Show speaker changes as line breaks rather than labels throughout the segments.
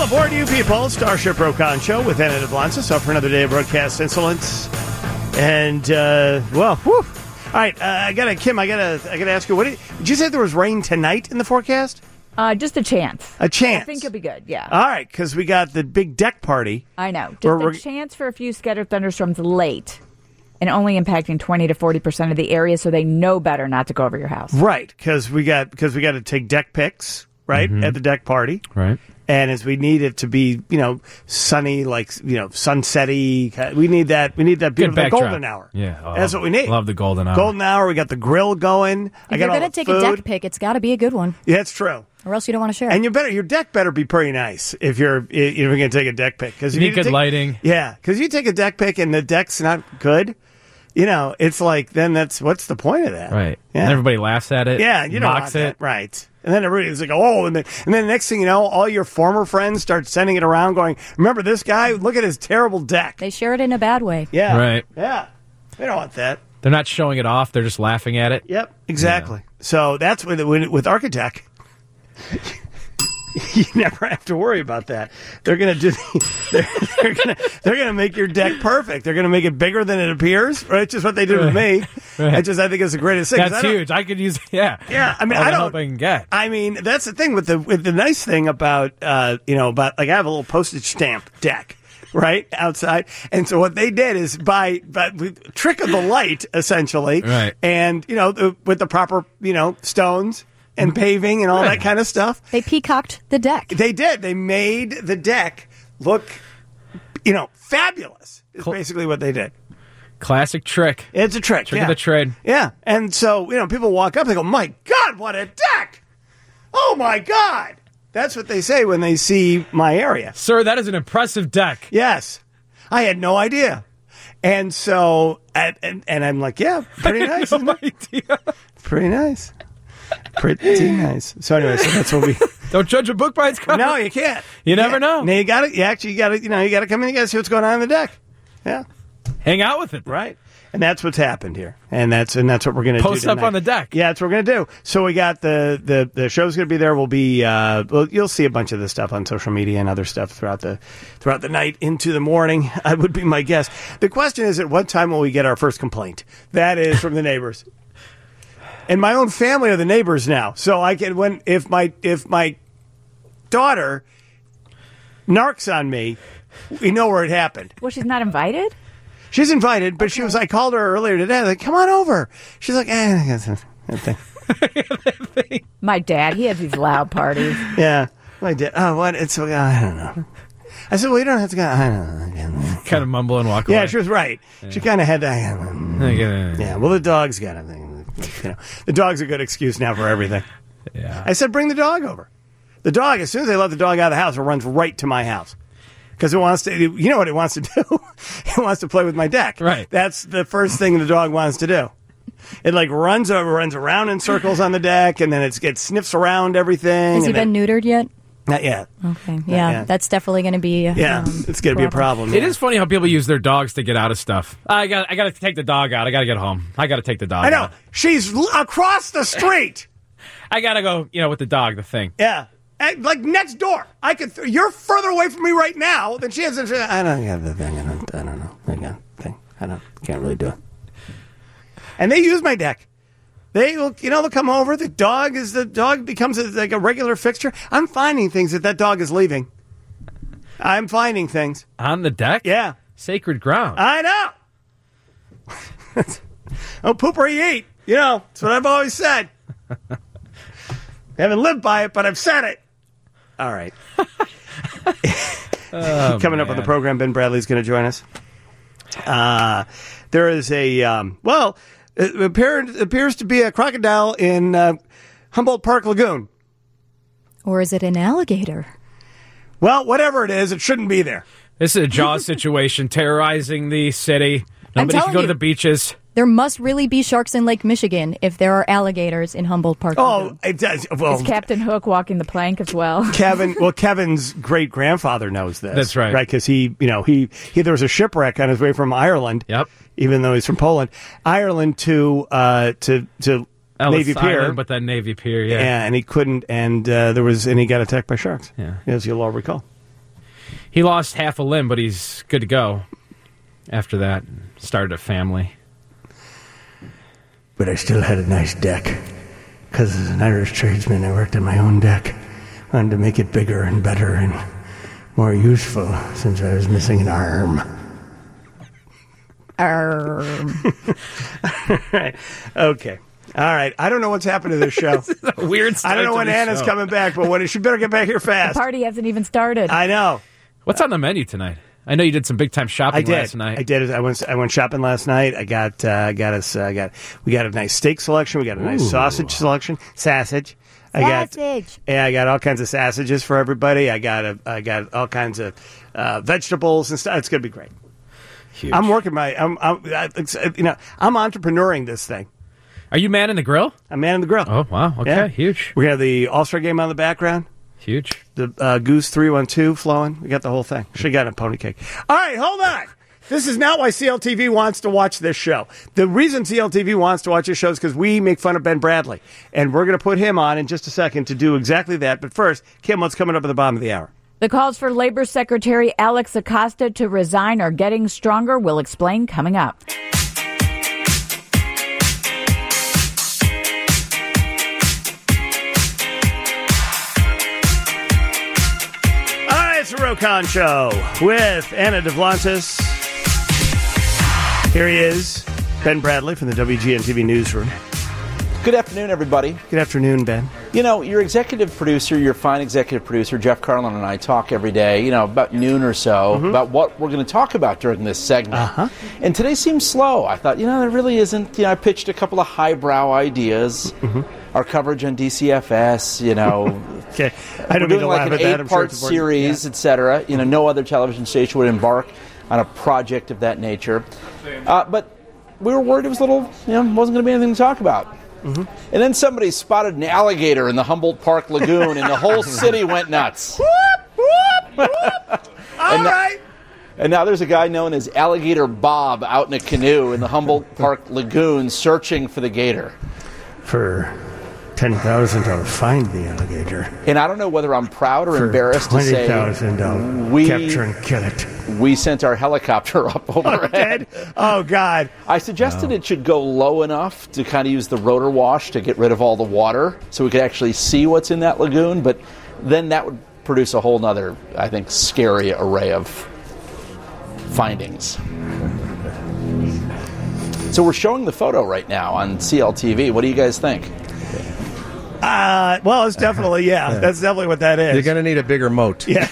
Well, aboard you people, Starship Rokon Show with Anna DeBlancis, up for another day of broadcast insolence. And, well, whew. All right, Kim, I gotta ask you, did you say there was rain tonight in the forecast?
Just a chance.
A chance.
I think you'll be good, yeah.
All right, because we got the big deck party.
I know. Just a chance for a few scattered thunderstorms late and only impacting 20 to 40% of the area, so they know better not to go over your house.
Right, because we got to take deck pics, right, at the deck party.
Right.
And as we need it to be, sunny, sunsetty. We need that beautiful golden hour.
Yeah.
That's what we need.
Love the golden hour.
Golden hour. We got the grill going.
If you're going to take a deck pic, it's got to be a good one.
Yeah, it's true.
Or else you don't want to share.
And your deck better be pretty nice if you're going to take a deck pic.
You need good lighting.
Yeah, because you take a deck pic and the deck's not good. It's like, then what's the point of that?
Right.
Yeah.
And everybody laughs at it.
Yeah, you don't
mocks
want
it.
That. Right. And then everybody's like, oh, and then next thing you know, all your former friends start sending it around going, remember this guy? Look at his terrible deck.
They share it in a bad way.
Yeah.
Right.
Yeah. They don't want that.
They're not showing it off. They're just laughing at it.
Yep. Exactly. Yeah. So that's with Architect. You never have to worry about that. They're going to do. They're going to make your deck perfect. They're going to make it bigger than it appears. Right? It's just what they did with me. Right. I think it's the greatest thing.
That's huge. I could use. Yeah.
Yeah. I mean,
I don't. I can get.
I mean, that's the thing with the nice thing about I have a little postage stamp deck. Right outside, and so what they did is by trick of the light, essentially,
right,
and with the proper stones and paving and all that kind of stuff.
They peacocked the deck.
They did. They made the deck look, fabulous. Is basically what they did.
Classic trick.
It's a trick.
Trick of the trade.
Yeah. And so, people walk up and they go, my God, what a deck! Oh, my God! That's what they say when they see my area.
Sir, that is an impressive deck.
Yes. I had no idea. And so, and I'm like, yeah, pretty nice.
No idea.
Pretty nice. Pretty nice. So anyway, that's what we
don't judge a book by its cover.
No, you can't.
You never know.
No, you got to. You actually got to. You got to come in. You got to see what's going on in the deck. Yeah,
hang out with it.
Right, and that's what's happened here, and that's what we're going to do.
Post up on the deck.
Yeah, that's what we're going to do. So we got the show's going to be there. We'll be. You'll see a bunch of this stuff on social media and other stuff throughout the night into the morning. I would be my guess. The question is, at what time will we get our first complaint? That is from the neighbors. And my own family are the neighbors now, so I can if my daughter narcs on me, we know where it happened.
Well, she's not invited.
She's invited, but she was. I called her earlier today. I was like, come on over. She's like,
My dad, he has these loud parties.
Yeah, my dad. Oh, what? It's I don't know. I said, well, you don't have to go. I don't know.
Kind of mumble and walk away.
Yeah, she was right. Yeah. She kind of had that. Yeah, well, the dog's got it. The dog's a good excuse now for everything.
Yeah.
I said, bring the dog over. The dog, as soon as they let the dog out of the house, it runs right to my house. Because it wants to, you know what it wants to do? It wants to play with my deck.
Right.
That's the first thing the dog wants to do. It runs around in circles on the deck, and then it sniffs around everything.
Has he been neutered yet?
Not yet.
Okay. Yeah, that's definitely going to be
it's going to be a problem.
It is funny how people use their dogs to get out of stuff. I got to take the dog out. I got to get home. I got to take the dog out.
I know. She's across the street.
I got to go, with the dog, the thing.
Yeah. Like next door. You're further away from me right now than she is. I don't have the thing. I don't know. I got the thing. Can't really do it. And they use my deck. They'll come over. The dog becomes like a regular fixture. I'm finding things that dog is leaving. I'm finding things.
On the deck?
Yeah.
Sacred ground.
I know. Don't poop or you eat. That's what I've always said. I haven't lived by it, but I've said it. All right. Coming up on the program, Ben Bradley's going to join us. There is it appears to be a crocodile in Humboldt Park Lagoon.
Or is it an alligator?
Well, whatever it is, it shouldn't be there.
This is a Jaws situation, terrorizing the city. Nobody can go to the beaches.
There must really be sharks in Lake Michigan if there are alligators in Humboldt Park.
Oh, it does. Well,
is Captain Hook walking the plank as well?
Kevin's great-grandfather knows this.
That's right.
Right, because he there was a shipwreck on his way from Ireland.
Yep.
Even though he's from Poland. Ireland to Navy Pier.
Island, but then Navy Pier, yeah.
Yeah, and he couldn't, and he got attacked by sharks.
Yeah.
As you'll all recall.
He lost half a limb, but he's good to go. After that, started a family.
But I still had a nice deck. Because as an Irish tradesman, I worked on my own deck. Wanted to make it bigger and better and more useful since I was missing an arm. Right. Okay. All right. I don't know what's happened to this show.
Weird start
I don't know
to
when
the
Anna's
show.
coming back, but she better get back here
The
fast.
party hasn't even started.
I know.
What's on the menu tonight? I know you did some big time shopping
I did.
last night.
I did. I went shopping last night. We got a nice steak selection. We got a nice sausage selection. Sausage. I got all kinds of sausages for everybody. I got all kinds of vegetables and stuff. It's gonna be great.
Huge.
I'm working I'm entrepreneuring this thing.
Are you manning the grill?
I'm manning the grill.
Oh, wow. Okay,
Yeah.
huge.
We have the All-Star game on the background.
Huge.
The Goose 312 flowing. We got the whole thing. Should have gotten a pony cake. All right, hold on. This is not why CLTV wants to watch this show. The reason CLTV wants to watch this show is because we make fun of Ben Bradley. And we're going to put him on in just a second to do exactly that. But first, Kim, what's coming up at the bottom of the hour?
The calls for Labor Secretary Alex Acosta to resign are getting stronger. We'll explain coming up.
All right, it's the Rokon Show with Anna Devlantis. Here he is, Ben Bradley from the WGN-TV newsroom.
Good afternoon, everybody.
Good afternoon, Ben.
You know, your executive producer, your fine executive producer, Jeff Carlin, and I talk every day, about noon or so, about what we're going to talk about during this segment. And today seems slow. I thought, there really isn't. I pitched a couple of highbrow ideas. Our coverage on DCFS,
Okay, I
we're
don't mean
doing
to
like
laugh
an
at that. I'm sure
8-part
it's important.
series, etc. No other television station would embark on a project of that nature. But we were worried it was a little, wasn't going to be anything to talk about. And then somebody spotted an alligator in the Humboldt Park Lagoon, and the whole city went nuts.
All right.
And now there's a guy known as Alligator Bob out in a canoe in the Humboldt Park Lagoon searching for the gator.
For $10,000, I'll find the alligator.
And I don't know whether I'm proud or
For
embarrassed to say
$20,000, I'll
we-
capture and kill it.
we sent our helicopter up overhead.
Oh, God.
I suggested it should go low enough to kind of use the rotor wash to get rid of all the water so we could actually see what's in that lagoon, but then that would produce a whole nother, I think, scary array of findings. So we're showing the photo right now on CLTV. What do you guys think?
Well, it's definitely, that's definitely what that is.
You're going to need a bigger moat.
Yeah.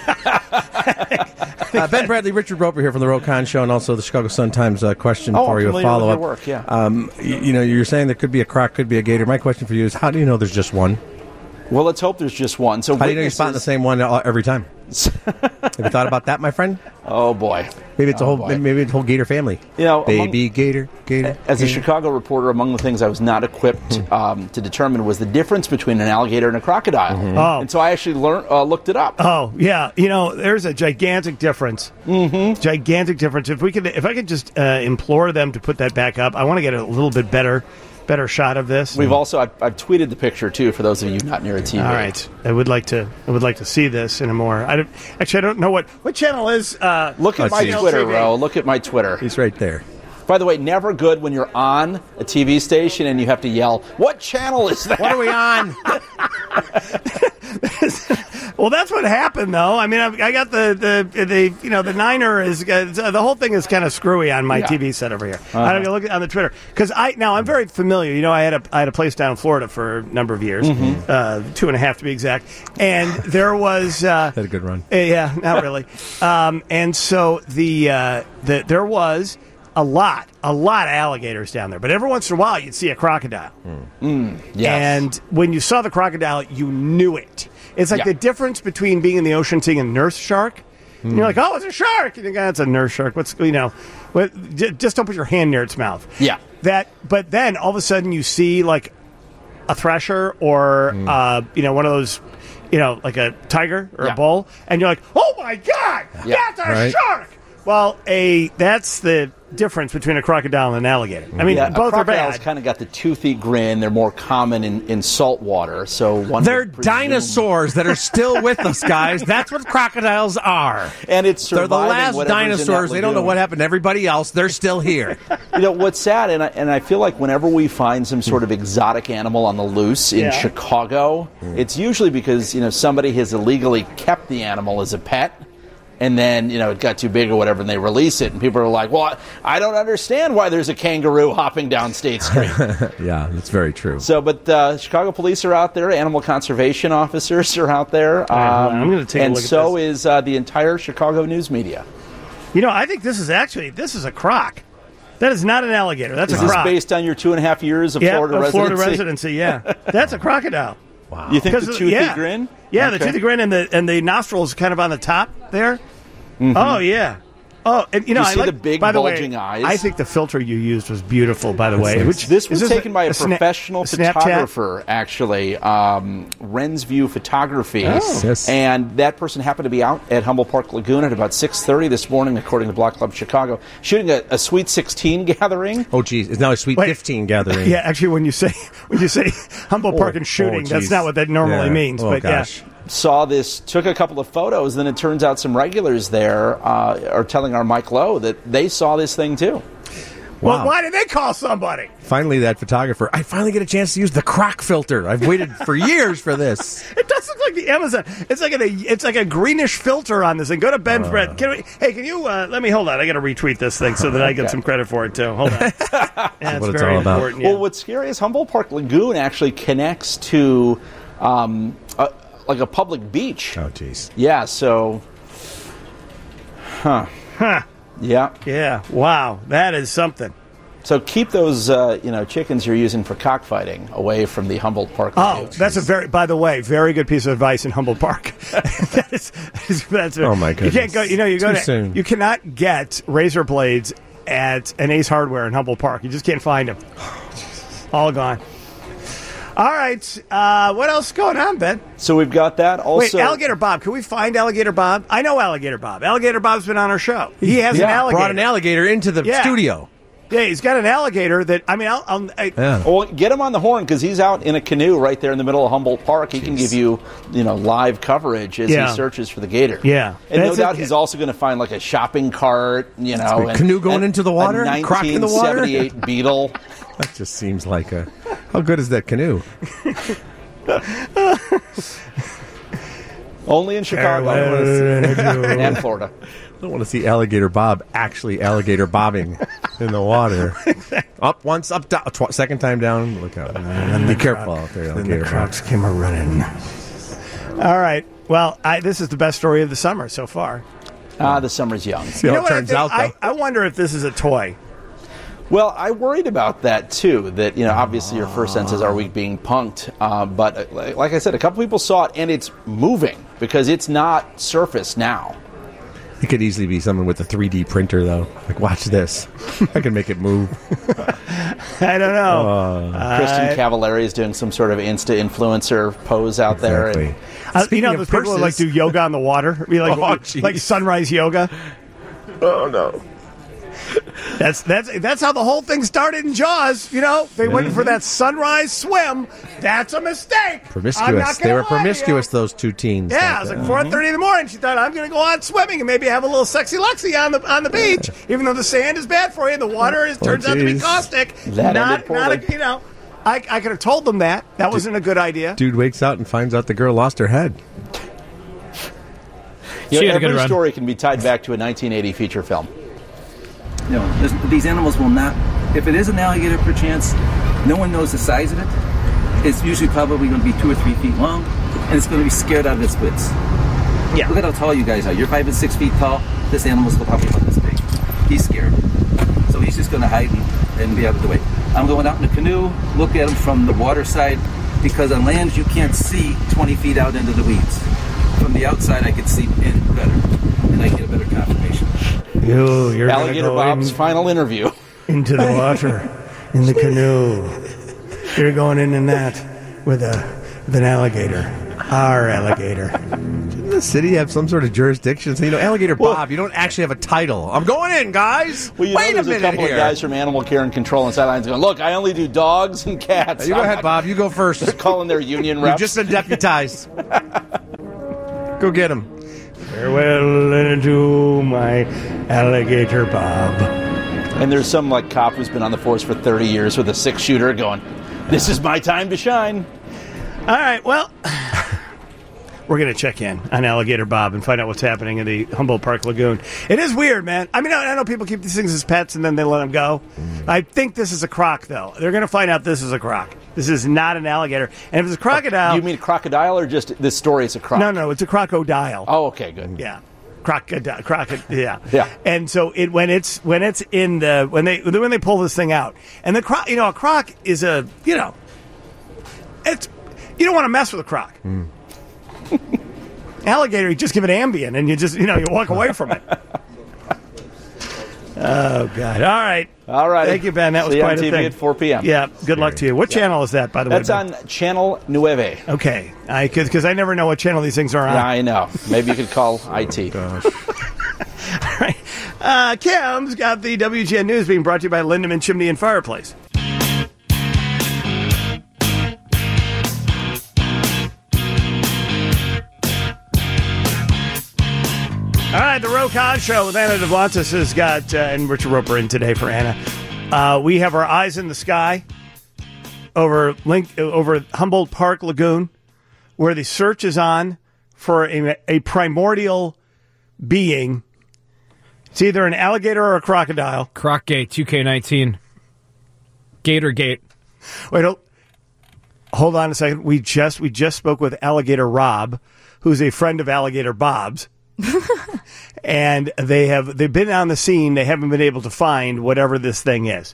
Ben Bradley, Richard Roper here from the Rokon Show and also the Chicago Sun-Times question
Oh,
for
I'm
you, a
familiar with
follow-up.
your work, yeah.
You're saying there could be a croc, could be a gator. My question for you is, how do you know there's just one?
Well, let's hope there's just one. So
How do you know you're spotting the same one every time? Have you thought about that, my friend?
Oh, boy.
Maybe it's maybe it's a whole gator family. Baby gator.
As a Chicago reporter, among the things I was not equipped to determine was the difference between an alligator and a crocodile.
Oh.
And so I actually looked it up.
Oh, yeah. There's a gigantic difference. Gigantic difference. If I could just implore them to put that back up, I want to get a little bit better shot of this.
We've also I've tweeted the picture too for those of you not near a TV.
All right, I would like to see this in a more. I don't know what channel is.
Look at my
see.
Twitter,
TV.
Ro. Look at my Twitter.
He's right there.
By the way, never good when you're on a TV station and you have to yell, "What channel is that?"
What are we on?
Well, that's what happened, though. I mean, I got the Niner is the whole thing is kind of screwy on my TV set over here. I don't look on the Twitter because I'm very familiar. I had a place down in Florida for a number of years, 2.5 to be exact, and there was
Had a good run.
Yeah, not really. And so there was a lot of alligators down there, but every once in a while you'd see a crocodile.
Yes.
And when you saw the crocodile, you knew it. It's like the difference between being in the ocean seeing a nurse shark. And you're like, oh, it's a shark. You think, it's a nurse shark. Just don't put your hand near its mouth.
Yeah.
But then all of a sudden you see like a thresher or one of those, like a tiger or a bull, and you're like, oh my God, that's a
Right.
shark. Well, that's the difference between a crocodile and an alligator. I mean,
Yeah,
both are
crocodiles
bad.
kind of got the toothy grin. They're more common in salt water. So one
They're
would presume-
dinosaurs that are still with us, guys. That's what crocodiles are.
and it's
They're the
surviving
last
whatever's in that
dinosaurs. They don't know
lagoon.
what happened to everybody else. They're still here.
You know what's sad, and I feel like whenever we find some sort of exotic animal on the loose in
Yeah.
Chicago, it's usually because somebody has illegally kept the animal as a pet, and then it got too big or whatever, and they release it, and people are like, "Well, I don't understand why there's a kangaroo hopping down State Street."
Yeah, that's very true.
So, but Chicago police are out there, animal conservation officers are out there,
I'm gonna take a
and
look at
so
this.
is the entire Chicago news media.
I think this is a croc. That is not an alligator. That's
Is
a
this
croc.
based on your 2.5 years of
Yeah,
Florida
of
residency?
Florida residency. Yeah, that's a crocodile.
Wow.
You think the
'Cause,
toothy
yeah.
grin?
Yeah, the
Okay.
toothy grin and the nostrils kind of on the top there. Oh yeah. Oh, and
You
I
see
like
the big
by the
bulging
way,
eyes?
I think the filter you used was beautiful. By the way, which
This
is
was taken by a
Snap-
professional
Snapchat?
photographer, actually, Rensview Photography.
Yes.
And that person happened to be out at Humboldt Park Lagoon at about 6:30 this morning, according to Block Club Chicago, shooting a Sweet 16 gathering.
Oh, geez. It's now a Sweet
Wait.
15 gathering.
Yeah, actually, when you say Humboldt Park and shooting, that's
geez.
not what that normally
Yeah.
means.
Oh,
but
gosh.
Saw this, took a couple of photos, then it turns out some regulars there are telling our Mike Lowe that they saw this thing too.
Well,
Wow.
why did they call somebody?
Finally, that photographer. I finally get a chance to use the croc filter. I've waited for years for this.
It does look like the Amazon. It's like a greenish filter on this thing. Go to Ben Fred. Can you let me hold on? I got to retweet this thing so that I get
Okay.
some credit for it too. Hold on. Yeah, it's
what it's
very
all about.
important. Yeah.
Well, what's scary is Humboldt Park Lagoon actually connects to like a public beach.
Oh, jeez.
Yeah, so.
Huh.
Yeah.
Yeah. Wow. That is something.
So keep those, chickens you're using for cockfighting away from the Humboldt Park.
Oh,
Lagoon.
that's by the way, very good piece of advice in Humboldt Park. That's
Oh, my
You can't go.
goodness.
You go
Too
to.
soon.
You cannot get razor blades at an Ace Hardware in Humboldt Park. You just can't find them. All gone. All right. What else is going on, Ben?
So we've got that. Also,
Wait, Alligator Bob. Can we find Alligator Bob? I know Alligator Bob. Alligator Bob's been on our show. He has an alligator.
Brought an alligator into the
Yeah.
studio.
Yeah, he's got an alligator that. I mean,
Yeah.
well, get him on the horn because he's out in a canoe right there in the middle of Humboldt Park. He can give you, live coverage as
Yeah.
he searches for the gator.
Yeah.
and no
That's
doubt
it.
he's also going to find like a shopping cart, and
canoe going into the water?
a
Croc in the water?
1978 Beetle.
That just seems like a... How good is that canoe?
Only in Chicago and Florida.
I don't want to see Alligator Bob actually alligator bobbing in the water. Up once, up down, second time down. Look out. Be careful out there, alligator Bob.
Crocs came a running. All right. Well, this is the best story of the summer so far.
The summer's young.
See how it
what I
turns
think?
out, though.
I wonder if this is a toy.
Well, I worried about that too. That obviously your first sense is, are we being punked? But like I said, a couple people saw it, and it's moving because it's not surface now.
It could easily be someone with a 3D printer, though. Like, watch this. I can make it move.
I don't know.
Kristen Cavallari is doing some sort of Insta influencer pose out there.
Exactly.
And
You know those people who like do yoga on the water? I mean, like,
Oh,
like sunrise yoga?
Oh, no.
That's how the whole thing started in Jaws. They went for that sunrise swim. That's a mistake. I'm not
Promiscuous. They
gonna
were
lie to you.
promiscuous, those two teens.
Yeah, it was like 4:30 in the morning. She thought, I'm going to go on swimming and maybe have a little sexy Luxy on the beach, even though the sand is bad for you and the water turns out to be
geez.
caustic.
That ended poorly.
I could have told them that. That wasn't a good idea.
Dude wakes out and finds out the girl lost her head.
She had a good
every
run.
story can be tied back to a 1980 feature film.
These animals will not, if it is an alligator perchance, no one knows the size of it. It's usually probably going to be 2 or 3 feet long, and it's going to be scared out of its wits.
Yeah.
Look at how tall you guys are. You're 5 and 6 feet tall. This animal's probably about this big. He's scared. So he's just going to hide and be out of the way. I'm going out in a canoe, look at him from the water side, because on land you can't see 20 feet out into the weeds. From the outside I can see in better, and I get a better confirmation.
You're
Alligator Bob's final interview.
into the water in the canoe. You're going in that with an alligator. Our alligator.
the city have some sort of jurisdiction? So, Alligator Bob, you don't actually have a title. I'm going in, guys.
Well,
Wait
there's
a minute
a couple
here.
of guys from Animal Care and Control and sidelines going, look, I only do dogs and cats.
You go ahead, Bob. You go first.
They're calling their union
You've
reps.
just been deputized. Go get him.
Farewell into my Alligator Bob.
And there's some cop who's been on the force for 30 years with a 6-shooter going, this is my time to shine.
All right, well, we're going to check in on Alligator Bob and find out what's happening in the Humboldt Park Lagoon. It is weird, man. I mean, I know people keep these things as pets and then they let them go. I think this is a croc, though. They're going to find out this is a croc. This is not an alligator. And if it's a crocodile...
You mean crocodile or just this story is a croc?
No, it's a crocodile.
Oh, okay, good.
Yeah. Crocodile, yeah.
Yeah.
And so when they pull this thing out, and the croc, a croc is it's, you don't want to mess with a croc. Alligator, you just give it Ambien and you just, you walk away from it. Oh, God. All right. Thank you, Ben. That was
See you
quite
on
a
TV
thing.
at 4 p.m.
Yeah, good luck to you. What channel is that, by the way?
That's on Channel 9.
Okay. Because I never know what channel these things are on.
Yeah, I know. Maybe you could call IT.
Gosh.
All right. Kim's got the WGN News being brought to you by Lindemann Chimney and Fireplace. All right, the Ro Khan Show with Anna Devlantis has got, and Richard Roper in today for Anna. We have our eyes in the sky over Humboldt Park Lagoon, where the search is on for a primordial being. It's either an alligator or a crocodile.
Crocgate 2K19. Gatorgate.
Wait, hold on a second. We just spoke with Alligator Rob, who's a friend of Alligator Bob's. And they've been on the scene. They haven't been able to find whatever this thing is.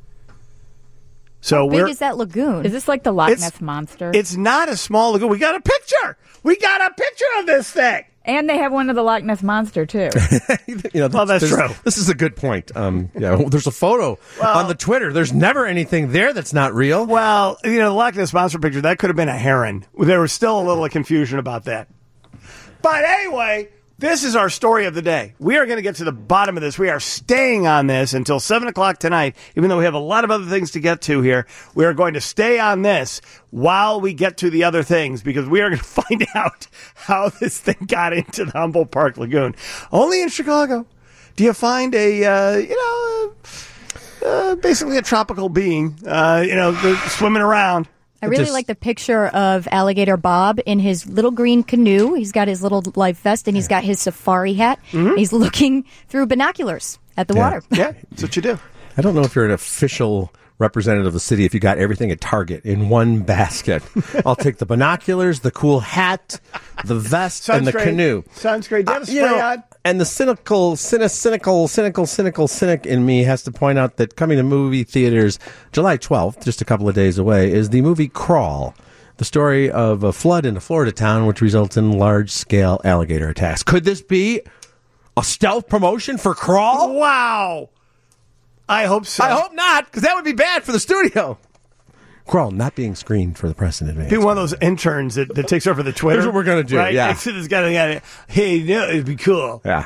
So
How big is that lagoon?
Is this like the Loch Ness Monster?
It's not a small lagoon. We got a picture. of this thing.
And they have one of the Loch Ness Monster, too.
Well, that's true.
This is a good point. There's a photo on the Twitter. There's never anything there that's not real.
Well, the Loch Ness Monster picture, that could have been a heron. There was still a little confusion about that. But anyway, this is our story of the day. We are going to get to the bottom of this. We are staying on this until 7 o'clock tonight, even though we have a lot of other things to get to here. We are going to stay on this while we get to the other things, because we are going to find out how this thing got into the Humboldt Park Lagoon. Only in Chicago do you find basically a tropical being, swimming around.
I really like the picture of Alligator Bob in his little green canoe. He's got his little life vest and he's got his safari hat. Mm-hmm. He's looking through binoculars at the water.
Yeah, that's what you do.
I don't know if you're an official representative of the city if you got everything at Target in one basket. I'll take the binoculars, the cool hat, the vest, and the canoe.
Sounds great. Do you have a spray on?
And the cynical cynic in me has to point out that coming to movie theaters July 12th, just a couple of days away, is the movie Crawl, the story of a flood in a Florida town which results in large-scale alligator attacks. Could this be a stealth promotion for Crawl?
Wow. I hope so.
I hope not, because that would be bad for the studio. Crawl not being screened for the press in advance.
Be one of those interns that takes over the Twitter.
Here's what we're going to do,
right?
yeah.
Next to this guy, hey, no, it'd be cool.
Yeah.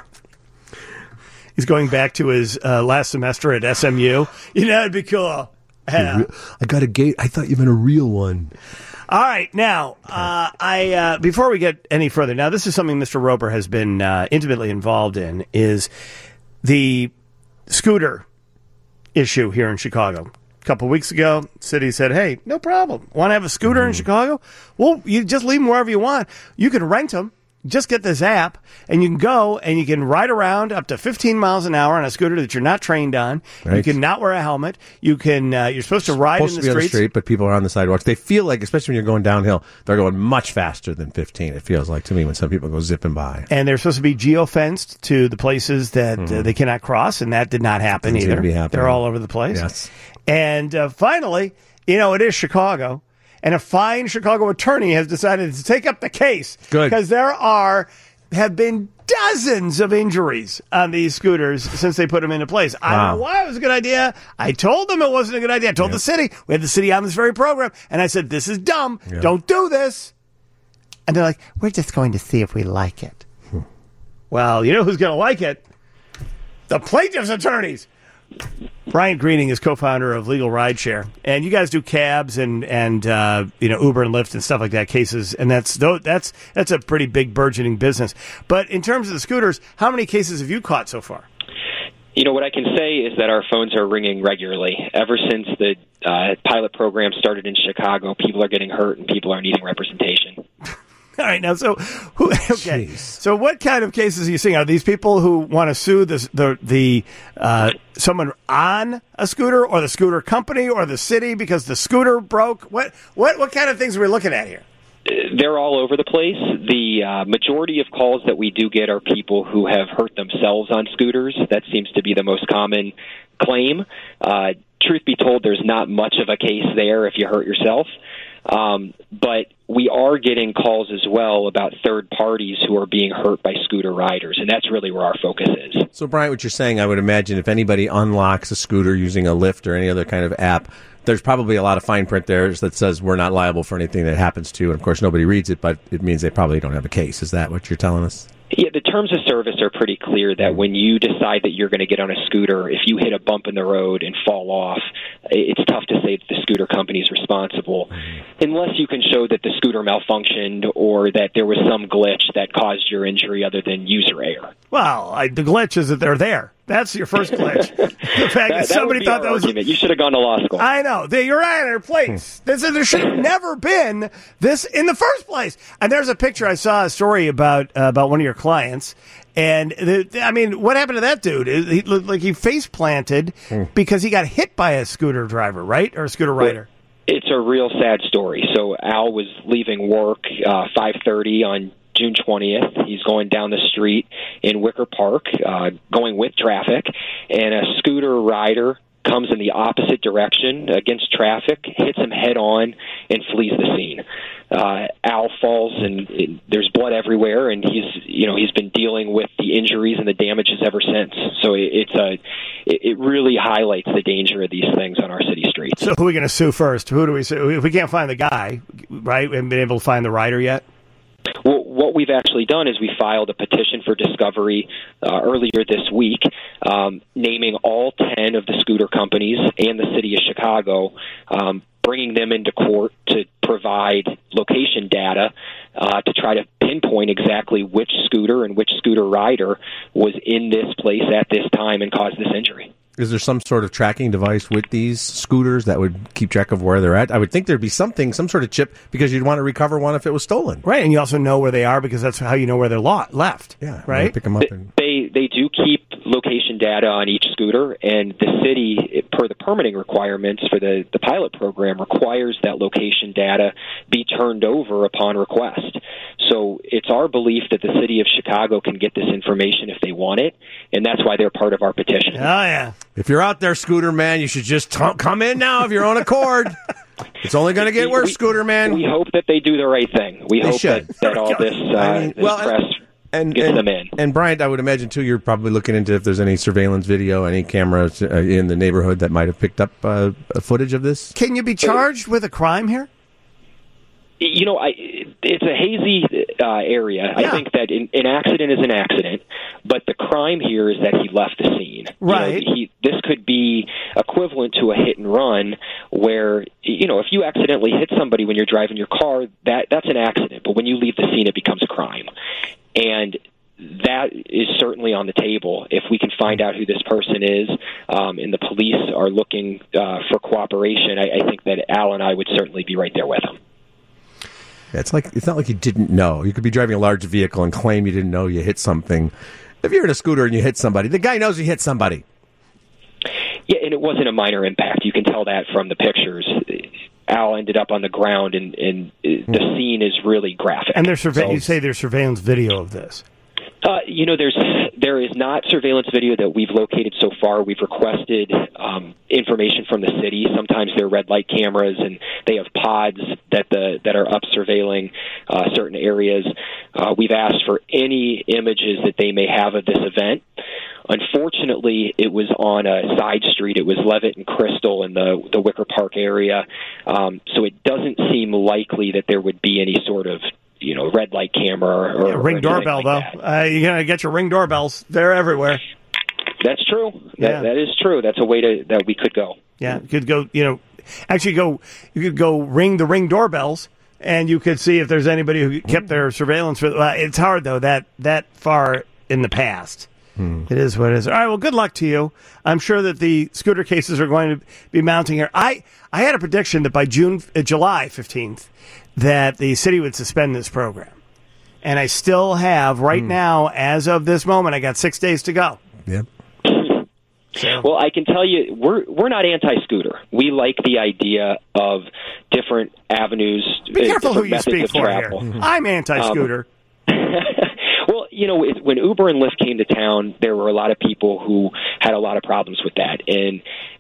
He's going back to his last semester at SMU. It'd be cool.
I got a gate. I thought you meant a real one.
All right, now, before we get any further, now this is something Mr. Roper has been intimately involved in, is the scooter issue here in Chicago. A couple of weeks ago, the city said, hey, no problem. Want to have a scooter in Chicago? Well, you just leave them wherever you want. You can rent them. Just get this app, and you can go and you can ride around up to 15 miles an hour on a scooter that you're not trained on. Right. You can not wear a helmet. You can. You're supposed to ride in the streets. On the street,
but people are on the sidewalks. They feel like, especially when you're going downhill, they're going much faster than 15. It feels like to me when some people go zipping by.
And they're supposed to be geo-fenced to the places that they cannot cross, and that did not happen either. They're all over the place.
Yes.
And finally, it is Chicago. And a fine Chicago attorney has decided to take up the case.
Good.
Because there have been dozens of injuries on these scooters since they put them into place. I don't know why it was a good idea. I told them it wasn't a good idea. I told the city. We had the city on this very program. And I said, this is dumb. Yeah. Don't do this. And they're like, we're just going to see if we like it. Well, you know who's going to like it? The plaintiff's attorneys. Brian Greening is co-founder of Legal Rideshare, and you guys do cabs and Uber and Lyft and stuff like that cases, and that's a pretty big burgeoning business. But in terms of the scooters, how many cases have you caught so far?
You know, what I can say is that our phones are ringing regularly. Ever since the pilot program started in Chicago, people are getting hurt and people are needing representation.
All right, now, so so what kind of cases are you seeing? Are these people who want to sue the someone on a scooter, or the scooter company, or the city because the scooter broke? What kind of things are we looking at here?
They're all over the place. The majority of calls that we do get are people who have hurt themselves on scooters. That seems to be the most common claim. Truth be told, there's not much of a case there if you hurt yourself. But we are getting calls as well about third parties who are being hurt by scooter riders, and that's really where our focus is.
So, Brian, what you're saying, I would imagine if anybody unlocks a scooter using a Lyft or any other kind of app, there's probably a lot of fine print there that says we're not liable for anything that happens to. And, of course, nobody reads it, but it means they probably don't have a case. Is that what you're telling us?
Yeah, the terms of service are pretty clear that when you decide that you're going to get on a scooter, if you hit a bump in the road and fall off, it's tough to say that the scooter company is responsible unless you can show that the scooter malfunctioned or that there was some glitch that caused your injury other than user error.
Well, the glitch is that they're there. That's your first glitch. The fact that somebody thought that was
argument. You should have gone to law school.
I know. You're at their place. There should have never been this in the first place. And there's a picture. I saw a story about one of your clients. And, what happened to that dude? He looked like he face planted because he got hit by a scooter driver, right? Or a scooter rider.
It's a real sad story. So Al was leaving work 5:30 on June 20th. He's going down the street in Wicker Park, going with traffic, and a scooter rider comes in the opposite direction against traffic, hits him head on, and flees the scene. Al falls, and there's blood everywhere, and he's been dealing with the injuries and the damages ever since. So it really highlights the danger of these things on our city streets.
So who are we going to sue first? Who do we sue? If we can't find the guy, right? We haven't been able to find the rider yet?
Well, what we've actually done is we filed a petition for discovery earlier this week, naming all 10 of the scooter companies and the city of Chicago, bringing them into court to provide location data to try to pinpoint exactly which scooter and which scooter rider was in this place at this time and caused this injury.
Is there some sort of tracking device with these scooters that would keep track of where they're at? I would think there'd be some sort of chip, because you'd want to recover one if it was stolen.
Right, and you also know where they are because that's how you know where they're left.
Yeah,
right?
Pick them up.
They do keep location data on each scooter, and the city, per the permitting requirements for the pilot program, requires that location data be turned over upon request. So it's our belief that the city of Chicago can get this information if they want it, and that's why they're part of our petition.
Oh, yeah.
If you're out there, Scooter Man, you should just come in now of your own accord. It's only going to get worse, Scooter Man.
We hope that they do the right thing. We hope that all this, press gets them in.
And, Bryant, I would imagine, too, you're probably looking into if there's any surveillance video, any cameras in the neighborhood that might have picked up footage of this.
Can you be charged with a crime here?
You know, it's a hazy area. Yeah. I think that an accident is an accident, but the crime here is that he left the scene.
Right.
This could be equivalent to a hit and run where, if you accidentally hit somebody when you're driving your car, that's an accident. But when you leave the scene, it becomes a crime. And that is certainly on the table. If we can find out who this person is, and the police are looking for cooperation, I think that Al and I would certainly be right there with him.
It's not like you didn't know. You could be driving a large vehicle and claim you didn't know you hit something. If you're in a scooter and you hit somebody, the guy knows you hit somebody.
Yeah, and it wasn't a minor impact. You can tell that from the pictures. Al ended up on the ground, and the scene is really graphic.
And you say there's surveillance video of this.
There is not surveillance video that we've located so far. We've requested information from the city. Sometimes they're red light cameras, and they have pods that are up surveilling certain areas. We've asked for any images that they may have of this event. Unfortunately, it was on a side street. It was Levitt and Crystal in the Wicker Park area. So it doesn't seem likely that there would be any sort of red light camera or
Ring
anything
doorbell,
like
though.
that.
You're going to get your Ring doorbells. They're everywhere.
That's true.
Yeah.
That is true. That's a way that we could go.
Yeah, you could go, you could go ring the Ring doorbells, and you could see if there's anybody who kept their surveillance. It's hard, though, that far in the past. It is what it is. All right, well, good luck to you. I'm sure that the scooter cases are going to be mounting here. I had a prediction that by July 15th that the city would suspend this program. And I still have, right now, as of this moment, I got 6 days to go.
Yep.
Well, I can tell you, we're not anti-scooter. We like the idea of different avenues.
Be careful who you
methods
speak
of
for
travel.
here. I'm anti-scooter.
Well, when Uber and Lyft came to town, there were a lot of people who had a lot of problems with that. And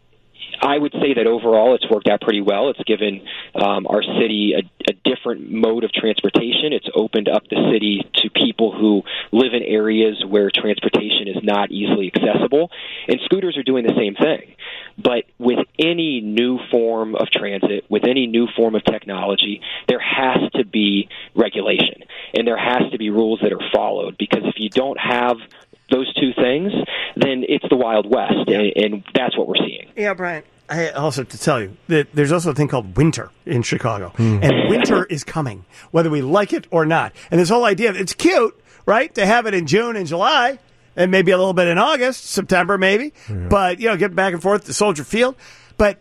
I would say that overall it's worked out pretty well. It's given our city a different mode of transportation. It's opened up the city to people who live in areas where transportation is not easily accessible. And scooters are doing the same thing. But with any new form of transit, with any new form of technology, there has to be regulation. And there has to be rules that are followed. Because if you don't have those two things, then it's the Wild West, and that's what we're seeing.
Yeah, Brian. I also have to tell you that there's also a thing called winter in Chicago, and winter is coming, whether we like it or not. And this whole idea, it's cute, right, to have it in June and July, and maybe a little bit in August, September maybe, but, get back and forth to Soldier Field. But,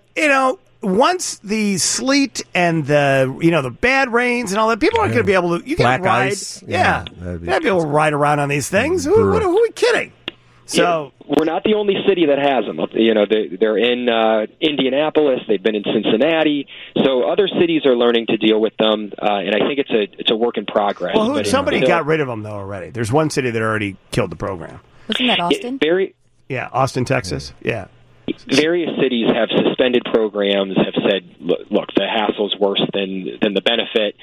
once the sleet and the bad rains and all that, people aren't going to be able to. You
Black
can ride,
ice.
yeah,
That'd be
be able to ride around on these things. Who are we kidding? So
we're not the only city that has them. They're in Indianapolis. They've been in Cincinnati. So other cities are learning to deal with them, and I think it's a work in progress.
Well, somebody got rid of them though already. There's one city that already killed the program.
Wasn't that Austin?
Austin, Texas. Yeah.
Various cities have suspended programs, have said, look, the hassle's worse than the benefit.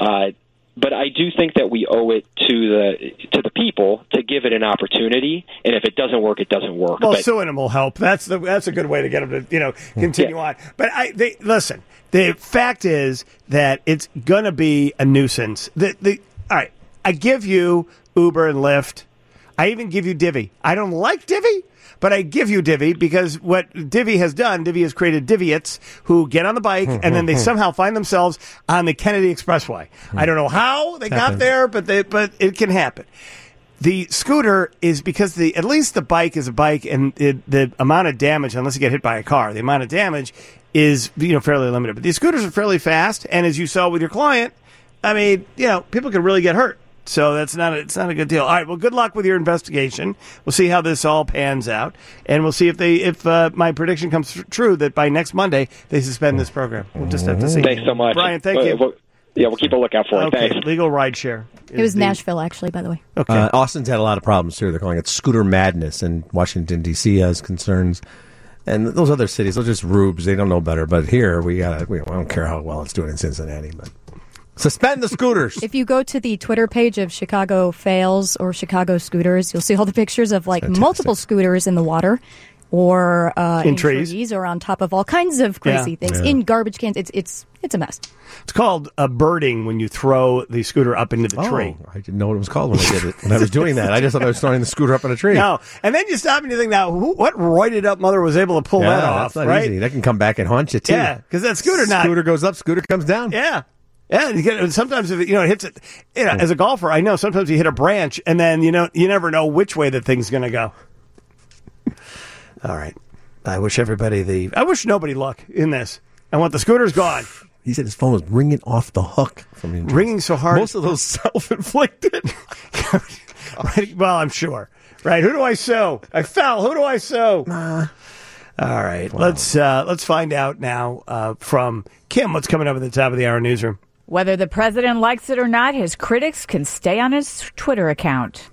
But I do think that we owe it to the people to give it an opportunity, and if it doesn't work, it doesn't work.
Well, suing them will help. That's a good way to get them to continue on. But listen. The fact is that it's going to be a nuisance. All right, I give you Uber and Lyft. I even give you Divvy. I don't like Divvy, but I give you Divvy because what Divvy has done, Divvy has created Divvyates who get on the bike and then they somehow find themselves on the Kennedy Expressway. I don't know how they got there, but it can happen. The scooter is because at least the bike is a bike, and the amount of damage, unless you get hit by a car, the amount of damage is fairly limited. But these scooters are fairly fast, and as you saw with your client, I mean, people can really get hurt. So it's not a good deal. All right, well, good luck with your investigation. We'll see how this all pans out, and we'll see if my prediction comes true that by next Monday they suspend this program. We'll just have to see.
Thanks so much,
Brian. Thank you.
We'll keep a lookout for it.
Okay,
Thanks.
legal rideshare.
It was Nashville, actually, by the way.
Okay.
Austin's had a lot of problems too. They're calling it scooter madness, and Washington D.C. has concerns. And those other cities, they're just rubes. They don't know better. But here, I don't care how well it's doing in Cincinnati, but suspend the scooters.
If you go to the Twitter page of Chicago Fails or Chicago Scooters, you'll see all the pictures of multiple scooters in the water or in trees or on top of all kinds of crazy things in garbage cans. It's a mess.
It's called birding when you throw the scooter up into the tree.
I didn't know what it was called when I did it. When I was doing that, I just thought I was throwing the scooter up in a tree.
No, and then you stop and you think, now, what roided up mother was able to pull that off?
That's not easy. That can come back and haunt you too.
Yeah, because that scooter
goes up, scooter comes down.
Yeah. Yeah, sometimes if it hits it, as a golfer, I know sometimes you hit a branch and then you never know which way the thing's going to go. All right, I wish nobody luck in this. I want the scooters gone.
He said his phone was ringing off the hook from injuries.
Ringing so hard,
most of those self-inflicted.
Right? Well, I'm sure. Right? Who do I sue? I fell. Who do I sue? All right, wow. Let's find out now from Kim what's coming up at the top of the hour newsroom.
Whether the president likes it or not, his critics can stay on his Twitter account.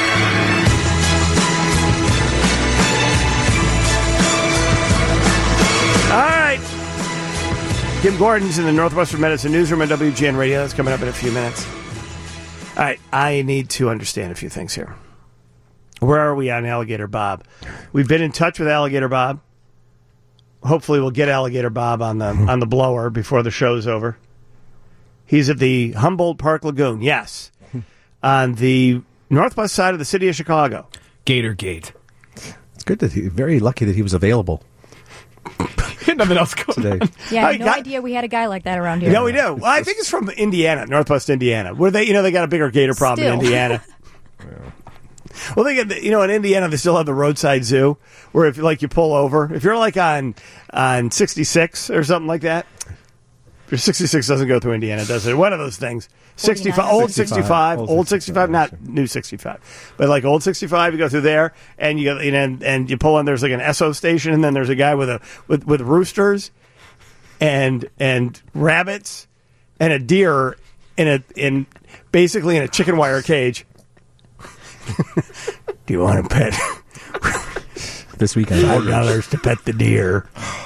All right. Kim Gordon's in the Northwestern Medicine Newsroom at WGN Radio. That's coming up in a few minutes. All right. I need to understand a few things here. Where are we on Alligator Bob? We've been in touch with Alligator Bob. Hopefully we'll get Alligator Bob on the blower before the show's over. He's at the Humboldt Park Lagoon, yes, on the northwest side of the city of Chicago.
Gator Gate.
It's good that very lucky that he was available.
Nothing else going
today.
on.
Yeah, I had no idea we had a guy like that around here.
No, we do. Well, I think it's from Indiana, Northwest Indiana, where they got a bigger gator problem in Indiana. Well, they get in Indiana they still have the roadside zoo where if you pull over, if you're like on 66 or something like that. 66 doesn't go through Indiana, does it? One of those things. 65, old 65, not new 65, but like old 65. You go through there, and you go, and you pull in. There's like an Esso station, and then there's a guy with roosters, and rabbits, and a deer in basically in a chicken wire cage. Do you want a pet?
This weekend,
$5 to pet the deer.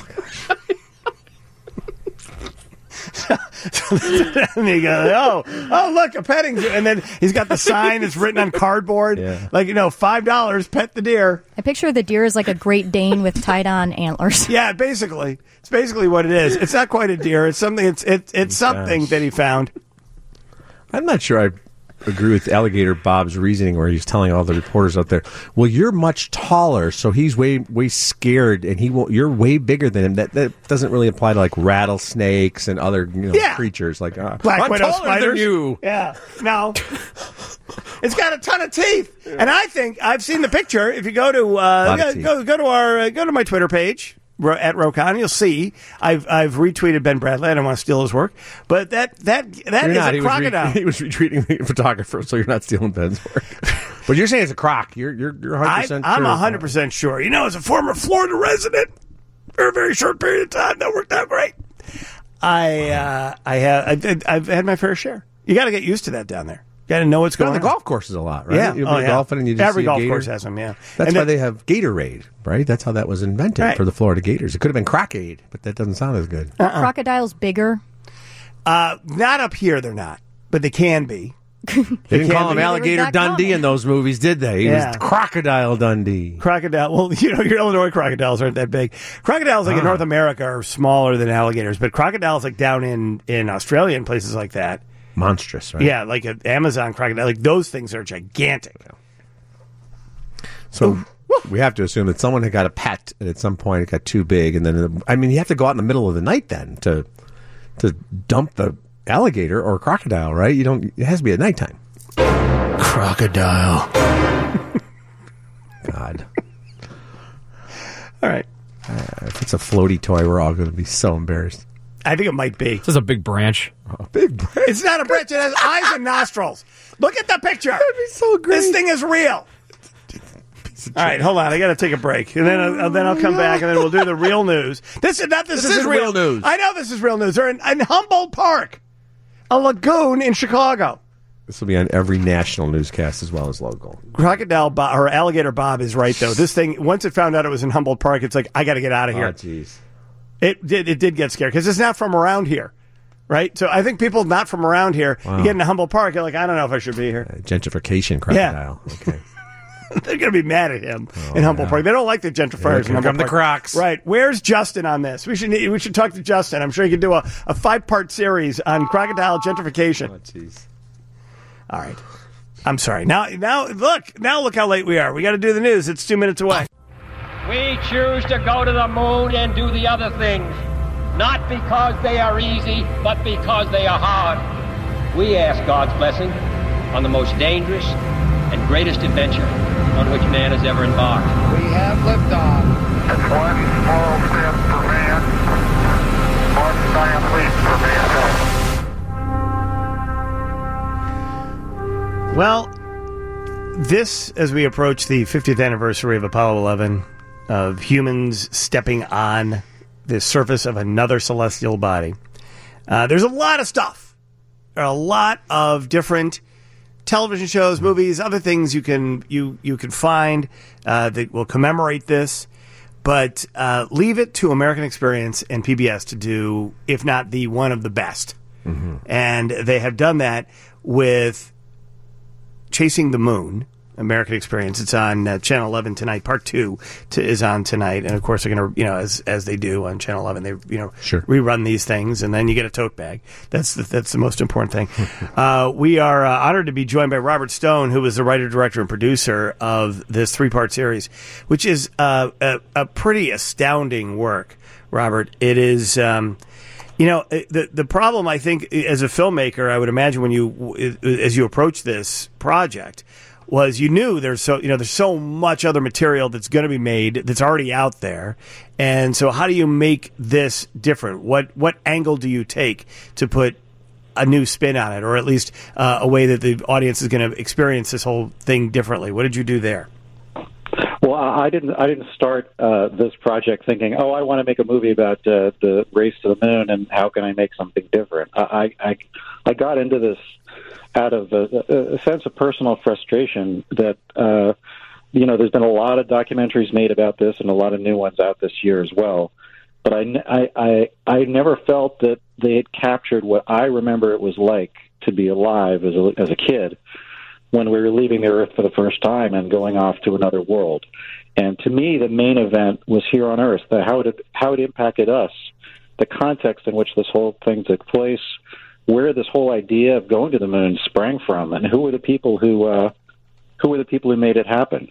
And you go, oh, look, a petting zoo. And then he's got the sign that's written on cardboard. Yeah. Like, $5, pet the deer.
I picture the deer as like a Great Dane with tied-on antlers.
Yeah, basically. It's basically what it is. It's not quite a deer. It's something. It's something that he found.
I'm not sure I agree with Alligator Bob's reasoning where he's telling all the reporters out there, well, you're much taller, so he's way scared, and you're way bigger than him. That doesn't really apply to like rattlesnakes and other creatures like
black widow
spiders than you.
Yeah, no, it's got a ton of teeth, and I think I've seen the picture. If you go to go to my Twitter page. At Rokon, you'll see I've retweeted Ben Bradley. I don't want to steal his work, but that is a crocodile.
He was retweeting the photographer, so you're not stealing Ben's work. But you're saying it's a croc. You're 100% sure.
I'm 100% sure. As a former Florida resident, for a very short period of time, that worked out great. I've had my fair share. You got to get used to that down there. You got to know what's going on.
The golf courses a lot, right?
Yeah.
You'll be golfing and you just
every
see
golf
a gator.
course has them, yeah.
That's why they have Gatorade, right? That's how that was invented for the Florida Gators. It could have been Crocade, but that doesn't sound as good.
Crocodile's bigger?
Not up here, they're not. But they can be.
They didn't call him Alligator Dundee in those movies, did they? He was Crocodile Dundee.
Crocodile. Well, your Illinois crocodiles aren't that big. Crocodiles, like in North America, are smaller than alligators. But crocodiles, like down in Australia and places like that,
monstrous, right?
Yeah, like an Amazon crocodile. Like those things are gigantic.
So we have to assume that someone had got a pet, and at some point it got too big, and then you have to go out in the middle of the night then to dump the alligator or crocodile, right? It has to be at nighttime.
Crocodile.
God.
All right.
If it's a floaty toy, we're all going to be so embarrassed.
I think it might be.
This is a big branch.
A big branch?
It's not a branch. It has eyes and nostrils. Look at the picture.
That'd be so great.
This thing is real. All right, hold on. I got to take a break, and then I'll come back, and then we'll do the real news. This is
real news.
I know this is real news. They're in Humboldt Park, a lagoon in Chicago.
This will be on every national newscast as well as local.
Crocodile Bob, or Alligator Bob is right though. This thing, once it found out it was in Humboldt Park, it's like I got to get out of here.
Oh, jeez.
It did get scared because it's not from around here. Right? So I think people not from around here, you get into Humboldt Park, you're like, I don't know if I should be here.
Gentrification crocodile. Yeah. Okay.
They're going to be mad at him in Humboldt Park. They don't like the gentrifiers in Humboldt Park.
The Crocs.
Right. Where's Justin on this? We should talk to Justin. I'm sure he could do a 5-part series on crocodile gentrification.
Oh, jeez.
All right. I'm sorry. Now look how late we are. We got to do the news. It's 2 minutes away.
We choose to go to the moon and do the other things, not because they are easy, but because they are hard. We ask God's blessing on the most dangerous and greatest adventure on which man has ever embarked.
We have liftoff.
It's one small step for man, one giant leap for mankind.
Well, this, as we approach the 50th anniversary of Apollo 11, of humans stepping on the surface of another celestial body, there's a lot of stuff. There are a lot of different television shows, movies, other things you can find that will commemorate this, but leave it to American Experience and PBS to do, if not the one of the best. Mm-hmm. And they have done that with Chasing the Moon, American Experience. It's on Channel 11 tonight. Part 2 is on tonight, and of course they're going to, as they do on Channel 11, they rerun these things, and then you get a tote bag. That's the most important thing. We are honored to be joined by Robert Stone, who is the writer, director, and producer of this 3-part series, which is a pretty astounding work. Robert, it is. The problem, I think, as a filmmaker, I would imagine as you approach this project, was you knew there's so much other material that's going to be made that's already out there, and so how do you make this different? What angle do you take to put a new spin on it, or at least a way that the audience is going to experience this whole thing differently? What did you do there?
Well, I didn't start this project thinking, I want to make a movie about the race to the moon and how can I make something different. I got into this out of a sense of personal frustration that there's been a lot of documentaries made about this and a lot of new ones out this year as well. But I never felt that they had captured what I remember it was like to be alive as a kid when we were leaving the Earth for the first time and going off to another world. And to me, the main event was here on Earth, how it impacted us, the context in which this whole thing took place, where this whole idea of going to the moon sprang from, and who were the people who made it happen.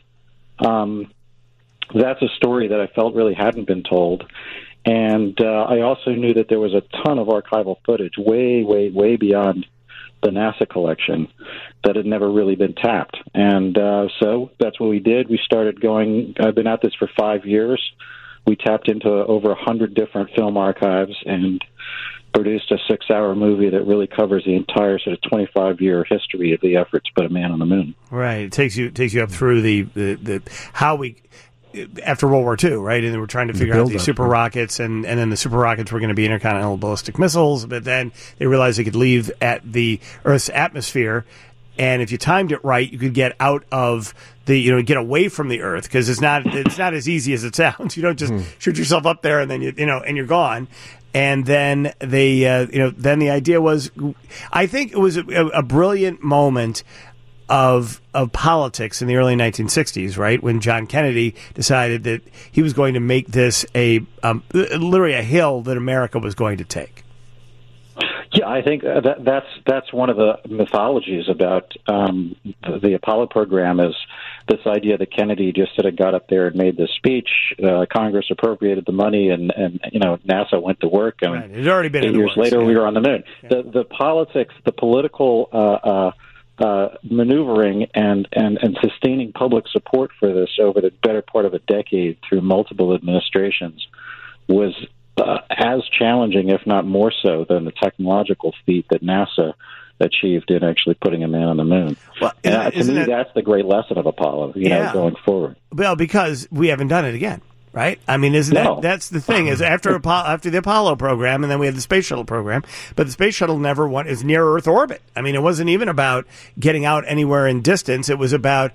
That's a story that I felt really hadn't been told. And I also knew that there was a ton of archival footage way, way, way beyond the NASA collection that had never really been tapped. And so that's what we did. We started going. I've been at this for 5 years. We tapped into over 100 different film archives and produced a 6-hour movie that really covers the entire sort of 25-year history of the effort to put a man on the moon.
Right. It takes you up through the how we, after World War II, right? And we're trying to figure out these super rockets, and then the super rockets were going to be intercontinental ballistic missiles, but then they realized they could leave at the Earth's atmosphere, and if you timed it right, you could get out of get away from the Earth, because it's not as easy as it sounds. You don't just shoot yourself up there and then and you're gone. And then then the idea was, I think it was a brilliant moment of politics in the early 1960s, right? When John Kennedy decided that he was going to make this literally a hill that America was going to take.
Yeah, I think that's one of the mythologies about the Apollo program, is this idea that Kennedy just sort of got up there and made this speech. Congress appropriated the money, and NASA went to work. And
right. It had already been
8 years later, we were on the moon. Yeah. The politics, the political maneuvering and sustaining public support for this over the better part of a decade through multiple administrations was as challenging, if not more so, than the technological feat that NASA achieved in actually putting a man on the moon. Well, to me, that's the great lesson of Apollo, going forward.
Well, because we haven't done it again, right? I mean, that's the thing, is after the Apollo program, and then we had the Space Shuttle program, but the Space Shuttle never is near Earth orbit. I mean, it wasn't even about getting out anywhere in distance. It was about,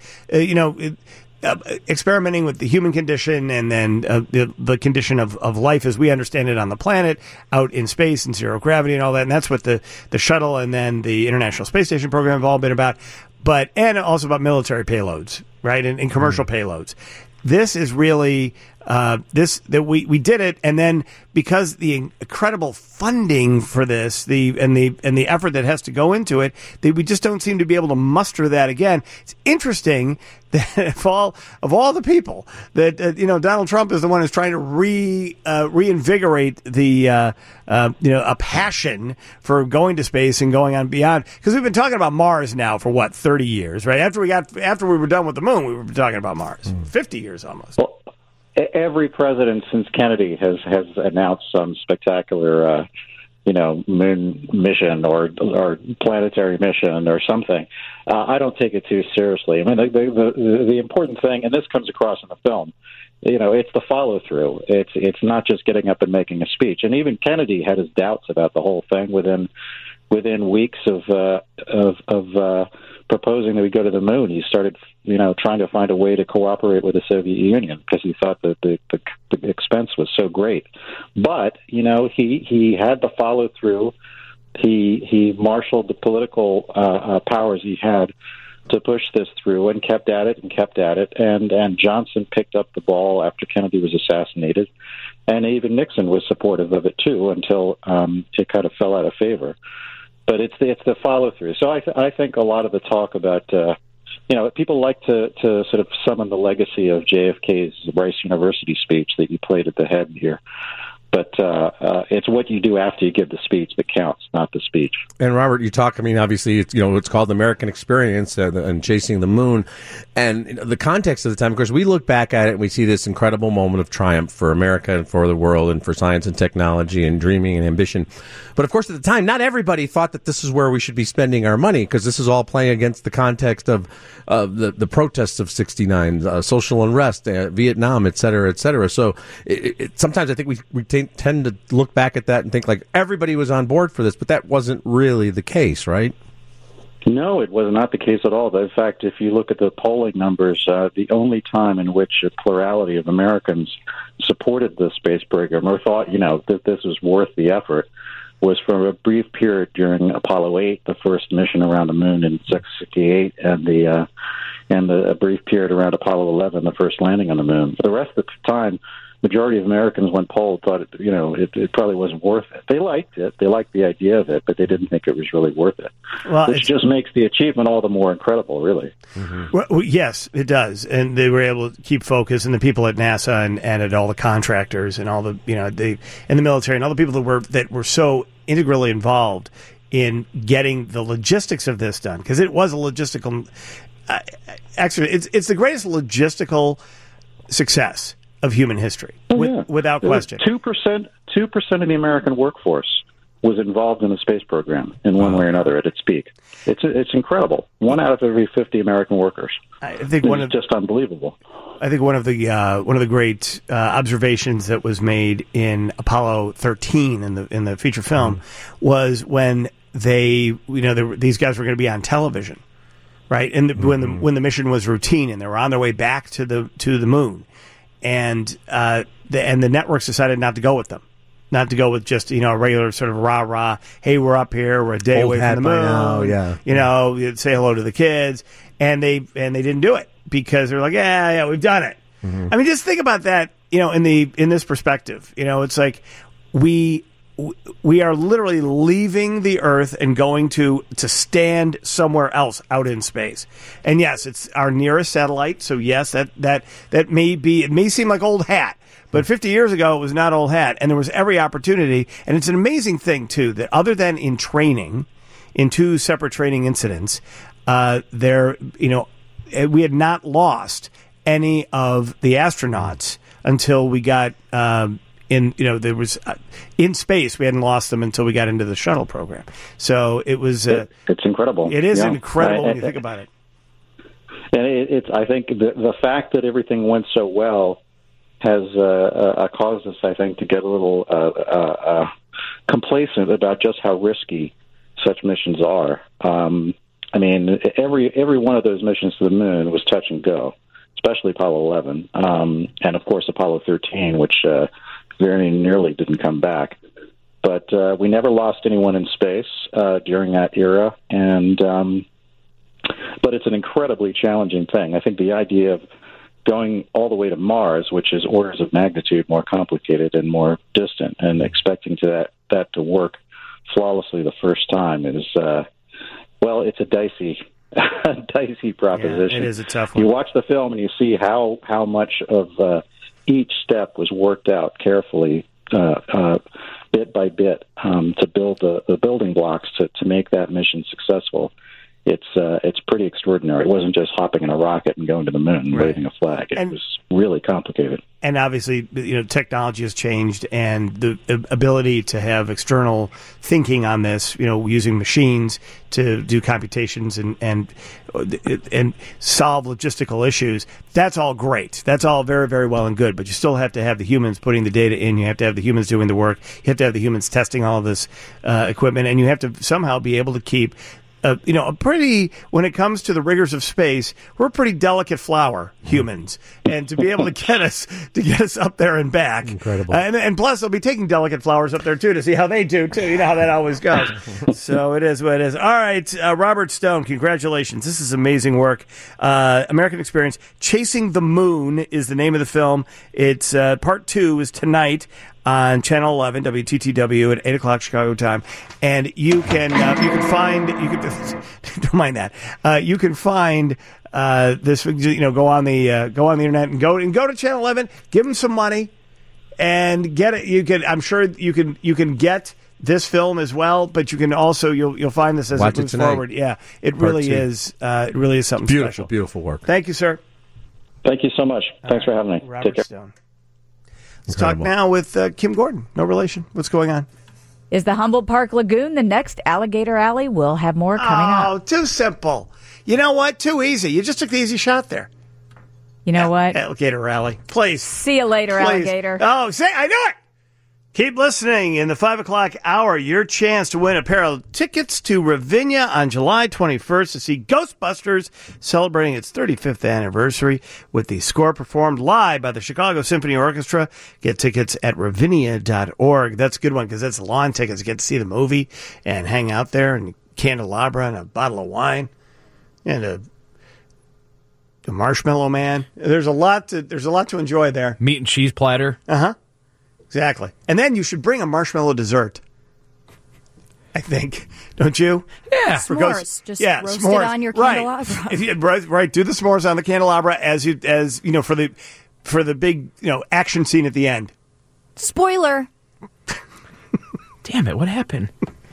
experimenting with the human condition, and then the condition of life as we understand it on the planet, out in space and zero gravity and all that. And that's what the shuttle and then the International Space Station program have all been about. And also about military payloads, right, and commercial payloads. This is really that we did it, and then because the incredible funding for this, the effort that has to go into it, we just don't seem to be able to muster that again. It's interesting that of all the people that Donald Trump is the one who's trying to reinvigorate a passion for going to space and going on beyond, because we've been talking about Mars now for 30 years, right? After we were done with the moon, we were talking about Mars. 50 years almost.
Well, every president since Kennedy has announced some spectacular, moon mission or planetary mission or something. I don't take it too seriously. I mean, the important thing, and this comes across in the film, it's the follow through. It's not just getting up and making a speech. And even Kennedy had his doubts about the whole thing within weeks of proposing that we go to the moon. He started, trying to find a way to cooperate with the Soviet Union because he thought that the expense was so great. But, he had the follow through. He marshaled the political powers he had to push this through and kept at it. And Johnson picked up the ball after Kennedy was assassinated. And even Nixon was supportive of it, too, until it kind of fell out of favor. But it's the follow-through. So I think a lot of the talk about, people like to sort of summon the legacy of JFK's Rice University speech that you played at the head here. But it's what you do after you give the speech that counts, not the speech.
And Robert, you talk. I mean, obviously, it's called the American Experience and Chasing the Moon, and the context of the time. Of course, we look back at it and we see this incredible moment of triumph for America and for the world and for science and technology and dreaming and ambition. But of course, at the time, not everybody thought that this is where we should be spending our money, because this is all playing against the context of the protests of '69, social unrest, Vietnam, et cetera, et cetera. So sometimes I think we tend to look back at that and think like everybody was on board for this, but that wasn't really the case, right?
No, it was not the case at all. In fact, if you look at the polling numbers, the only time in which a plurality of Americans supported the space program or thought, that this was worth the effort was for a brief period during Apollo 8, the first mission around the moon in 1968, and a brief period around Apollo 11, the first landing on the moon. For the rest of the time, majority of Americans, when polled, thought it probably wasn't worth it. They liked it. They liked the idea of it, but they didn't think it was really worth it. Well, which just makes the achievement all the more incredible, really.
Mm-hmm. Well, yes, it does. And they were able to keep focus, and the people at NASA and at all the contractors and all the and the military and all the people that were so integrally involved in getting the logistics of this done, because it was a logistical. Actually, it's the greatest logistical success of human history, without question.
2% of the American workforce was involved in the space program in one way or another at its peak. It's incredible. 1 out of every 50 American workers.
I think
it's just unbelievable.
I think one of the great observations that was made in Apollo 13 in the feature film was when these guys were going to be on television, right? And when the mission was routine and they were on their way back to the moon. And the networks decided not to go with them, not to go with just a regular sort of rah, hey, we're up here, we're a day away from the moon, you'd say hello to the kids, and they didn't do it because they're like, yeah, we've done it. Mm-hmm. I mean, just think about that, in this perspective, it's like we are literally leaving the Earth and going to stand somewhere else out in space. And yes, it's our nearest satellite. So yes, that may seem like old hat, but 50 years ago it was not old hat, and there was every opportunity. And it's an amazing thing too that other than in training, in 2 separate training incidents, we had not lost any of the astronauts until we got. There was in space, we hadn't lost them until we got into the shuttle program. So it was.
It's incredible.
It is incredible when you think about it.
And I think the fact that everything went so well has caused us, I think, to get a little complacent about just how risky such missions are. Every one of those missions to the moon was touch and go, especially Apollo 11, and of course Apollo 13, which. Very nearly didn't come back. But we never lost anyone in space during that era. But it's an incredibly challenging thing. I think the idea of going all the way to Mars, which is orders of magnitude more complicated and more distant, and expecting that to work flawlessly the first time is, it's a dicey proposition.
Yeah, it is a tough one.
You watch the film and you see how much of each step was worked out carefully, bit by bit, to build the building blocks to make that mission successful. It's pretty extraordinary. It wasn't just hopping in a rocket and going to the moon and waving a flag. It was really complicated.
And obviously, technology has changed, and the ability to have external thinking on this, using machines to do computations and solve logistical issues, that's all great. That's all very, very well and good. But you still have to have the humans putting the data in. You have to have the humans doing the work. You have to have the humans testing all of this equipment, and you have to somehow be able to keep a pretty, when it comes to the rigors of space, we're a pretty delicate flower, humans, and to be able to get us up there and back,
incredible.
And plus, they'll be taking delicate flowers up there too to see how they do too. You know how that always goes. So it is what it is. All right, Robert Stone, congratulations. This is amazing work. American Experience, Chasing the Moon is the name of the film. It's part 2 is tonight on Channel 11, WTTW at 8 o'clock Chicago time, and you can find don't mind that you can find this. Go on the internet and go to Channel 11, give them some money, and get it. I'm sure you can get this film as well, but you can also you'll find this as it moves forward. Yeah, it really is. It really is something special.
Beautiful work.
Thank you, sir.
Thank you so much. Thanks for having me.
Robert
Take care.
Stone. Let's talk now with Kim Gordon. No relation. What's going on?
Is the Humboldt Park Lagoon the next Alligator Alley? We'll have more coming up.
Oh, too simple. You know what? Too easy. You just took the easy shot there.
You know what?
Alligator Alley. Please.
See you later,
Please.
Alligator.
Oh, I knew it. Keep listening. In the 5 o'clock hour, your chance to win a pair of tickets to Ravinia on July 21st to see Ghostbusters celebrating its 35th anniversary with the score performed live by the Chicago Symphony Orchestra. Get tickets at ravinia.org. That's a good one because that's lawn tickets. You get to see the movie and hang out there and candelabra and a bottle of wine and a Marshmallow Man. There's a lot to enjoy there.
Meat and cheese platter.
Uh-huh. Exactly. And then you should bring a marshmallow dessert. I think. Don't you?
Yeah.
S'mores. Just roast it on your candelabra.
Right. If you, right. Do the s'mores on the candelabra as for the big, action scene at the end.
Spoiler.
Damn it, what happened?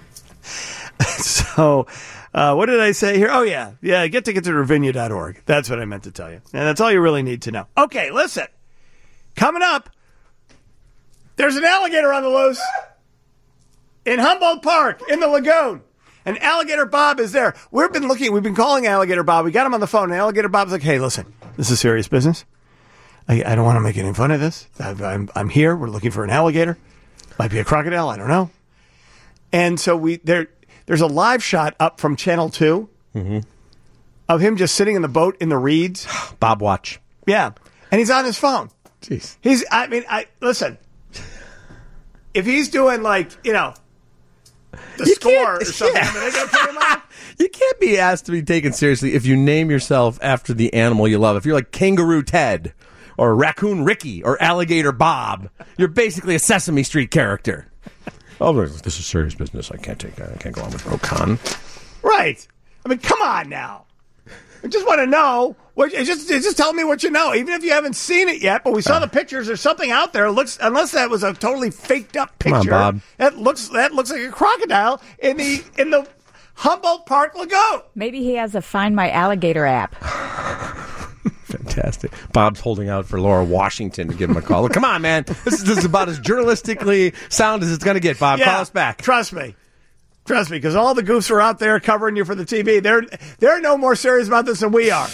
So, what did I say here? Oh, yeah. Yeah, get tickets at ravinia.org. That's what I meant to tell you. And that's all you really need to know. Okay, listen. Coming up, there's an alligator on the loose in Humboldt Park in the lagoon. And Alligator Bob is there. We've been calling Alligator Bob. We got him on the phone, and Alligator Bob's like, hey, listen, this is serious business. I don't want to make any fun of this. I'm here. We're looking for an alligator. Might be a crocodile. I don't know. And so there's a live shot up from Channel 2 of him just sitting in the boat in the reeds.
Bob watch.
Yeah. And he's on his phone.
Jeez.
Listen. If he's doing the score or something, are they going to put him on?
You can't be asked to be taken seriously if you name yourself after the animal you love. If you're like Kangaroo Ted or Raccoon Ricky or Alligator Bob, you're basically a Sesame Street character. Oh, this is serious business. I can't go on with Rokan.
Right. I mean, come on now. I just want to know. Just tell me what you know, even if you haven't seen it yet. But we saw the pictures. There's something out there. Unless that was a totally faked up picture.
Come on, Bob.
That looks like a crocodile in the Humboldt Park Lagoon.
Maybe he has a Find My Alligator app.
Fantastic. Bob's holding out for Laura Washington to give him a call. Come on, man. This is about as journalistically sound as it's going to get, Bob.
Yeah,
call us back.
Trust me, because all the goofs are out there covering you for the TV. They're no more serious about this than we are.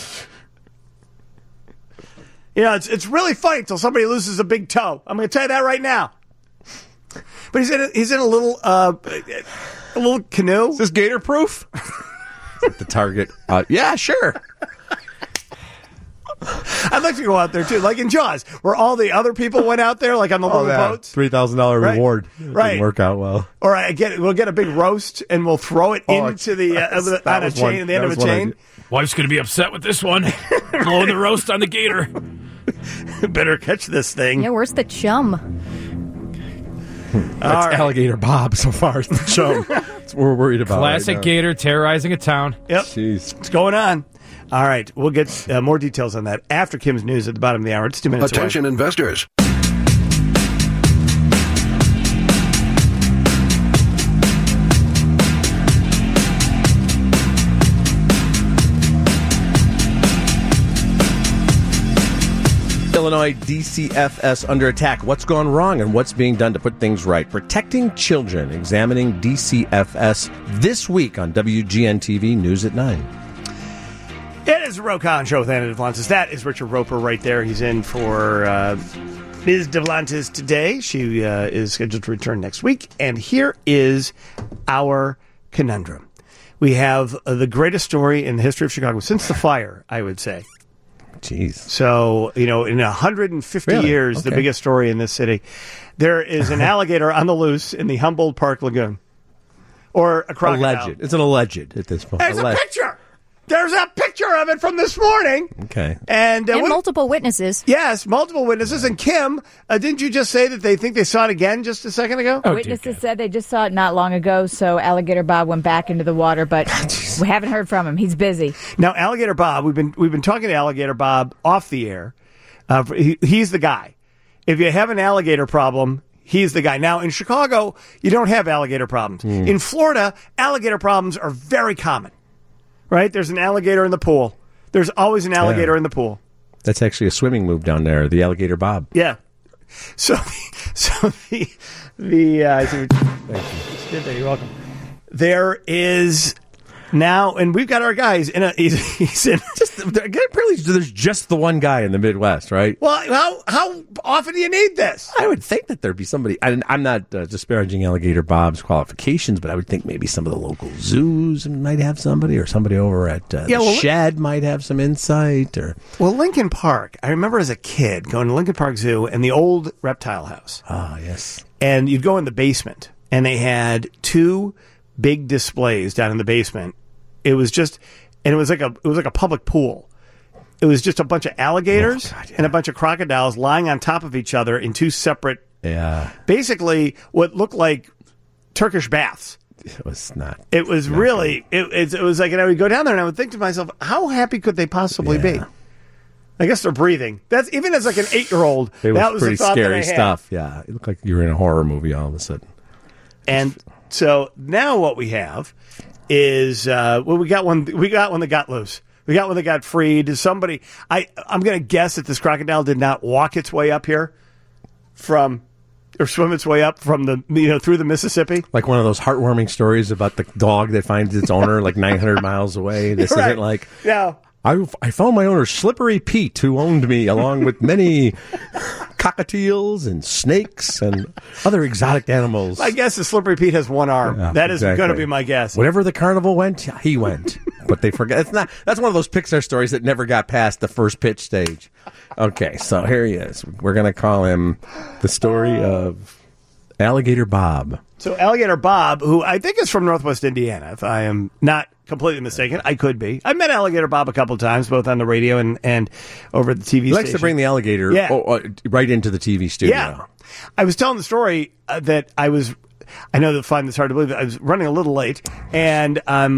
It's really funny until somebody loses a big toe. I'm going to tell you that right now. But he's in a little canoe.
Is this gator proof? The target. Yeah, sure.
I'd like to go out there too, like in Jaws, where all the other people went out there, like on the little boats.
$3,000 reward.
Right.
Didn't work out well.
Or we'll get a big roast and we'll throw it into the on a chain, at the end of a chain.
Wife's going to be upset with this one. Blowing the roast on the gator.
Better catch this thing.
Yeah, where's the chum?
That's right. Alligator Bob so far. The chum. That's what we're worried about.
Classic gator terrorizing a town.
Yep.
Jeez.
What's going on? All right. We'll get more details on that after Kim's news at the bottom of the hour. It's 2 minutes
Attention
away.
investors.
Illinois DCFS under attack. What's gone wrong and what's being done to put things right? Protecting Children, examining DCFS this week on WGN-TV News at 9.
It is the Rokan Show with Anna Duplantis. That is Richard Roper right there. He's in for Ms. Duplantis today. She is scheduled to return next week. And here is our conundrum. We have the greatest story in the history of Chicago since the fire, I would say.
Jeez.
So, in 150 years, the biggest story in this city, there is an alligator on the loose in the Humboldt Park Lagoon. Or a crocodile.
Alleged. It's an alleged at this point.
There's a picture! There's a picture of it from this morning.
Okay.
And
multiple witnesses.
Yes, multiple witnesses. And Kim, didn't you just say that they think they saw it again just a second ago?
Witnesses said they just saw it not long ago, so Alligator Bob went back into the water, but we haven't heard from him. He's busy.
Now, Alligator Bob, we've been talking to Alligator Bob off the air. He's the guy. If you have an alligator problem, he's the guy. Now, in Chicago, you don't have alligator problems. In Florida, alligator problems are very common. Right? There's an alligator in the pool. There's always an alligator in the pool.
That's actually a swimming move down there, the Alligator Bob.
Yeah. So the you're welcome. There is now, and we've got our guys in a. He's in.
Apparently, there's just the one guy in the Midwest, right?
Well, how often do you need this?
I would think that there'd be somebody. I'm not disparaging Alligator Bob's qualifications, but I would think maybe some of the local zoos might have somebody, or somebody over at the Shed might have some insight.
Well, Lincoln Park. I remember as a kid going to Lincoln Park Zoo and the old reptile house.
Ah, yes.
And you'd go in the basement, and they had two big displays down in the basement. It was like a public pool. It was just a bunch of alligators and a bunch of crocodiles lying on top of each other in two separate, basically what looked like Turkish baths.
It was not.
It was really. It was like, and I would go down there and I would think to myself, how happy could they possibly be? I guess they're breathing. That's even as like an 8-year-old. That was
pretty
the thought
scary
that I had.
stuff. Yeah, it looked like you were in a horror movie all of a sudden.
And so now what we have is we got one that got loose. We got one that got freed. Somebody, I'm going to guess that this crocodile did not walk its way up here or swim its way up from through the Mississippi.
Like one of those heartwarming stories about the dog that finds its owner like 900 miles away. This isn't like I found my owner Slippery Pete, who owned me, along with many cockatiels and snakes and other exotic animals.
I guess the Slippery Pete has one arm.
Yeah,
that is going to be my guess.
Whatever the carnival went, he went. But they forget. That's one of those Pixar stories that never got past the first pitch stage. Okay, so here he is. We're going to call him the story of Alligator Bob.
So Alligator Bob, who I think is from Northwest Indiana, if I am not completely mistaken. I could be. I've met Alligator Bob a couple of times, both on the radio and over at the TV station.
He likes to bring the alligator right into the TV studio. Yeah.
I was telling the story that I know they'll find this hard to believe. I was running a little late, and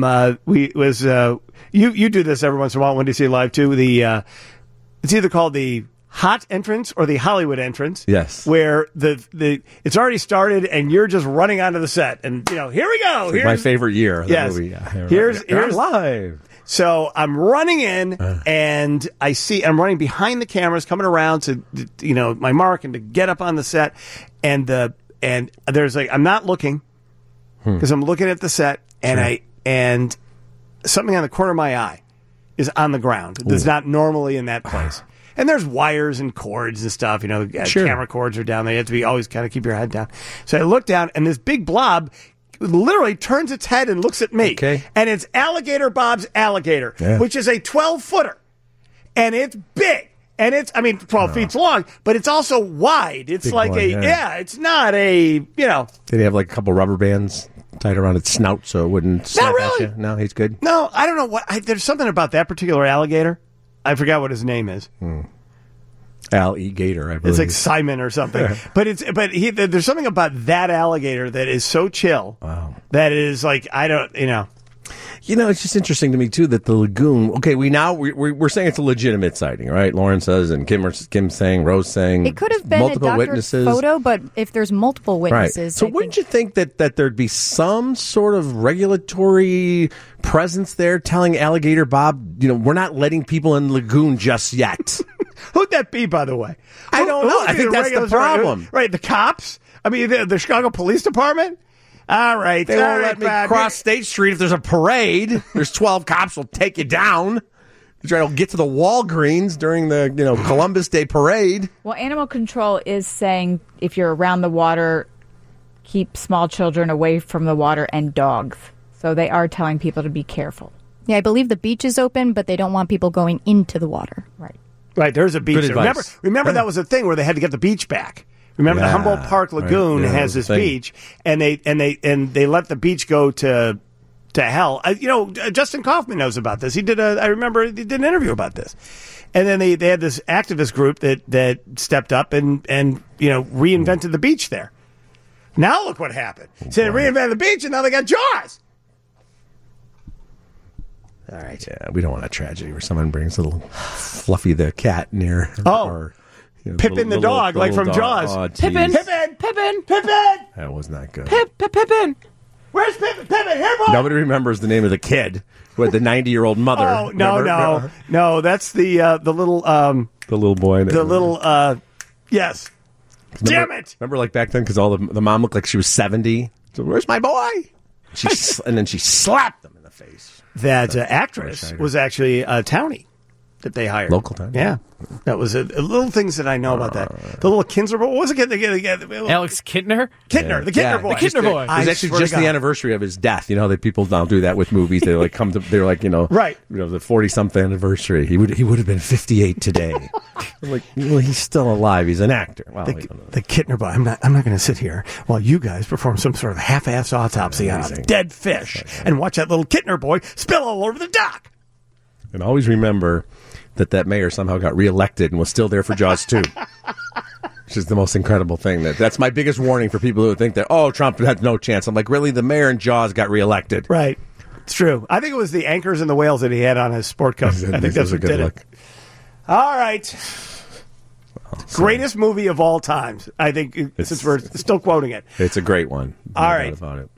you do this every once in a while when you see live too. It's either called the hot entrance or the Hollywood entrance.
Yes.
Where it's already started and you're just running onto the set and here we go.
It's my favorite year of the movie.
Yeah. Here's
live.
So I'm running in and I'm running behind the cameras coming around to my mark and to get up on the set and there's I'm not looking because I'm looking at the set and something on the corner of my eye is on the ground. That's not normally in that place. And there's wires and cords and stuff, camera cords are down there. You have to be always kind of keep your head down. So I look down, and this big blob literally turns its head and looks at me.
Okay.
And it's Alligator Bob's alligator, which is a 12-footer. And it's big. And it's, 12 feet long, but it's also wide. It's big like it's not a, Did
he have like a couple rubber bands tied around its snout so it wouldn't snap at you? No, he's good?
No, I don't know there's something about that particular alligator. I forgot what his name is.
Alligator, I believe.
It's like Simon or something. There's something about that alligator that is so chill.
Wow.
That is like
it's just interesting to me too that the lagoon. Okay, we're saying it's a legitimate sighting, right? Lauren says, and Kim saying, Rose saying,
it could have been
multiple
a doctored
witnesses.
photo, but if there's multiple witnesses,
right. So wouldn't you think that there'd be some sort of regulatory presence there telling Alligator Bob, we're not letting people in the lagoon just yet?
Who'd that be, by the way?
I don't know. I think that's the problem.
Right, the cops? The Chicago Police Department? All right.
They won't let me cross State Street if there's a parade. There's 12 cops will take you down. You try to get to the Walgreens during the Columbus Day parade.
Well, Animal Control is saying if you're around the water, keep small children away from the water and dogs. So they are telling people to be careful.
Yeah, I believe the beach is open, but they don't want people going into the water.
Right.
Right, there's a beach
Good
there.
advice.
Remember that was a thing where they had to get the beach back. Remember the Humboldt Park Lagoon has this beach, and they let the beach go to hell. Justin Kaufman knows about this. I remember he did an interview about this. And then they had this activist group that stepped up and reinvented the beach there. Now look what happened. So they reinvented the beach, and now they got Jaws. All right.
Yeah, we don't want a tragedy where someone brings little Fluffy the cat near. Or,
Pippin the dog, like from Jaws.
Oh,
Pippin.
That was not good.
Pippin.
Where's Pippin? Pippin, here, boy.
Nobody remembers the name of the kid who had the 90-year-old mother.
Oh, no. That's the little
the little boy.
Yes. Damn it!
Remember, like back then, because all the mom looked like she was 70. So where's my boy? And then she slapped him in the face.
That actress was actually a townie that they hired.
Local townie.
Yeah. That was little things that I know about that. The little Kinsler boy. What was it again?
Alex Kintner?
Kittner. The Kittner boy.
The Kittner boy.
It was actually just the anniversary of his death. You know, that people now do that with movies. They like they're like,
right.
The 40-something anniversary. He would have been 58 today. I'm like, well, he's still alive. He's an actor. Well,
the Kittner boy. I'm not going to sit here while you guys perform some sort of half-ass autopsy on a dead fish and watch that little Kittner boy spill all over the dock.
And always remember that mayor somehow got reelected and was still there for Jaws 2. Which is the most incredible thing. That's my biggest warning for people who think that, Trump had no chance. I'm like, really? The mayor in Jaws got reelected.
Right. It's true. I think it was the anchors and the whales that he had on his sport coat. I think that's what did it. All right. Greatest movie of all times. I think, since we're still quoting it.
It's a great one.
All right.
About it.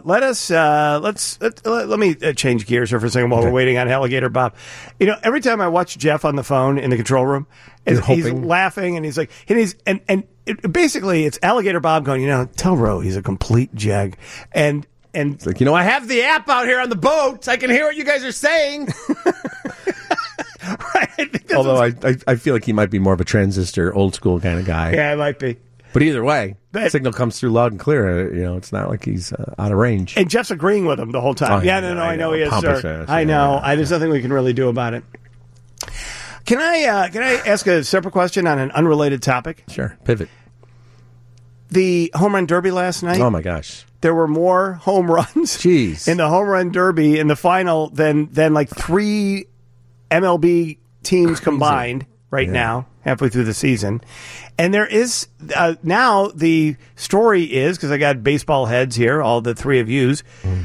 Let me change gears here for a second while we're waiting on Alligator Bob. Every time I watch Jeff on the phone in the control room, he's laughing and he's like, basically it's Alligator Bob going, tell Roe he's a complete jag. And
it's like, I have the app out here on the boat. I can hear what you guys are saying. Right. Although I feel like he might be more of a transistor, old school kind of guy.
Yeah, it might be.
But either way, the signal comes through loud and clear. It's not like he's out of range.
And Jeff's agreeing with him the whole time. I know he is, sir. I know. There's nothing we can really do about it. Can I ask a separate question on an unrelated topic?
Sure. Pivot.
The home run derby last night.
Oh my gosh.
There were more home runs in the home run derby in the final than like 3 MLB teams combined now, halfway through the season. And there is now the story is, because I got baseball heads here, all the three of yous,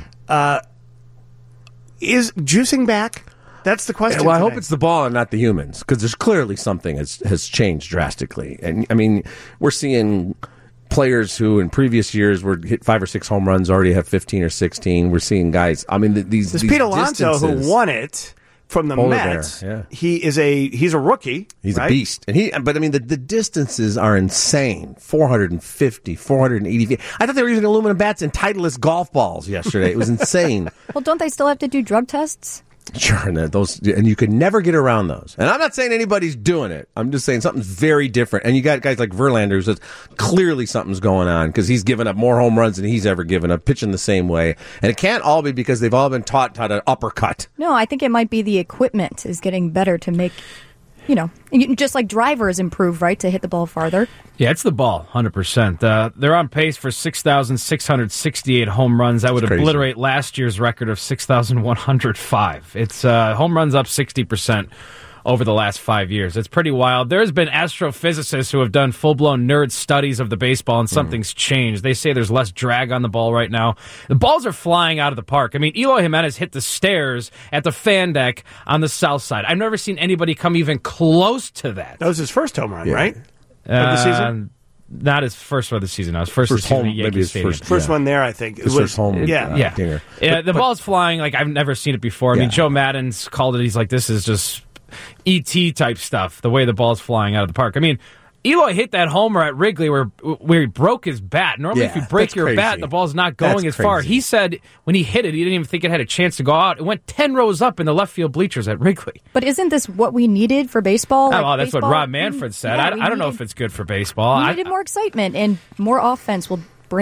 is juicing back? That's the question.
Well, I hope it's the ball and not the humans, because there's clearly something has changed drastically. And I mean, we're seeing players who in previous years were hit 5 or 6 home runs already have 15 or 16. We're seeing guys. I mean, these
Pete Alonso who won it from the Mets. He's a rookie.
He's a beast. But I mean, the distances are insane. 450, 480 feet. I thought they were using aluminum bats and Titleist golf balls yesterday. It was insane.
Well, don't they still have to do drug tests?
Sure, and you could never get around those. And I'm not saying anybody's doing it. I'm just saying something's very different. And you got guys like Verlander who says clearly something's going on because he's given up more home runs than he's ever given up, pitching the same way. And it can't all be because they've all been taught how to uppercut.
No, I think it might be the equipment is getting better to make, just like drivers improve, right, to hit the ball farther.
Yeah, it's the ball, 100%. They're on pace for 6,668 home runs. That would obliterate last year's record of 6,105. It's home runs up 60% over the last 5 years. It's pretty wild. There's been astrophysicists who have done full-blown nerd studies of the baseball, and something's changed. They say there's less drag on the ball right now. The balls are flying out of the park. I mean, Eloy Jimenez hit the stairs at the fan deck on the south side. I've never seen anybody come even close to that.
That was his first home run, right? Of the season?
Not his first of the season. No, his first
home,
at Yankee Stadium.
First one there, I think.
His first home.
Yeah. The ball's flying like I've never seen it before. I mean, Joe Maddon's called it. He's like, this is just E.T. type stuff, the way the ball's flying out of the park. I mean, Eloy hit that homer at Wrigley where he broke his bat. Normally, if you break your bat, the ball's not going as far. He said when he hit it, he didn't even think it had a chance to go out. It went 10 rows up in the left field bleachers at Wrigley.
But isn't this what we needed for baseball?
That's what Rob Manfred said. I don't know if it's good for baseball.
We needed more excitement, and more offense will bring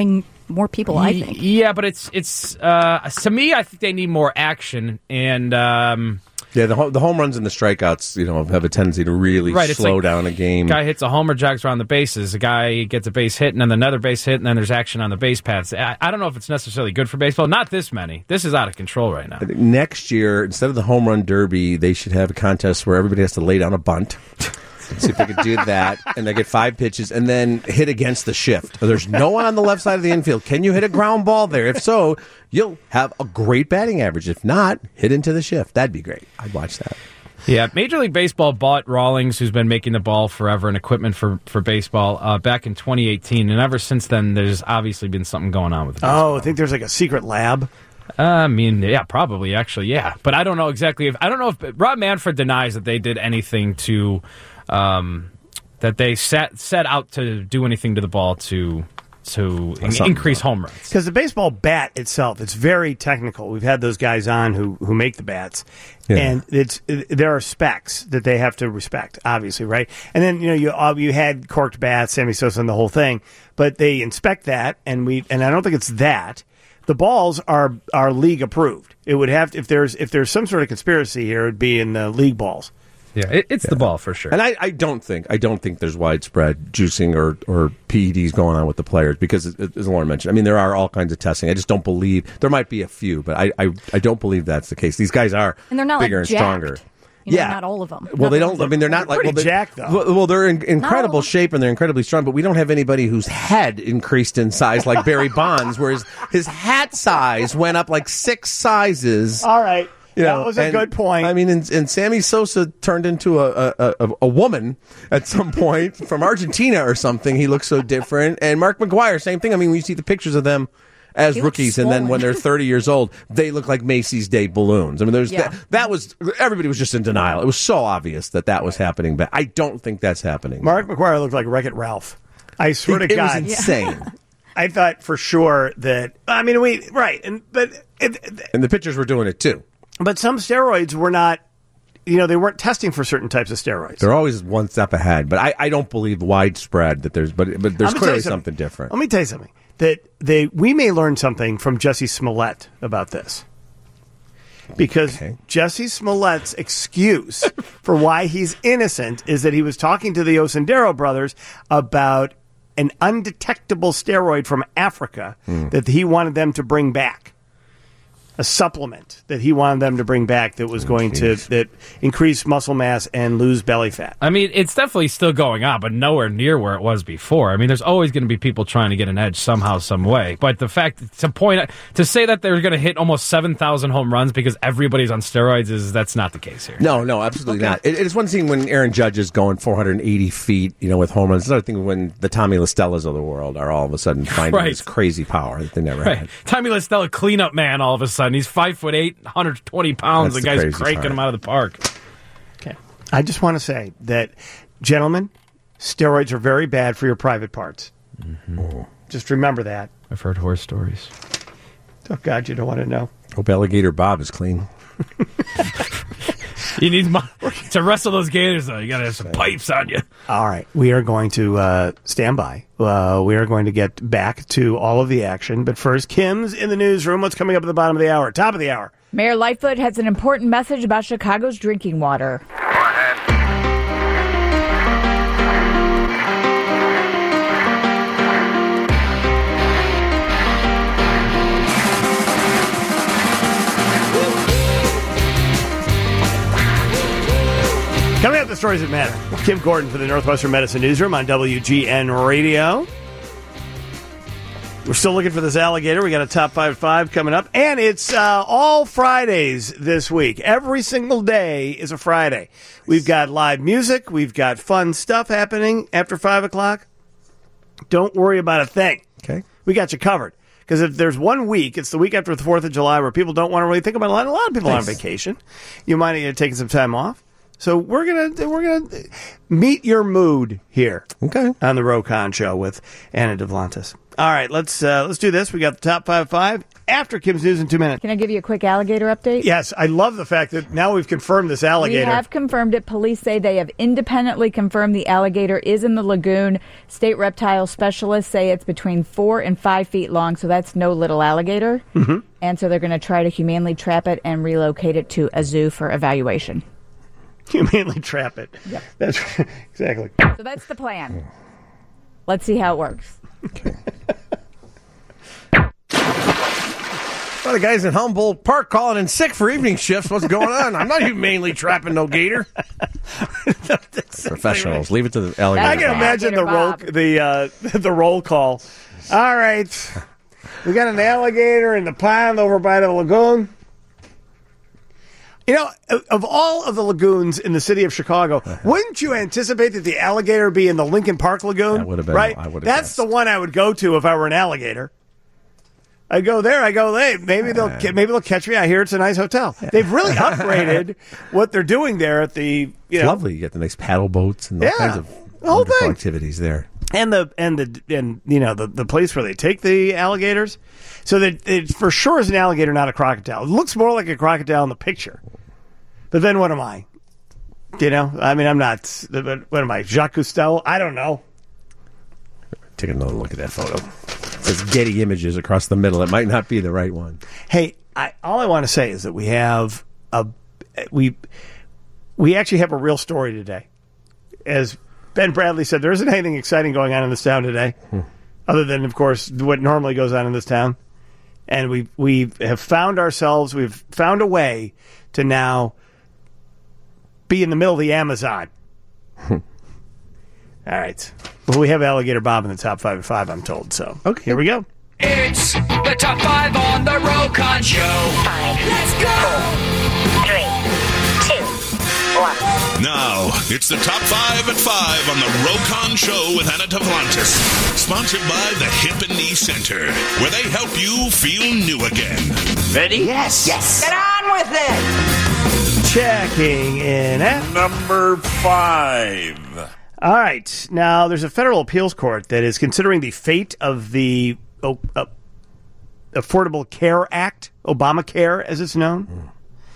more people, I think.
Yeah, but it's to me, I think they need more action and.
Yeah, the home runs and the strikeouts, have a tendency to really slow down a game.
A guy hits a homer, jogs around the bases. A guy gets a base hit, and then another base hit, and then there's action on the base paths. I don't know if it's necessarily good for baseball. Not this many. This is out of control right now.
Next year, instead of the home run derby, they should have a contest where everybody has to lay down a bunt. See if they could do that, and they get 5 pitches, and then hit against the shift. There's no one on the left side of the infield. Can you hit a ground ball there? If so, you'll have a great batting average. If not, hit into the shift. That'd be great. I'd watch that.
Yeah, Major League Baseball bought Rawlings, who's been making the ball forever and equipment for baseball, back in 2018, and ever since then, there's obviously been something going on with baseball.
Oh, I think there's like a secret lab.
I mean, yeah, probably, actually, yeah. But I don't know exactly I don't know if Rob Manfred denies that they did anything to that they set out to do anything to the ball to increase home runs.
Because the baseball bat itself, it's very technical. We've had those guys on who make the bats, and there are specs that they have to respect, obviously, right? And then you had corked bats, Sammy Sosa, and the whole thing, but they inspect that, and I don't think it's that. The balls are league approved. It would have to, if there's some sort of conspiracy here, it would be in the league balls.
Yeah, it's the ball for sure.
And I don't think there's widespread juicing or PEDs going on with the players because, as Lauren mentioned, I mean, there are all kinds of testing. I just don't believe there might be a few, but I don't believe that's the case. These guys are
and they're not
bigger
like
and stronger.
Not all of them.
Well, they don't. I mean, they're not like
jacked though.
Well, they're in incredible shape and they're incredibly strong. But we don't have anybody whose head increased in size like Barry Bonds, where his hat size went up like 6 sizes.
All right. That was a good point.
I mean, and Sammy Sosa turned into a woman at some point from Argentina or something. He looks so different. And Mark McGwire, same thing. I mean, when you see the pictures of them as rookies, and then when they're 30 years old, they look like Macy's Day balloons. I mean, that was everybody was just in denial. It was so obvious that was happening, but I don't think that's happening.
Mark McGwire looked like Wreck-It Ralph. I swear to God,
it was insane.
I thought for sure that and
the pitchers were doing it too.
But some steroids were not, they weren't testing for certain types of steroids.
They're always one step ahead, but I don't believe widespread that there's, but there's clearly something different.
Let me tell you something, that we may learn something from Jussie Smollett about this. Because Jussie Smollett's excuse for why he's innocent is that he was talking to the Osendero brothers about an undetectable steroid from Africa that he wanted them to bring back. A supplement that he wanted them to bring back that was going to increase muscle mass and lose belly fat.
I mean, it's definitely still going on, but nowhere near where it was before. I mean, there's always going to be people trying to get an edge somehow, some way. But the fact to say that they're going to hit almost 7,000 home runs because everybody's on steroids that's not the case here.
No, absolutely not. It's one thing when Aaron Judge is going 480 feet, with home runs. It's another thing when the Tommy LaStellas of the world are all of a sudden finding this crazy power that they never had.
Tommy LaStella, cleanup man, all of a sudden. He's 5'8", 120 pounds. The guy's cranking him out of the park.
Okay. I just want to say that, gentlemen, steroids are very bad for your private parts. Mm-hmm. Just remember that.
I've heard horror stories.
Oh, God, you don't want to know.
Hope Alligator Bob is clean.
You need to wrestle those gators, though. You got to have some pipes on you.
All right. We are going to stand by. We are going to get back to all of the action. But first, Kim's in the newsroom. What's coming up at the bottom of the hour? Top of the hour.
Mayor Lightfoot has an important message about Chicago's drinking water.
Coming up, the stories that matter. Kim Gordon for the Northwestern Medicine Newsroom on WGN Radio. We're still looking for this alligator. We got a top 5 coming up. And it's all Fridays this week. Every single day is a Friday. We've got live music. We've got fun stuff happening after 5 o'clock. Don't worry about a thing.
Okay.
We got you covered. Because if there's 1 week, it's the week after the 4th of July where people don't want to really think about it. A lot of people are on vacation. You might have taken some time off. So we're gonna meet your mood here.
Okay.
On the Rokon Show with Anna Duplantis. All right, let's do this. We got the top 5 after Kim's News in 2 minutes.
Can I give you a quick alligator update?
Yes, I love the fact that now we've confirmed this alligator.
We have confirmed it. Police say they have independently confirmed the alligator is in the lagoon. State reptile specialists say it's between 4 and 5 feet long, so that's no little alligator.
Mm-hmm.
And so they're going to try to humanely trap it and relocate it to a zoo for evaluation.
Humanely trap it.
Yep.
That's exactly.
So that's the plan. Let's see how it works.
Okay. Well, the guys in Humboldt Park calling in sick for evening shifts. What's going on? I'm not humanely trapping no gator. Professionals, leave it to the alligator.
I can imagine the roll call. All right, we got an alligator in the pond over by the lagoon. You know, of all of the lagoons in the city of Chicago, wouldn't you anticipate that the alligator be in the Lincoln Park Lagoon?
That would have been
right.
That's
the one I would go to if I were an alligator. I go there. I go, hey, maybe they'll catch me. I hear it's a nice hotel. They've really upgraded what they're doing there at the.
It's lovely. You get the nice paddle boats and all kinds of wonderful activities there.
And the place where they take the alligators, so that it for sure is an alligator, not a crocodile. It looks more like a crocodile in the picture. But then what am I? You know, I mean, I'm not. What am I, Jacques Cousteau? I don't know.
Take another look at that photo. It says Getty Images across the middle. It might not be the right one.
Hey, all I want to say is that we have we actually have a real story today. As Ben Bradley said, there isn't anything exciting going on in this town today, other than, of course, what normally goes on in this town. And we have found ourselves. We've found a way to now be in the middle of the Amazon. All right. Well, we have Alligator Bob in the top 5 at 5, I'm told. So here we go.
It's the top 5 on the Rokon Show.
5.
Let's go.
3, 2, 1.
Now, it's the top 5 at 5 on the Rokon Show with Anna Duplantis. Sponsored by the Hip and Knee Center, where they help you feel new again.
Ready?
Yes.
Get on with it.
Checking in at
number 5.
All right. Now, there's a federal appeals court that is considering the fate of the Affordable Care Act, Obamacare as it's known.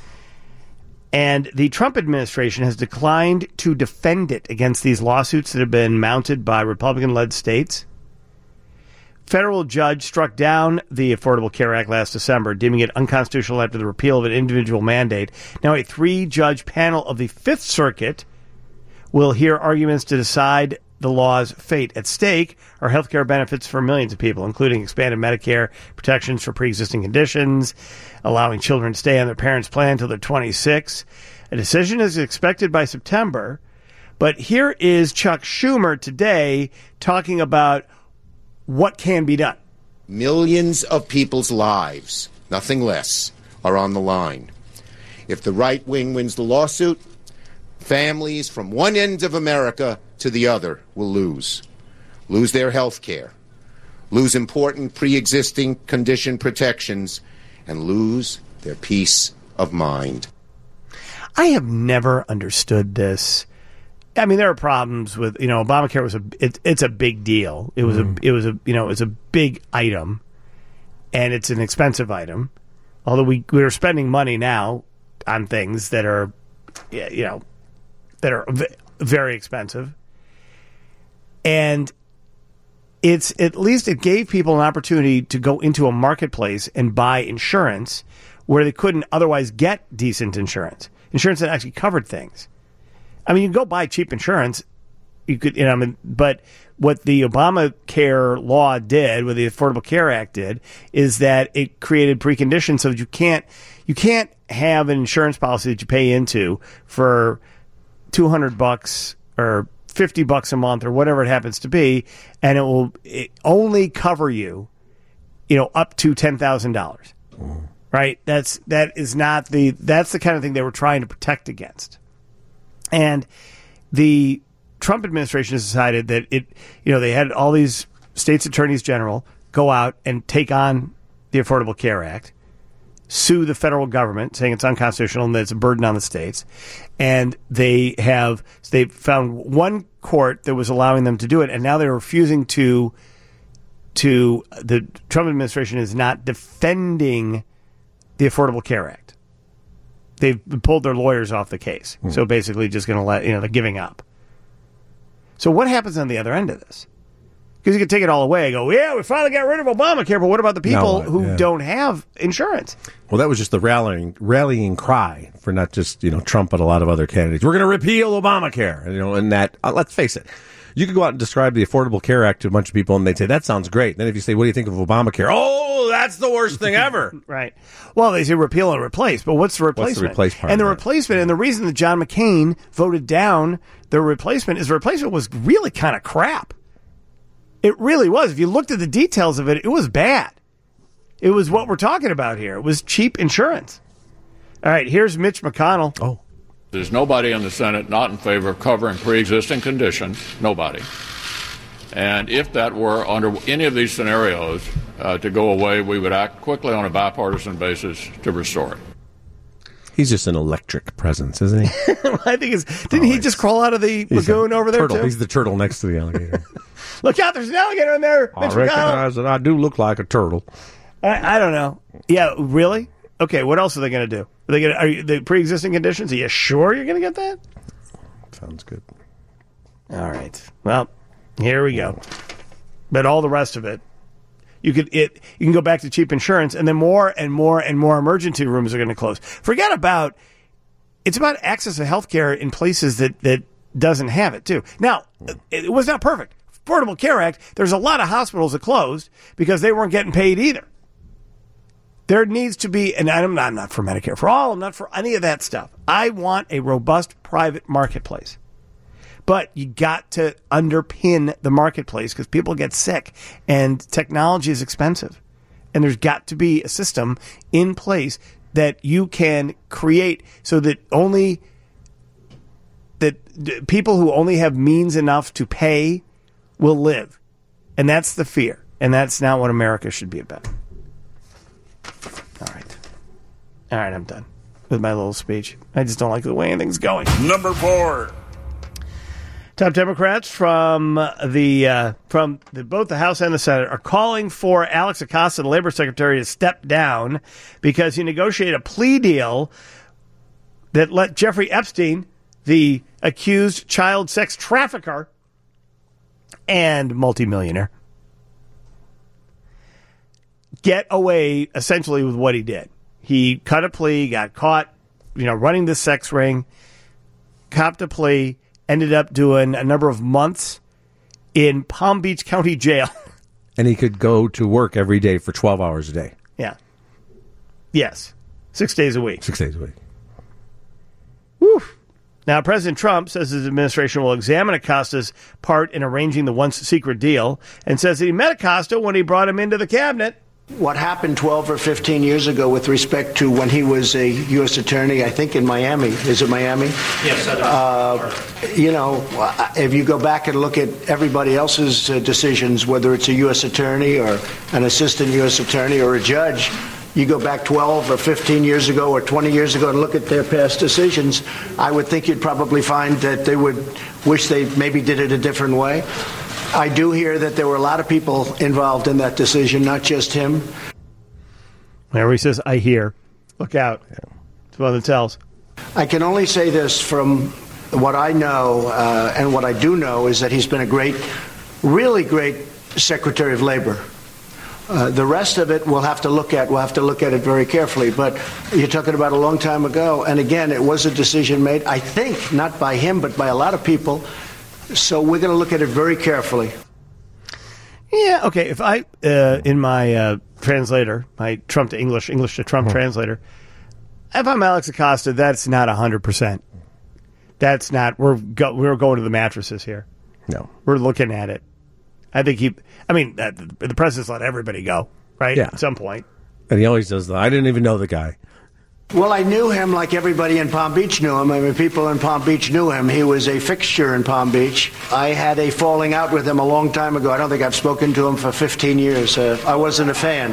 And the Trump administration has declined to defend it against these lawsuits that have been mounted by Republican-led states. Federal judge struck down the Affordable Care Act last December, deeming it unconstitutional after the repeal of an individual mandate. Now, a 3-judge panel of the Fifth Circuit will hear arguments to decide the law's fate. At stake are health care benefits for millions of people, including expanded Medicare protections for pre-existing conditions, allowing children to stay on their parents' plan until they're 26. A decision is expected by September, but here is Chuck Schumer today talking about what can be done.
Millions of people's lives, nothing less, are on the line. If the right wing wins the lawsuit, families from one end of America to the other will lose their health care, lose important pre-existing condition protections, and lose their peace of mind.
I have never understood this. I mean, there are problems with, Obamacare was it's a big deal. It was a big item, and it's an expensive item. Although we are spending money now on things that are, that are very expensive. And it's at least it gave people an opportunity to go into a marketplace and buy insurance where they couldn't otherwise get decent insurance that actually covered things. I mean, you can go buy cheap insurance. You could, but what the Obamacare law did, what the Affordable Care Act did, is that it created preconditions so that you can't have an insurance policy that you pay into for $200 or $50 a month or whatever it happens to be, and it only cover you, up to $10,000. Right? That's the kind of thing they were trying to protect against. And the Trump administration has decided that they had all these states' attorneys general go out and take on the Affordable Care Act sue the federal government, saying it's unconstitutional and that it's a burden on the states. And they found one court that was allowing them to do it, and now they're refusing to the Trump administration is not defending the Affordable Care Act. They've pulled their lawyers off the case. So basically just going to they're giving up. So what happens on the other end of this? Because you could take it all away and go, yeah, we finally got rid of Obamacare, but what about the people who don't have insurance?
Well, that was just the rallying cry for not just, Trump, but a lot of other candidates. We're going to repeal Obamacare. And that, let's face it, you could go out and describe the Affordable Care Act to a bunch of people, and they'd say, that sounds great. Then if you say, what do you think of Obamacare? Oh, that's the worst thing ever.
Right. Well, they say repeal and replace, but what's the replacement?
What's the replace part?
And the replacement, and the reason that John McCain voted down the replacement is the replacement was really kind of crap. It really was. If you looked at the details of it, it was bad. It was what we're talking about here. It was cheap insurance. All right, here's Mitch McConnell.
Oh.
There's nobody in the Senate not in favor of covering pre-existing conditions. Nobody. And if that were under any of these scenarios to go away, we would act quickly on a bipartisan basis to restore it.
He's just an electric presence, isn't he?
I think didn't he just crawl out of the lagoon over there,
turtle.
Too?
He's the turtle next to the alligator.
Look out, there's an alligator in there.
I recognize that I do look like a turtle.
I don't know. Yeah, really? Okay, what else are they going to do? Are the pre-existing conditions? Are you sure you're going to get that?
Sounds good.
All right. Well, here we go. But all the rest of it, you can go back to cheap insurance, and then more and more and more emergency rooms are going to close. Forget about it's about access to health care in places that doesn't have it too. Now, it was not perfect. Affordable Care Act, there's a lot of hospitals that closed because they weren't getting paid either. There needs to be, and I'm not for Medicare for all, I'm not for any of that stuff. I want a robust private marketplace. But you got to underpin the marketplace because people get sick and technology is expensive. And there's got to be a system in place that you can create so that that people who only have means enough to pay will live. And that's the fear. And that's not what America should be about. All right, I'm done with my little speech. I just don't like the way anything's going.
Number 4.
Top Democrats from both the House and the Senate are calling for Alex Acosta, the Labor Secretary, to step down because he negotiated a plea deal that let Jeffrey Epstein, the accused child sex trafficker and multimillionaire, get away essentially with what he did. He cut a plea, got caught, running this sex ring, copped a plea, ended up doing a number of months in Palm Beach County Jail.
And he could go to work every day for 12 hours a day.
Yeah. Yes. 6 days a week.
6 days a week.
Woo. Now, President Trump says his administration will examine Acosta's part in arranging the once secret deal and says that he met Acosta when he brought him into the cabinet.
What happened 12 or 15 years ago with respect to when he was a U.S. attorney, I think in Miami. Is it Miami?
Yes.
If you go back and look at everybody else's decisions, whether it's a U.S. attorney or an assistant U.S. attorney or a judge, you go back 12 or 15 years ago or 20 years ago and look at their past decisions, I would think you'd probably find that they would wish they maybe did it a different way. I do hear that there were a lot of people involved in that decision, not just him.
Whenever he says, I hear, look out. It's one that tells.
I can only say this from what I know, and what I do know is that he's been a really great Secretary of Labor. The rest of it we'll have to look at. We'll have to look at it very carefully. But you're talking about a long time ago. And again, it was a decision made, I think, not by him, but by a lot of people. So we're going to look at it very carefully.
Yeah, okay. If I, in my translator, my Trump to English, English to Trump translator, if I'm Alex Acosta, that's not 100%. That's not, we're going to the mattresses here.
No.
We're looking at it. I think the president's let everybody go, right?
Yeah.
At some point.
And he always does that. I didn't even know the guy.
Well, I knew him like everybody in Palm Beach knew him. I mean, people in Palm Beach knew him. He was a fixture in Palm Beach. I had a falling out with him a long time ago. I don't think I've spoken to him for 15 years. I wasn't a fan.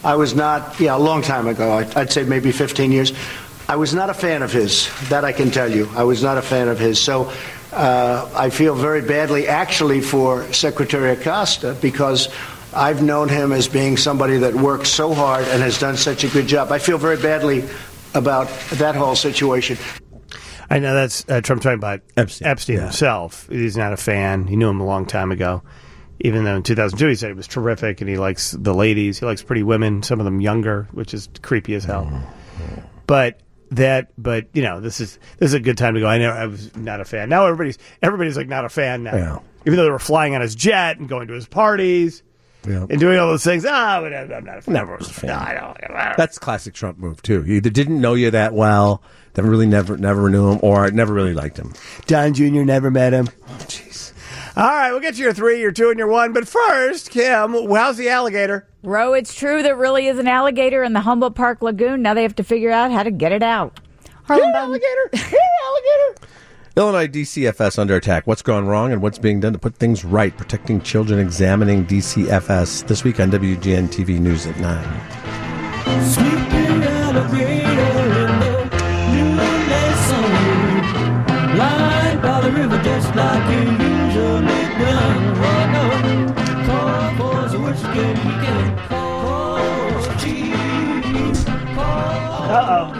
I was not, a long time ago, I'd say maybe 15 years, I was not a fan of his. That I can tell you. I was not a fan of his. So I feel very badly, actually, for Secretary Acosta, because I've known him as being somebody that works so hard and has done such a good job. I feel very badly about that whole situation.
I know that's Trump talking about Epstein himself. He's not a fan. He knew him a long time ago. Even though in 2002 he said he was terrific and he likes the ladies. He likes pretty women, some of them younger, which is creepy as hell. But this is a good time to go. I know I was not a fan. Now everybody's like not a fan now. Yeah. Even though they were flying on his jet and going to his parties and doing all those things. I'm not a fan.
Never was a fan. No, I don't. That's a classic Trump move too. He either didn't know you that well, that really never knew him, or never really liked him.
Don Jr. never met him. Oh, jeez. All right, we'll get to your 3, your 2, and your 1. But first, Kim, how's the alligator?
Ro, it's true there really is an alligator in the Humboldt Park Lagoon. Now they have to figure out how to get it out.
Alligator! Alligator!
Illinois DCFS under attack. What's gone wrong and what's being done to put things right? Protecting children, examining DCFS. This week on WGN TV News at 9.
Sweeping alligator in the noonday sun. Lying by the river just like you usually done. Oh no, call for the worst again. You can call for cheese.
Uh-oh.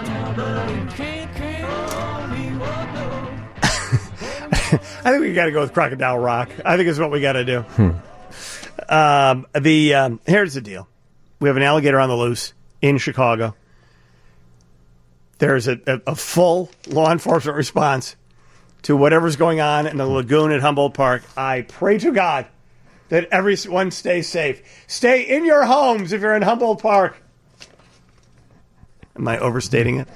I think we got to go with Crocodile Rock. I think it's what we got to do. Here's the deal. We have an alligator on the loose in Chicago. There's a full law enforcement response to whatever's going on in the lagoon at Humboldt Park. I pray to God that everyone stays safe. Stay in your homes if you're in Humboldt Park. Am I overstating it?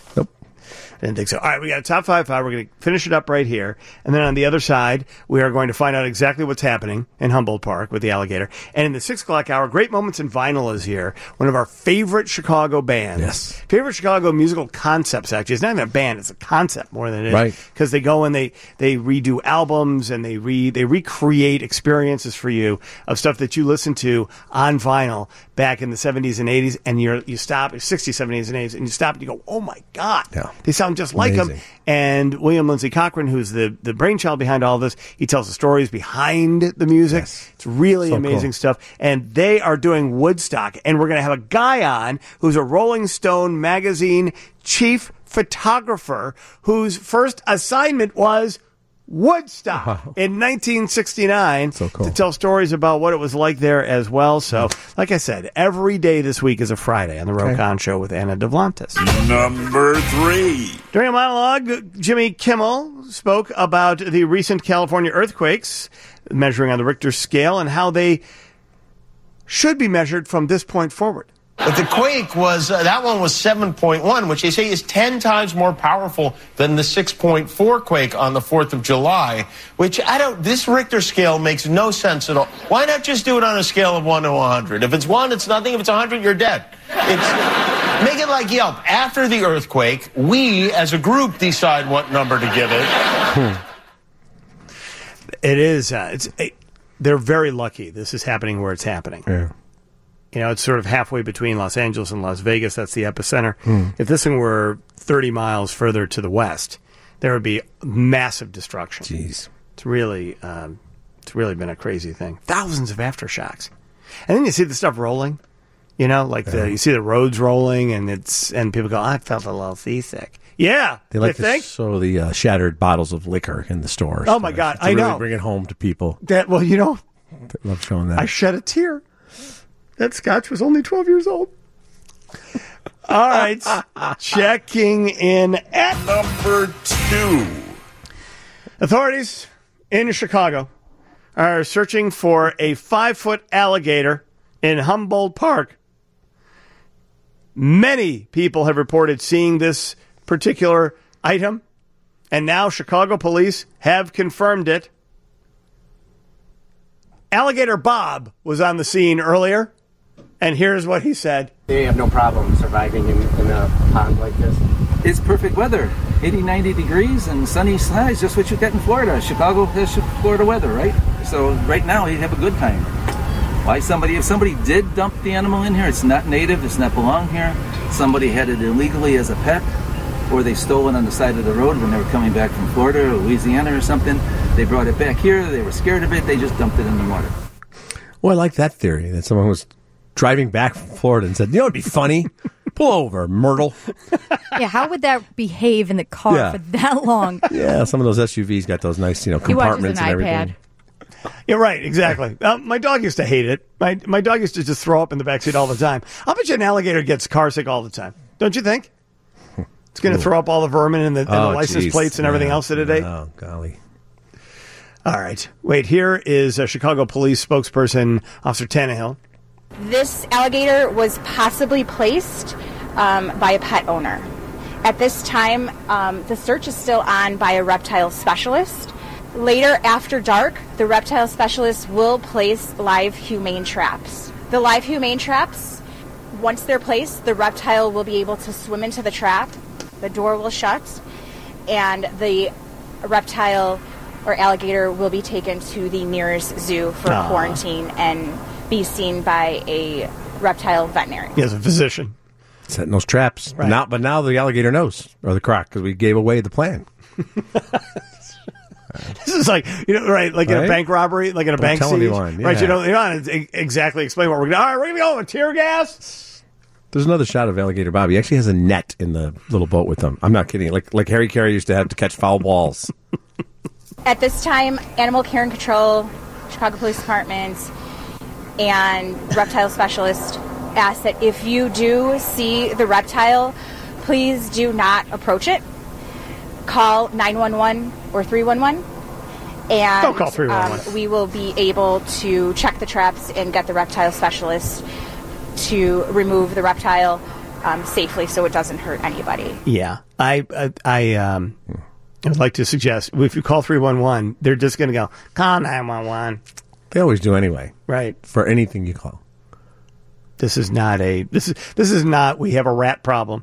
I didn't think so. All right, we got a top 5. We're going to finish it up right here. And then on the other side, we are going to find out exactly what's happening in Humboldt Park with the alligator. And in the 6 o'clock hour, Great Moments in Vinyl is here. One of our favorite Chicago bands.
Yes.
Favorite Chicago musical concepts, actually. It's not even a band. It's a concept more than it is.
Right.
Because they go and they redo albums and they recreate experiences for you of stuff that you listened to on vinyl back in the 70s and 80s. And you stop, 60s, 70s, and 80s, and you stop and you go, oh, my God.
Yeah.
They sound just like him. And William Lindsay Cochran, who's the brainchild behind all of this, he tells the stories behind the music. Yes. It's really amazing stuff. And they are doing Woodstock. And we're going to have a guy on who's a Rolling Stone magazine chief photographer whose first assignment was Woodstock in 1969
so cool.
to tell stories about what it was like there as well. So, like I said, every day this week is a Friday on the Ro-Con Show with Anna Duvlantis.
Number 3.
During a monologue, Jimmy Kimmel spoke about the recent California earthquakes, measuring on the Richter scale, and how they should be measured from this point forward.
But the quake was, that one was 7.1, which they say is 10 times more powerful than the 6.4 quake on the 4th of July, which this Richter scale makes no sense at all. Why not just do it on a scale of 1 to 100? If it's 1, it's nothing. If it's 100, you're dead. Make it like Yelp. After the earthquake, we as a group decide what number to give it.
It is, they're very lucky this is happening where it's happening.
Yeah.
You know, it's sort of halfway between Los Angeles and Las Vegas. That's the epicenter. If this thing were 30 miles further to the west, there would be massive destruction.
Jeez.
It's really been a crazy thing. Thousands of aftershocks. And then you see the stuff rolling, you know, like you see the roads rolling and people go, I felt a little seasick. Yeah.
They like to show the shattered bottles of liquor in the stores.
Oh, my God. I know.
Bring it home to people.
They
love showing that.
I shed a tear. That scotch was only 12 years old. All right. Checking in at
number 2.
Authorities in Chicago are searching for a 5-foot alligator in Humboldt Park. Many people have reported seeing this particular item, and now Chicago police have confirmed it. Alligator Bob was on the scene earlier. And here's what he said.
They have no problem surviving in a pond like this.
It's perfect weather. 80, 90 degrees and sunny skies, just what you get in Florida. Chicago has Florida weather, right? So right now, you have a good time. Why if somebody did dump the animal in here, it's not native, it's not belong here. Somebody had it illegally as a pet, or they stole it on the side of the road when they were coming back from Florida or Louisiana or something. They brought it back here, they were scared of it, they just dumped it in the water.
Well, I like that theory, that someone was driving back from Florida and said, you know what would be funny? Pull over, Myrtle.
Yeah, how would that behave in the car for that long?
Yeah, some of those SUVs got those nice, compartments and everything.
Yeah, right, exactly. My dog used to hate it. My dog used to just throw up in the backseat all the time. I'll bet you an alligator gets car sick all the time. Don't you think? It's going to throw up all the vermin and the license plates and everything else today.
Oh, golly.
All right. Wait, here is a Chicago police spokesperson, Officer Tannehill.
This alligator was possibly placed by a pet owner. At this time, the search is still on by a reptile specialist. Later, after dark, the reptile specialist will place live humane traps. The live humane traps, once they're placed, the reptile will be able to swim into the trap, the door will shut, and the reptile or alligator will be taken to the nearest zoo for quarantine and be seen by a reptile veterinarian.
He has a physician.
Setting those traps.
Right.
But now the alligator knows, or the croc, because we gave away the plan.
This is like, right, like in a bank robbery, like in a
Don't
bank
tell
siege.
anyone, yeah.
Right, you don't exactly explain what we're going to do. All right, we're going to go with tear gas.
There's another shot of Alligator Bob. He actually has a net in the little boat with him. I'm not kidding. Like Harry Carey used to have to catch foul balls.
At this time, Animal Care and Control, Chicago Police Department, and reptile specialist ask that if you do see the reptile, please do not approach it. Call 911 or 311. And
don't call 311.
We will be able to check the traps and get the reptile specialist to remove the reptile safely so it doesn't hurt anybody.
Yeah. I would like to suggest if you call 311, they're just going to go, call 911.
They always do anyway.
Right.
For anything you call.
This is not we have a rat problem.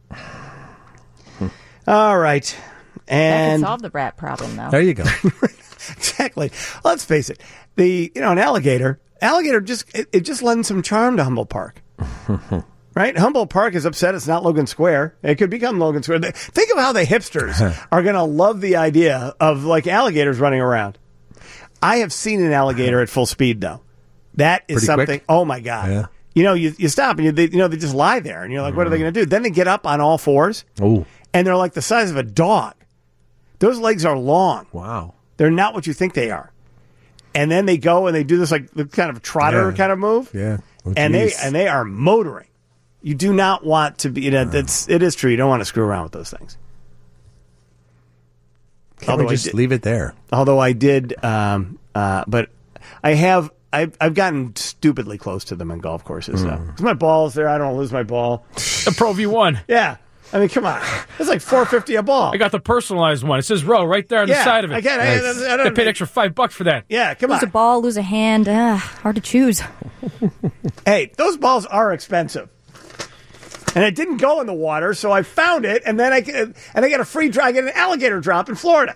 All right. And
that could solve the rat problem, though.
There you go.
Exactly. Let's face it. An alligator just lends some charm to Humboldt Park. Right? Humboldt Park is upset it's not Logan Square. It could become Logan Square. Think of how the hipsters are going to love the idea of like alligators running around. I have seen an alligator at full speed, though. That is
pretty
something.
Quick.
Oh my God!
Yeah.
You stop and they just lie there, and you're like, what are they going to do? Then they get up on all fours, and they're like the size of a dog. Those legs are long.
Wow.
They're not what you think they are. And then they go and they do this like the kind of trotter kind of move.
Yeah. Oh,
and they are motoring. You do not want to be. It is true. You don't want to screw around with those things.
Can't we just leave it there?
Although I did, but I've gotten stupidly close to them on golf courses. Because my ball's there. I don't want to lose my ball.
The Pro V1.
Yeah. I mean, come on. It's like $4.50 a ball.
I got the personalized one. It says row right there on the side of it. I paid extra $5 for that.
Yeah, come on.
Lose a ball, lose a hand. Hard to choose.
Hey, those balls are expensive. And it didn't go in the water, so I found it, and then I get a free drop. I get an alligator drop in Florida.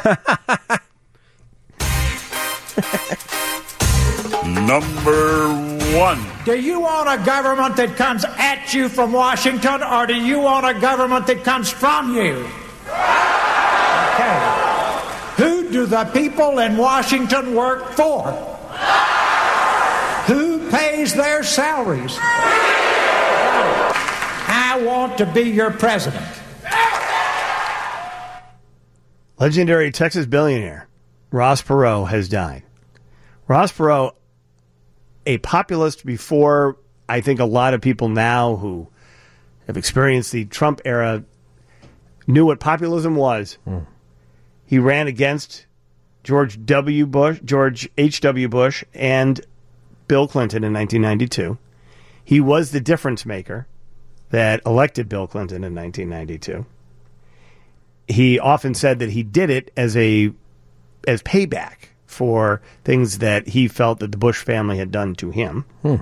Number 1.
Do you want a government that comes at you from Washington, or do you want a government that comes from you? Okay. Who do the people in Washington work for? Who pays their salaries? I want to be your president.
Legendary Texas billionaire Ross Perot has died. Ross Perot, a populist before, I think a lot of people now who have experienced the Trump era knew what populism was. He ran against George H.W. Bush, and Bill Clinton in 1992. He was the difference maker that elected Bill Clinton in 1992. He often said that he did it as payback for things that he felt that the Bush family had done to him.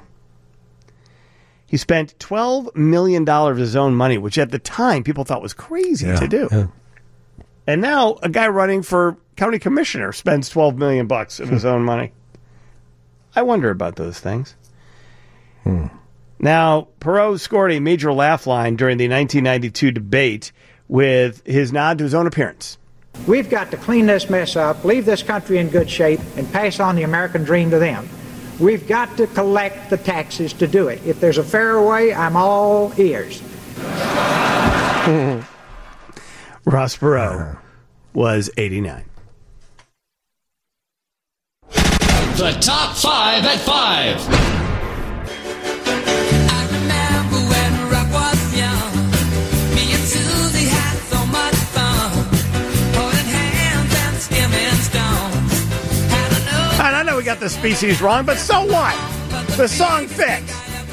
He spent $12 million of his own money, which at the time people thought was crazy to do. Yeah. And now a guy running for county commissioner spends $12 million of his own money. I wonder about those things. Now, Perot scored a major laugh line during the 1992 debate with his nod to his own appearance.
We've got to clean this mess up, leave this country in good shape, and pass on the American dream to them. We've got to collect the taxes to do it. If there's a fairer way, I'm all ears.
Ross Perot was 89.
The top 5 at 5.
And I know we got the species wrong, but so what? The song fits.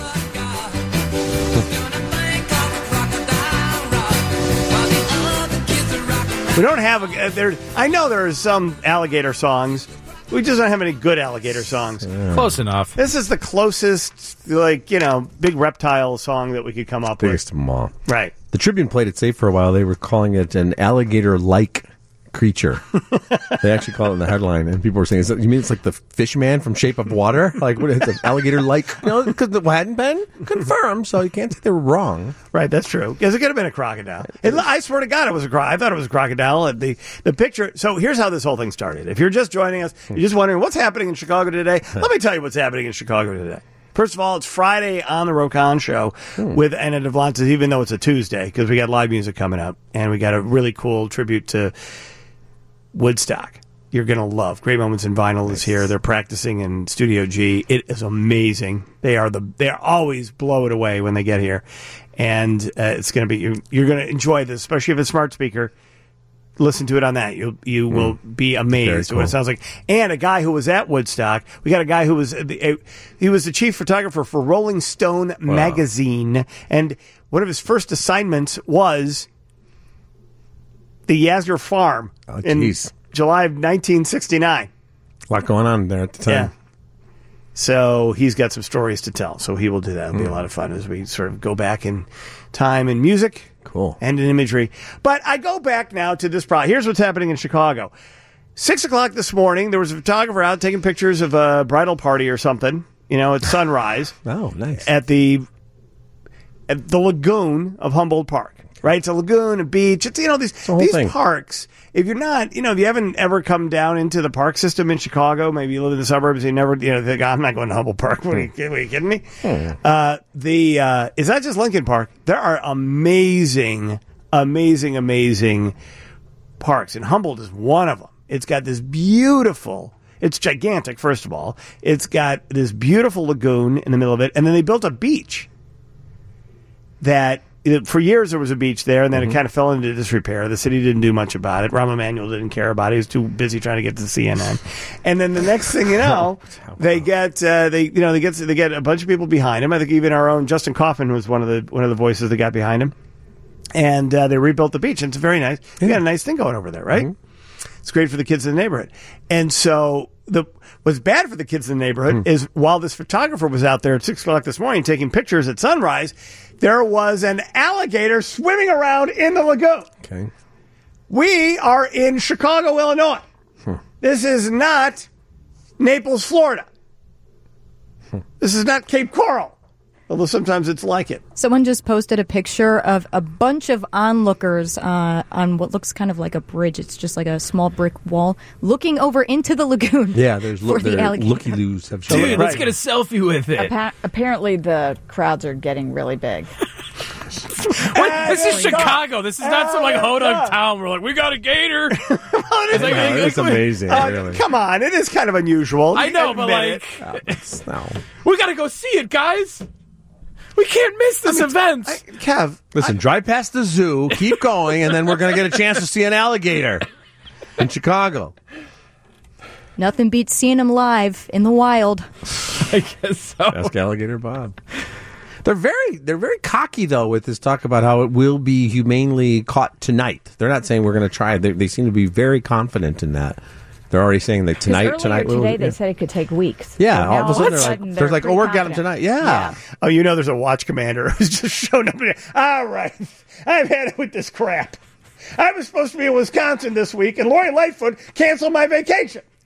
We don't have there. I know there are some alligator songs. We just don't have any good alligator songs.
Yeah. Close enough.
This is the closest, big reptile song that we could come up
Biggest
with.
of them all.
Right.
The Tribune played it safe for a while. They were calling it an alligator-like creature. They actually call it in the headline, and people were saying, you mean it's like the fish man from Shape of Water? Like, what is it, alligator-like? Because it hadn't been confirmed, so you can't say they were wrong.
Right, that's true. Because it could have been a crocodile. I swear to God, it was a crocodile. I thought it was a crocodile. The picture. So here's how this whole thing started. If you're just joining us, you're just wondering what's happening in Chicago today. Let me tell you what's happening in Chicago today. First of all, it's Friday on the Rokon Show with Anna Devlantis, even though it's a Tuesday, because we got live music coming up, and we got a really cool tribute to Woodstock. You're going to love. Great Moments in Vinyl is here. They're practicing in Studio G. It is amazing. They always blow it away when they get here. And it's going to be, you're going to enjoy this, especially if it's a smart speaker. Listen to it on that. You will be amazed at what it sounds like. And a guy who was at Woodstock, we got a guy who was, he was the chief photographer for Rolling Stone magazine. And one of his first assignments was the Yazger Farm in July of 1969.
A lot going on there at the time.
Yeah. So he's got some stories to tell. So he will do that. It'll be a lot of fun as we sort of go back in time in music.
Cool.
And in imagery. But I go back now to this problem. Here's what's happening in Chicago. 6 o'clock this morning, there was a photographer out taking pictures of a bridal party or something, at sunrise.
Oh, nice.
At the lagoon of Humboldt Park. Right? It's a lagoon, a beach. It's, these parks. If you're not, if you haven't ever come down into the park system in Chicago, maybe you live in the suburbs, you never, think, I'm not going to Humboldt Park. What are you kidding me? It's not just Lincoln Park. There are amazing, amazing, amazing parks. And Humboldt is one of them. It's got this beautiful, it's gigantic, first of all. It's got this beautiful lagoon in the middle of it. And then they built a beach that, for years there was a beach there, and then it kind of fell into disrepair. The city didn't do much about it. Rahm Emanuel didn't care about it. He was too busy trying to get to CNN. And then the next thing you know, they get a bunch of people behind him. I think even our own Justin Kaufman was one of the voices that got behind him. And they rebuilt the beach, and it's very nice. You got a nice thing going over there, right? Mm-hmm. It's great for the kids in the neighborhood. And so what's bad for the kids in the neighborhood is while this photographer was out there at 6 o'clock this morning taking pictures at sunrise, there was an alligator swimming around in the lagoon.
Okay.
We are in Chicago, Illinois. This is not Naples, Florida. This is not Cape Coral, although sometimes it's like it.
Someone just posted a picture of a bunch of onlookers on what looks kind of like a bridge. It's just like a small brick wall looking over into the lagoon.
Yeah, there's looky-loos.
Dude, let's get a selfie with it.
Apparently the crowds are getting really big.
This is Chicago. This is not some hodunk town. We're like, we got a gator.
It's amazing. Really.
Come on, it is kind of unusual.
I know, but we got to go see it, guys. We can't miss this event.
Kev,
listen, drive past the zoo, keep going, and then we're going to get a chance to see an alligator in Chicago.
Nothing beats seeing them live in the wild.
I guess so.
Ask Alligator Bob. They're very cocky, though, with this talk about how it will be humanely caught tonight. They're not saying we're going to try. They seem to be very confident in that. They're already saying that tonight
today they said it could take weeks.
Yeah, all of a sudden they're like, we're getting tonight. Yeah.
Oh, there's a watch commander who's just shown up. All right, I've had it with this crap. I was supposed to be in Wisconsin this week, and Lori Lightfoot canceled my vacation.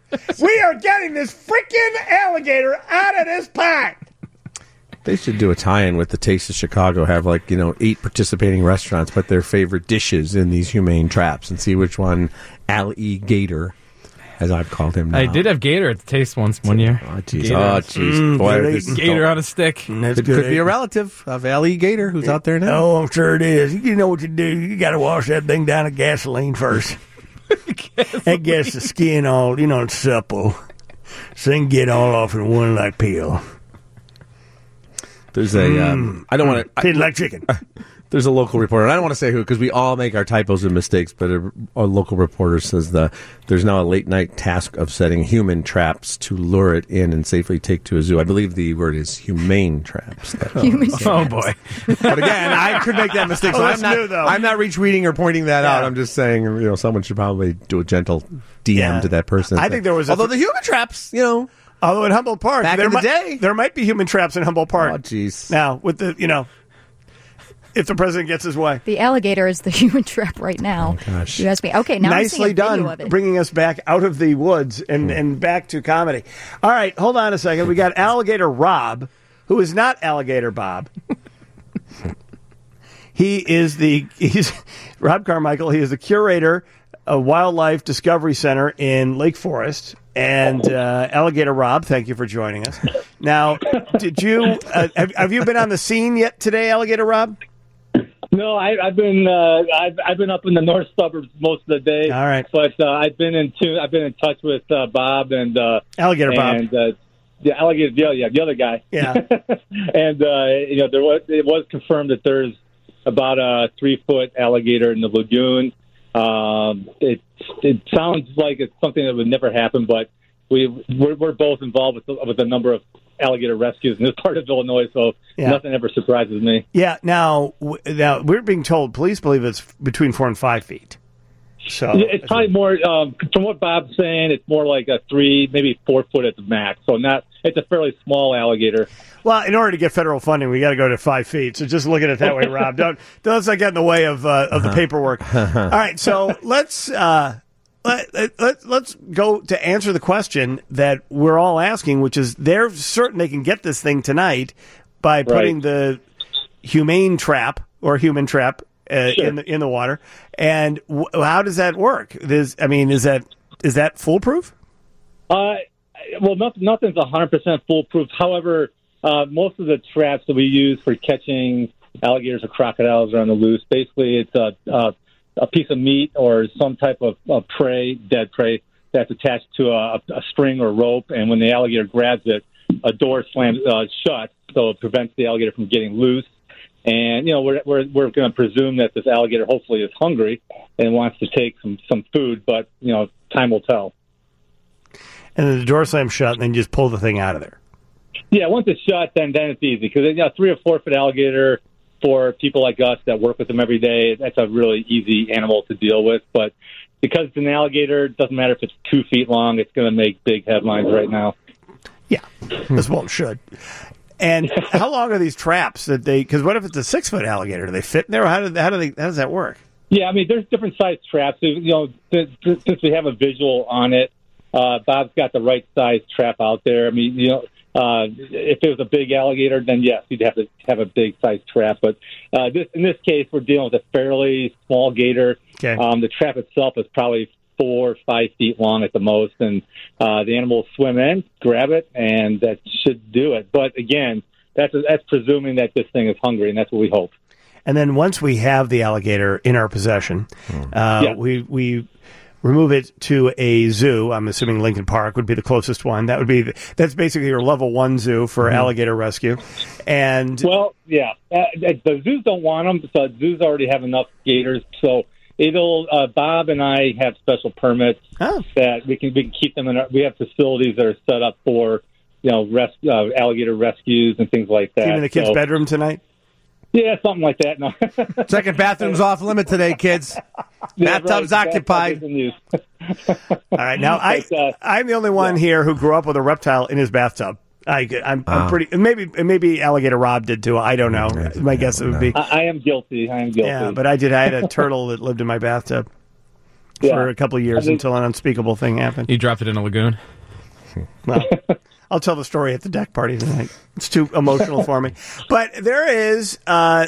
We are getting this freaking alligator out of this pond.
They should do a tie-in with the Taste of Chicago. Have 8 participating restaurants put their favorite dishes in these humane traps and see which one alligator, as I've called him now.
I did have gator at the Taste one year.
Oh, jeez. Boy, this is
gator on a stick.
It could be a relative of alligator who's out there now.
Oh, I'm sure it is. You know what you do. You got to wash that thing down in gasoline first. That gets the skin all, it's supple. So you can get all off in one peel.
There's a, I don't want to...
Tastes like chicken.
There's a local reporter, and I don't want to say who, because we all make our typos and mistakes, but a local reporter says there's now a late-night task of setting human traps to lure it in and safely take to a zoo. I believe the word is humane traps.
Human traps.
Oh, boy.
But again, I could make that mistake, so I'm not retweeting or pointing that out. I'm just saying, someone should probably do a gentle DM to that person.
I think there was...
Although the human traps,
Although in Humboldt Park,
back in the day,
there might be human traps in Humboldt Park.
Oh, jeez.
Now, with the, if the president gets his way.
The alligator is the human trap right now.
Oh, gosh.
You asked me. Okay, now
nicely
I'm seeing a video
done,
of it.
bringing us back out of the woods and back to comedy. All right, hold on a second. We got Alligator Rob, who is not Alligator Bob. He's Rob Carmichael. He is the curator of Wildlife Discovery Center in Lake Forest. And Alligator Rob, thank you for joining us. Now, did you have you been on the scene yet today, Alligator Rob?
No, I've been up in the north suburbs most of the day.
All right,
but I've been in touch with Bob and
Alligator Bob
and the alligator, the other guy.
Yeah,
and it was confirmed that there's about a 3-foot alligator in the lagoon. It sounds like it's something that would never happen, but we're both involved with a number of alligator rescues in this part of Illinois, so nothing ever surprises me.
Yeah. Now we're being told police believe it's between 4 and 5 feet. So
it's probably more. From what Bob's saying, it's more like a 3, maybe 4 foot at the max. So it's a fairly small alligator.
Well, in order to get federal funding, we got to go to 5 feet. So just look at it that way, Rob. Let's not get in the way of the paperwork. All right, so let's go to answer the question that we're all asking, which is they're certain they can get this thing tonight by putting the humane trap or human trap in the water. And how does that work? Is that foolproof?
Well, nothing's 100% foolproof. However, most of the traps that we use for catching alligators or crocodiles are on the loose. Basically, it's a piece of meat or some type of prey, dead prey, that's attached to a string or rope. And when the alligator grabs it, a door slams shut, so it prevents the alligator from getting loose. And we're going to presume that this alligator hopefully is hungry and wants to take some food, but time will tell.
And then the door slams shut, and then you just pull the thing out of there.
Yeah, once it's shut, then it's easy because 3 or 4 foot alligator for people like us that work with them every day, that's a really easy animal to deal with. But because it's an alligator, it doesn't matter if it's 2 feet long; it's going to make big headlines right now.
Yeah, as well it should. And how long are these traps that they? Because what if it's a 6 foot alligator? Do they fit in there? Or how does that work?
Yeah, I mean, there's different size traps. Since we have a visual on it, Bob's got the right size trap out there. I mean, if it was a big alligator, then yes, you'd have to have a big size trap. But in this case, we're dealing with a fairly small gator.
Okay.
The trap itself is probably 4 or 5 feet long at the most, and the animal will swim in, grab it, and that should do it. But again, that's presuming that this thing is hungry, and that's what we hope.
And then once we have the alligator in our possession, we remove it to a zoo. I'm assuming Lincoln Park would be the closest one. That's basically your level 1 zoo for alligator rescue. And
the zoos don't want them. So zoos already have enough gators. So Bob and I have special permits that we can keep them in. We have facilities that are set up for alligator rescues and things like that.
Even in the kids' bedroom tonight.
Yeah, something like that. No.
Second bathroom's off limit today, kids. Bathtub's occupied.
All right, now I'm the only one here who grew up with a reptile in his bathtub. I'm pretty. Maybe Alligator Rob did too. I don't know. My guess it would be.
I am guilty.
Yeah, but I had a turtle that lived in my bathtub. for a couple of years until an unspeakable thing happened.
You dropped it in a lagoon?
Well, I'll tell the story at the deck party tonight. It's too emotional for me. But there is they're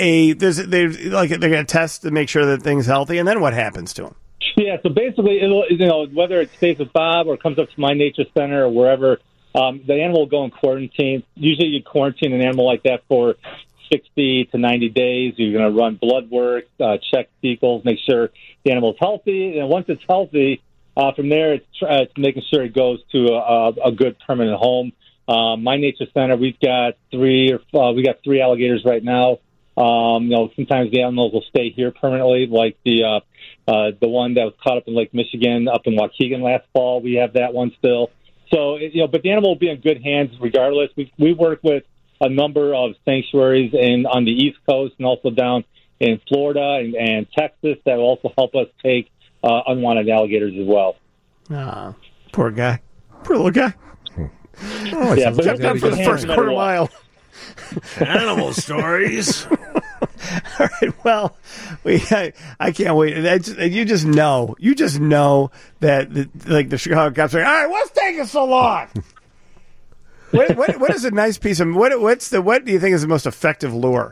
going to test to make sure that thing's healthy, and then what happens to them?
Yeah, so basically, whether it stays with Bob or comes up to My Nature Center or wherever, the animal will go in quarantine. Usually you quarantine an animal like that for 60 to 90 days. You're going to run blood work, check fecals, make sure the animal's healthy. And once it's healthy, from there, it's making sure it goes to a good permanent home. My Nature Center, we've got three alligators right now. Sometimes the animals will stay here permanently, like the one that was caught up in Lake Michigan, up in Waukegan last fall. We have that one still. So, but the animal will be in good hands regardless. We work with a number of sanctuaries on the East Coast and also down in Florida and Texas that will also help us take unwanted alligators as well.
Ah, poor guy. Poor little guy.
Oh, yeah, but
jumped up for the first quarter mile.
Animal stories.
All right. Well, I can't wait. You just know that the Chicago cops are. All right, what's taking so long? What is a nice piece of what do you think is the most effective lure?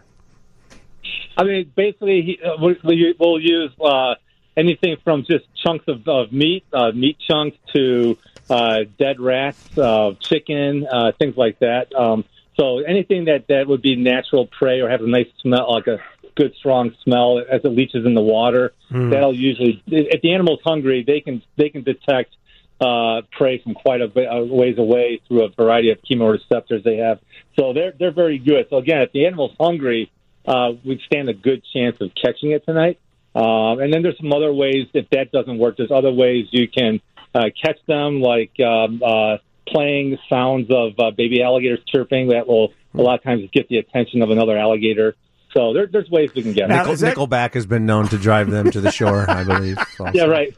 I mean, basically, we'll use anything from just chunks of meat chunks to dead rats, chicken, things like that. So anything that would be natural prey or have a nice smell, like a good strong smell as it leaches in the water, that'll usually, if the animal's hungry, they can detect prey from quite a ways away through a variety of chemoreceptors they have. So they're very good. So again, if the animal's hungry, we stand a good chance of catching it tonight. And then there's some other ways, if that doesn't work, there's other ways you can catch them, like playing sounds of baby alligators chirping that will a lot of times get the attention of another alligator. So there's ways we can get them.
Nickelback has been known to drive them to the shore, I believe. Also.
Yeah, right.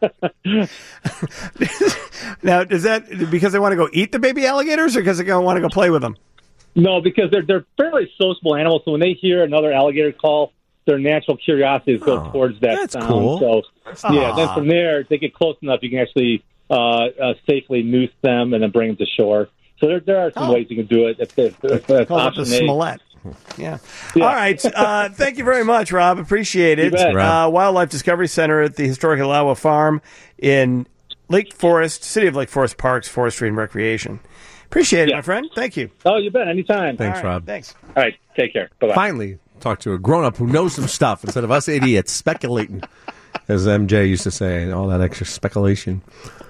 Now, is that because they want to go eat the baby alligators or because they want to go play with them?
No, because they're fairly sociable animals. So when they hear another alligator call, their natural curiosity is go towards that sound.
Cool.
So then from there, they get close enough, you can actually safely noose them and then bring them to shore. So there are some ways you can do it. If
call it the Smollett. Yeah. All right. Thank you very much, Rob. Appreciate it. Wildlife Discovery Center at the historic Ilawa Farm in Lake Forest, City of Lake Forest Parks, Forestry and Recreation. Appreciate it, my friend. Thank you.
Oh, you bet. Anytime.
Thanks, Rob.
Thanks.
All right. Take care. Bye-bye.
Finally, talk to a grown-up who knows some stuff instead of us idiots speculating, as MJ used to say, and all that extra speculation.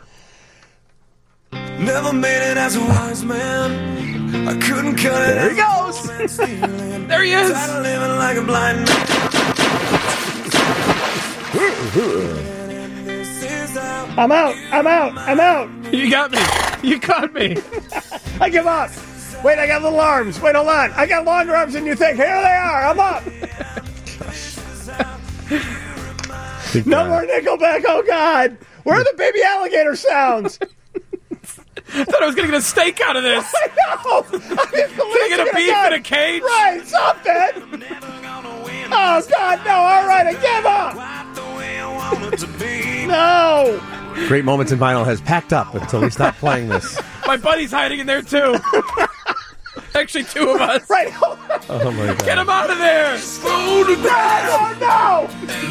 Never made it as a wise man. I couldn't cut it.
There he goes.
There he is.
Tired of living like a blind
I'm out.
You got me. You caught me.
I give up. Wait, I got little arms. Wait, hold on. I got longer arms than you think. Here they are. I'm up. No more Nickelback. Oh, God. Where are the baby alligator sounds?
I thought I was going to get a steak out of this.
I know.
Can I get a beef in a cage?
Right, something. Oh, God, no. All right, I give up. No.
Great Moments in Vinyl has packed up until we stop playing this.
My buddy's hiding in there, too. Actually, two of us.
Right.
Oh, my God.
Get him out of there.
Oh, no.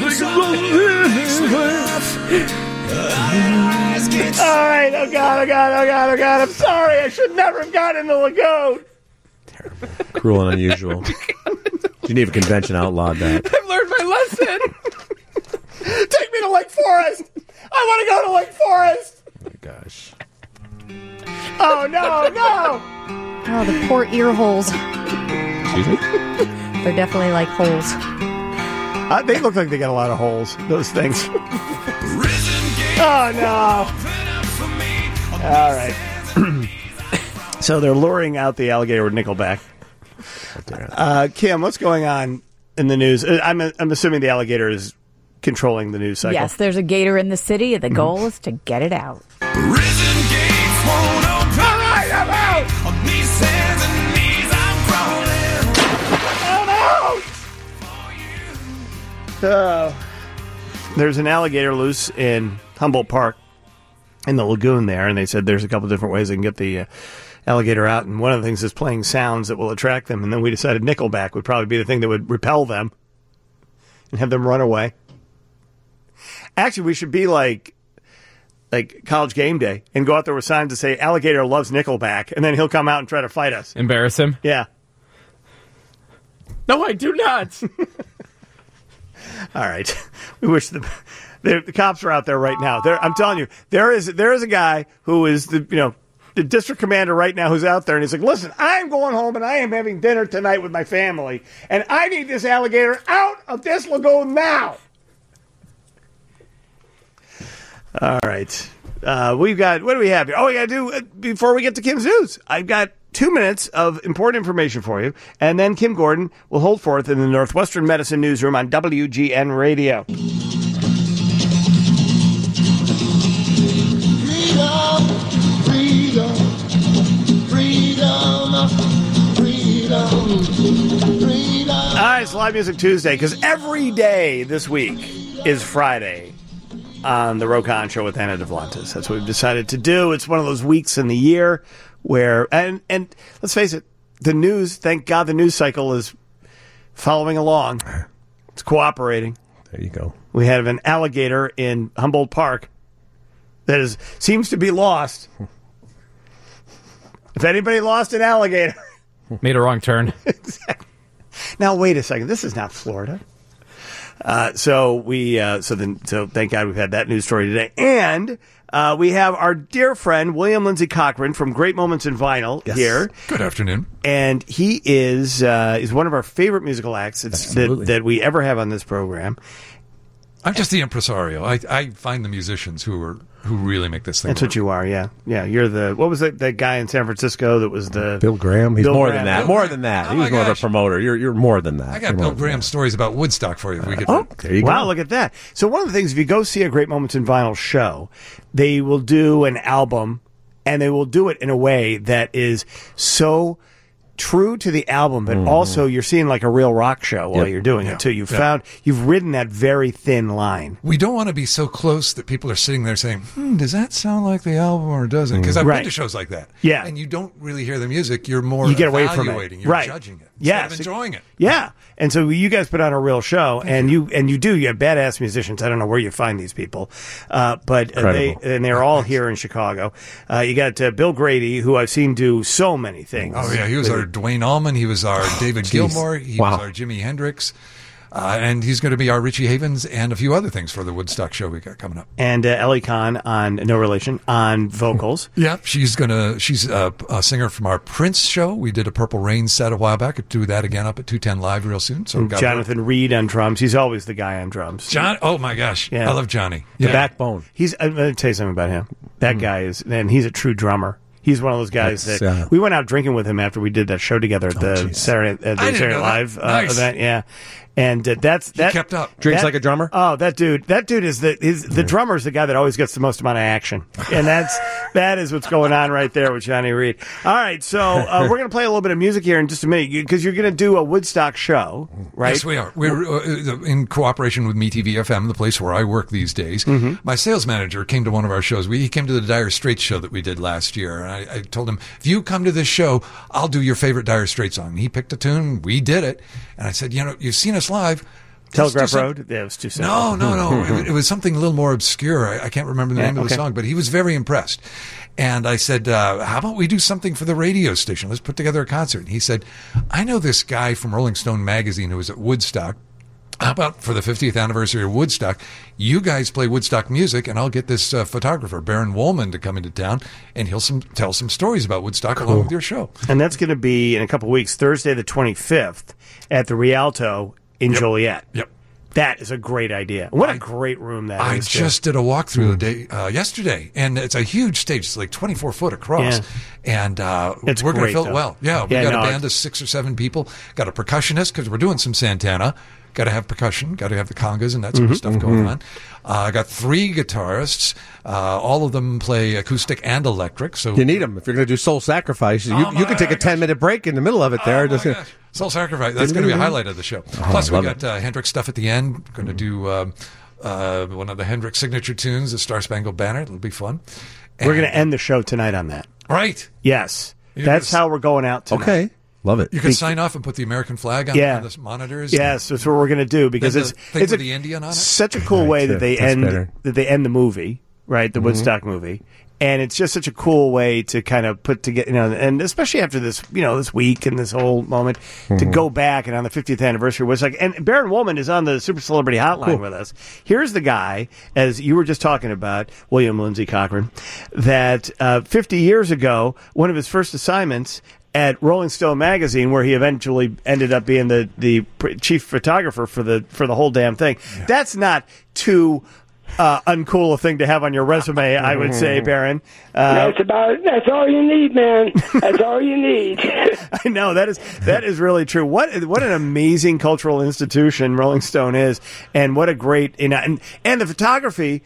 All right. Oh, God. I'm sorry. I should never have gotten in the lagoon.
Terrible. Cruel and unusual. Geneva Convention outlawed that.
I've learned my lesson.
Take me to Lake Forest. I want to go to Lake Forest.
Oh, my gosh.
Oh, no.
Oh, the poor ear holes.
Excuse me?
They're definitely like holes.
They look like they got a lot of holes, those things. Oh, no. All right. So they're luring out the alligator with Nickelback. Kim, what's going on in the news? I'm assuming the alligator is controlling the news cycle.
Yes, there's a gator in the city, and the goal is to get it out.
All right, I'm out. I'm out. There's an alligator loose in Humboldt Park in the lagoon there, and they said there's a couple different ways they can get the alligator out, and one of the things is playing sounds that will attract them, and then we decided Nickelback would probably be the thing that would repel them and have them run away. Actually, we should be like College Game Day and go out there with signs that say alligator loves Nickelback, and then he'll come out and try to fight us.
Embarrass him?
Yeah.
No, I do not.
All right. We wish the cops are out there right now. I'm telling you, there is a guy who is the district commander right now who's out there, and he's like, listen, I'm going home and I am having dinner tonight with my family, and I need this alligator out of this lagoon now. All right. We've got, what do we have here? Oh, we got to do, before we get to Kim's news, I've got 2 minutes of important information for you, and then Kim Gordon will hold forth in the Northwestern Medicine Newsroom on WGN Radio. All right, it's Live Music Tuesday, because every day this week is Friday on the Rokon Show with Anna Devlantis. That's what we've decided to do. It's one of those weeks in the year where, and let's face it, the news, thank God the news cycle is following along. It's cooperating.
There you go.
We have an alligator in Humboldt Park that seems to be lost. If anybody lost an alligator...
Made a wrong turn.
Exactly. Now, wait a second. This is not Florida. So thank God we've had that news story today. And we have our dear friend, William Lindsay Cochran from Great Moments in Vinyl here.
Good afternoon.
And he is one of our favorite musical acts that we ever have on this program.
I'm just the impresario. I find the musicians who really make this thing
That's
work.
what you are, yeah. Yeah, you're what was that guy in San Francisco that was the...
Bill Graham? He's more than that. More than that.
Oh
He was more of a promoter. You're more than that.
I got Bill Graham stories about Woodstock for you. If we could.
There you go.
Wow, look at that. So one of the things, if you go see a Great Moments in Vinyl show, they will do an album, and they will do it in a way that is so true to the album, but also you're seeing like a real rock show while you're doing it too. You've ridden that very thin line.
We don't want to be so close that people are sitting there saying, does that sound like the album or doesn't? Because I've been to shows like that.
Yeah.
And you don't really hear the music. You're more
you get away from it.
You're judging it instead of enjoying it.
Yeah. And so you guys put on a real show, and you have badass musicians. I don't know where you find these people, but they're all here in Chicago. You got Bill Grady, who I've seen do so many things.
Oh yeah, he was our Dwayne Allman. He was our David Gilmour. He was our Jimi Hendrix. And he's going to be our Richie Havens and a few other things for the Woodstock show we got coming up.
And Ellie Kahn on No Relation on vocals.
Yeah, she's a singer from our Prince show. We did a Purple Rain set a while back. I'll do that again up at 210 Live real soon. So
Jonathan Reed on drums. He's always the guy on drums.
Oh my gosh, I love Johnny.
The backbone.
I'm going to tell you something about him. That guy he's a true drummer. He's one of those guys that we went out drinking with him after we did that show together at the Saturday Night Live event. Yeah. And he
kept up.
Drinks like a drummer.
Oh, that dude is the drummer's the guy that always gets the most amount of action, and that is what's going on right there with Johnny Reed. All right, so we're gonna play a little bit of music here in just a minute because you're gonna do a Woodstock show, right?
Yes, we are. We're in cooperation with MeTV FM, the place where I work these days. My sales manager came to one of our shows. He came to the Dire Straits show that we did last year, and I told him, if you come to this show, I'll do your favorite Dire Straits song. And he picked a tune. We did it, and I said, you've seen us live.
Telegraph Road? Yeah, it was too simple.
No. It was something a little more obscure. I can't remember the name of the song, but he was very impressed. And I said, how about we do something for the radio station? Let's put together a concert. And he said, I know this guy from Rolling Stone magazine who was at Woodstock. How about for the 50th anniversary of Woodstock, you guys play Woodstock music, and I'll get this photographer, Baron Woolman, to come into town, and he'll tell some stories about Woodstock along with your show.
And that's going to be in a couple of weeks, Thursday the 25th, at the Rialto in Joliet.
Yep.
That is a great idea. What a great room that is.
I just did a walkthrough yesterday, and it's a huge stage. It's like 24 foot across. Yeah. And we're going to fill it well. Yeah, we got a band of 6 or 7 people. Got a percussionist, because we're doing some Santana. Got to have percussion, got to have the congas and that sort of stuff going on. I got 3 guitarists. All of them play acoustic and electric. So
you need them if you're going to do Soul Sacrifice. You can take a 10-minute break in the middle of it there.
Soul Sacrifice. That's going to be a highlight of the show. Plus, we got Hendrix stuff at the end. Going to do one of the Hendrix signature tunes, the Star Spangled Banner. It'll be fun.
We're going to end the show tonight on that.
Right.
Yes. That's how we're going out tonight.
Okay. Love it.
You can sign off and put the American flag on the monitors.
Yes, that's what we're going to do because it's
with the Indian on it.
Such a cool way that they end the movie, right? The Woodstock movie. And it's just such a cool way to kind of put together, and especially after this, this week and this whole moment, to go back and on the 50th anniversary was like, and Baron Woolman is on the Super Celebrity Hotline with us. Here's the guy, as you were just talking about, William Lindsay Cochran, that 50 years ago, one of his first assignments at Rolling Stone magazine, where he eventually ended up being the chief photographer for the whole damn thing. Yeah. That's not too uncool a thing to have on your resume, I would say, Baron.
That's all you need, man. That's all you need.
I know that is really true. What an amazing cultural institution Rolling Stone is, and what a great and the photography.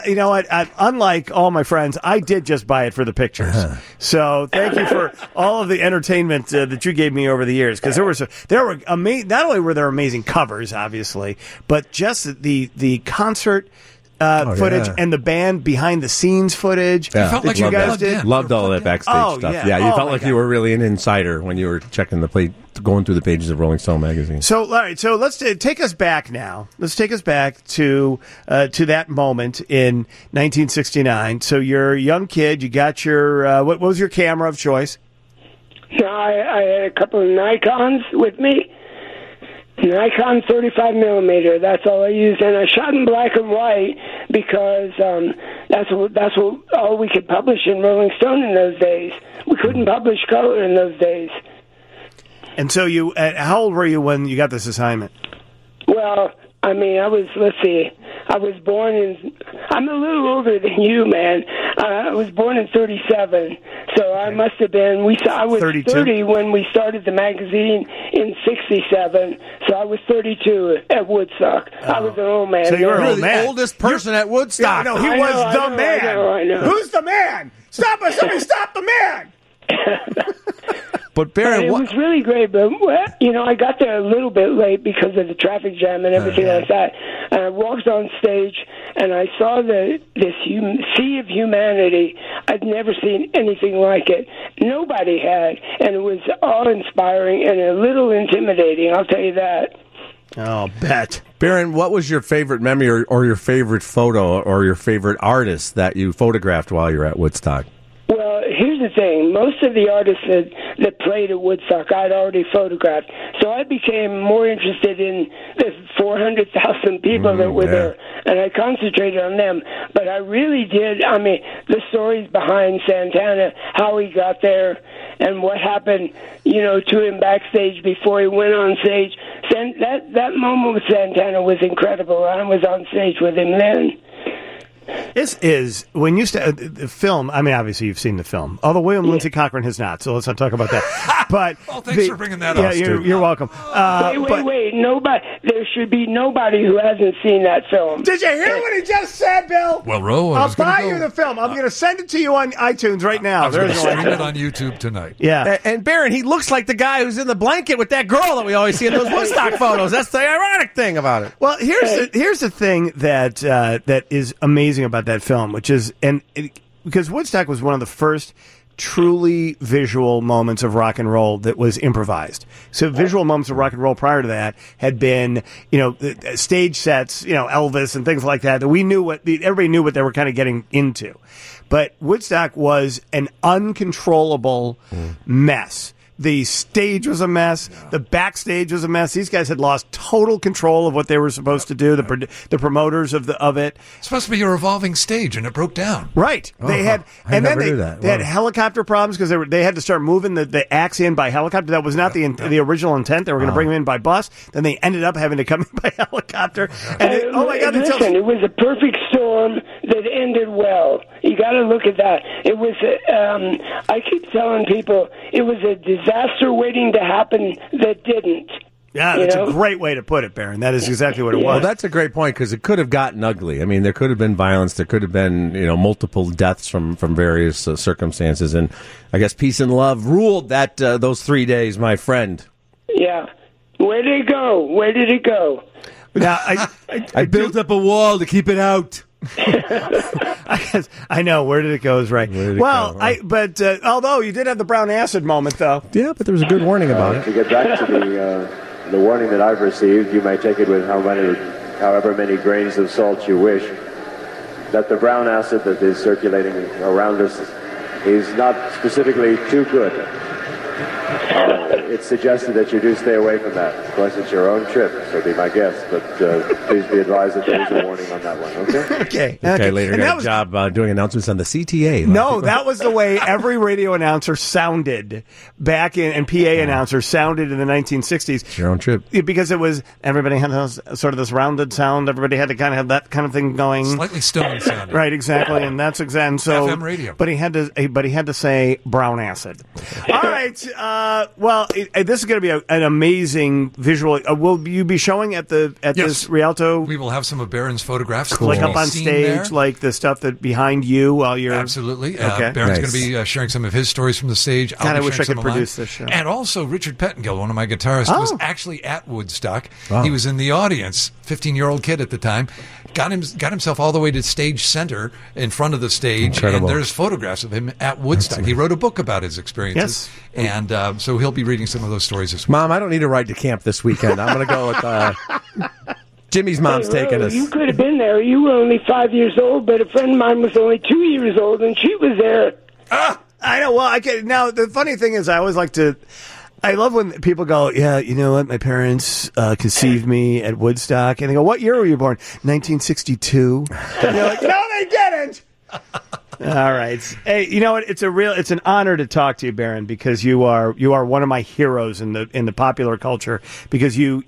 Unlike all my friends, I did just buy it for the pictures. So thank you for all of the entertainment that you gave me over the years, because there were not only were there amazing covers, obviously, but just the concert footage and the band behind the scenes footage that you guys did.
Loved all that backstage stuff. Yeah, you felt like you were really an insider when you were checking going through the pages of Rolling Stone magazine.
So, all right, so let's take us back now. Let's take us back to that moment in 1969. So you're a young kid. You got your what was your camera of choice?
No, I had a couple of Nikons with me. Nikon 35 millimeter. That's all I used, and I shot in black and white because that's what all we could publish in Rolling Stone in those days. We couldn't publish color in those days.
And so how old were you when you got this assignment?
Well, I was born I'm a little older than you, man. I was born in 37, so I must have been, I was 32? 30 when we started the magazine in 67, so I was 32 at Woodstock. I was an old man.
So you were an old man.
The oldest person at Woodstock.
Yeah, no, he was the man.
I know.
Who's the man? Stop us! Somebody stop the man!
But Baron,
it was really great, but I got there a little bit late because of the traffic jam and everything like that. And I walked on stage and I saw this sea of humanity. I'd never seen anything like it. Nobody had, and it was awe-inspiring and a little intimidating. I'll tell you that.
Oh, bet.
Baron, what was your favorite memory or your favorite photo or your favorite artist that you photographed while you were at Woodstock?
Well, here's the thing. Most of the artists that played at Woodstock I'd already photographed. So I became more interested in the 400,000 people that were there, and I concentrated on them. But I really did, the stories behind Santana, how he got there, and what happened, to him backstage before he went on stage. That moment with Santana was incredible. I was on stage with him then.
This is, when you the film, obviously you've seen the film, although William Lindsay Cochran has not, so let's not talk about that. But
thanks for bringing that up.
You're welcome.
Wait, nobody, there should be nobody who hasn't seen that film.
Did you hear what he just said, Bill?
Well, Ro,
I'll buy you the film. I'm going to send it to you on iTunes right now.
I was going to stream it on YouTube tonight.
Yeah.
And Baron, he looks like the guy who's in the blanket with that girl that we always see in those Woodstock photos. That's the ironic thing about it.
Well, here's the thing that is amazing about that film, which is because Woodstock was one of the first truly visual moments of rock and roll that was improvised. So visual moments of rock and roll prior to that had been, stage sets, Elvis and things like that we knew everybody knew what they were kind of getting into. But Woodstock was an uncontrollable mess. The stage was a mess. The backstage was a mess. These guys had lost total control of what they were supposed to do. The promoters of it.
It's supposed to be a revolving stage, and it broke down.
Right. They had, and then they had helicopter problems because they had to start moving the acts in by helicopter. That was not the original intent. They were going to bring them in by bus. Then they ended up having to come in by helicopter. And
listen, it was a perfect storm that ended well. You got to look at that. It was. I keep telling people it was a disaster waiting to happen that didn't.
Yeah, that's a great way to put it, Baron. That is exactly what it was.
Well, that's a great point because it could have gotten ugly. There could have been violence. There could have been, multiple deaths from various circumstances. And I guess peace and love ruled that those 3 days, my friend.
Yeah. Where did it go?
Now,
I built up a wall to keep it out.
I know. Where did it go is right. But although you did have the brown acid moment, though.
Yeah, but there was a good warning about it.
To get back to the warning that I've received, you may take it with however many grains of salt you wish, that the brown acid that is circulating around us is not specifically too good. It's suggested that you do stay away from that. Of course, it's your own trip, so be my guest, but please be advised that there is a warning on that one, okay?
Okay.
Later got a job doing announcements on the CTA.
No, that was the way every radio announcer sounded back in, and PA announcers sounded in the 1960s.
It's your own trip.
Because it was, everybody had sort of this rounded sound. Everybody had to kind of have that kind of thing going.
Slightly stone sounding.
Right, exactly. And that's exactly. So,
FM radio.
But he had to say brown acid. All right. This is going to be an amazing visual. Will you be showing at this Rialto?
We will have some of Barron's photographs.
Cool. Like up on stage, like the stuff that behind you while you're...
Absolutely.
Okay.
Barron's going to be sharing some of his stories from the stage.
God, I wish I could produce this show.
And also Richard Pettengill, one of my guitarists, was actually at Woodstock.
Wow.
He was in the audience, 15-year-old kid at the time. Got himself all the way to stage center in front of the stage.
Incredible.
And there's photographs of him at Woodstock.
Excellent.
He wrote a book about his experiences.
Yes.
And so he'll be reading some of those stories as well.
Mom, I don't need a ride to camp this weekend. I'm going to go with Jimmy's mom's taking us.
You could have been there. You were only 5 years old, but a friend of mine was only 2 years old, and she was there.
I know. Well, now, the funny thing is I always like to... I love when people go, yeah, you know what? My parents conceived me at Woodstock. And they go, what year were you born? 1962. And you're like, no, they didn't. All right. Hey, you know what? It's an honor to talk to you, Barron, because you are one of my heroes in the popular culture. Because you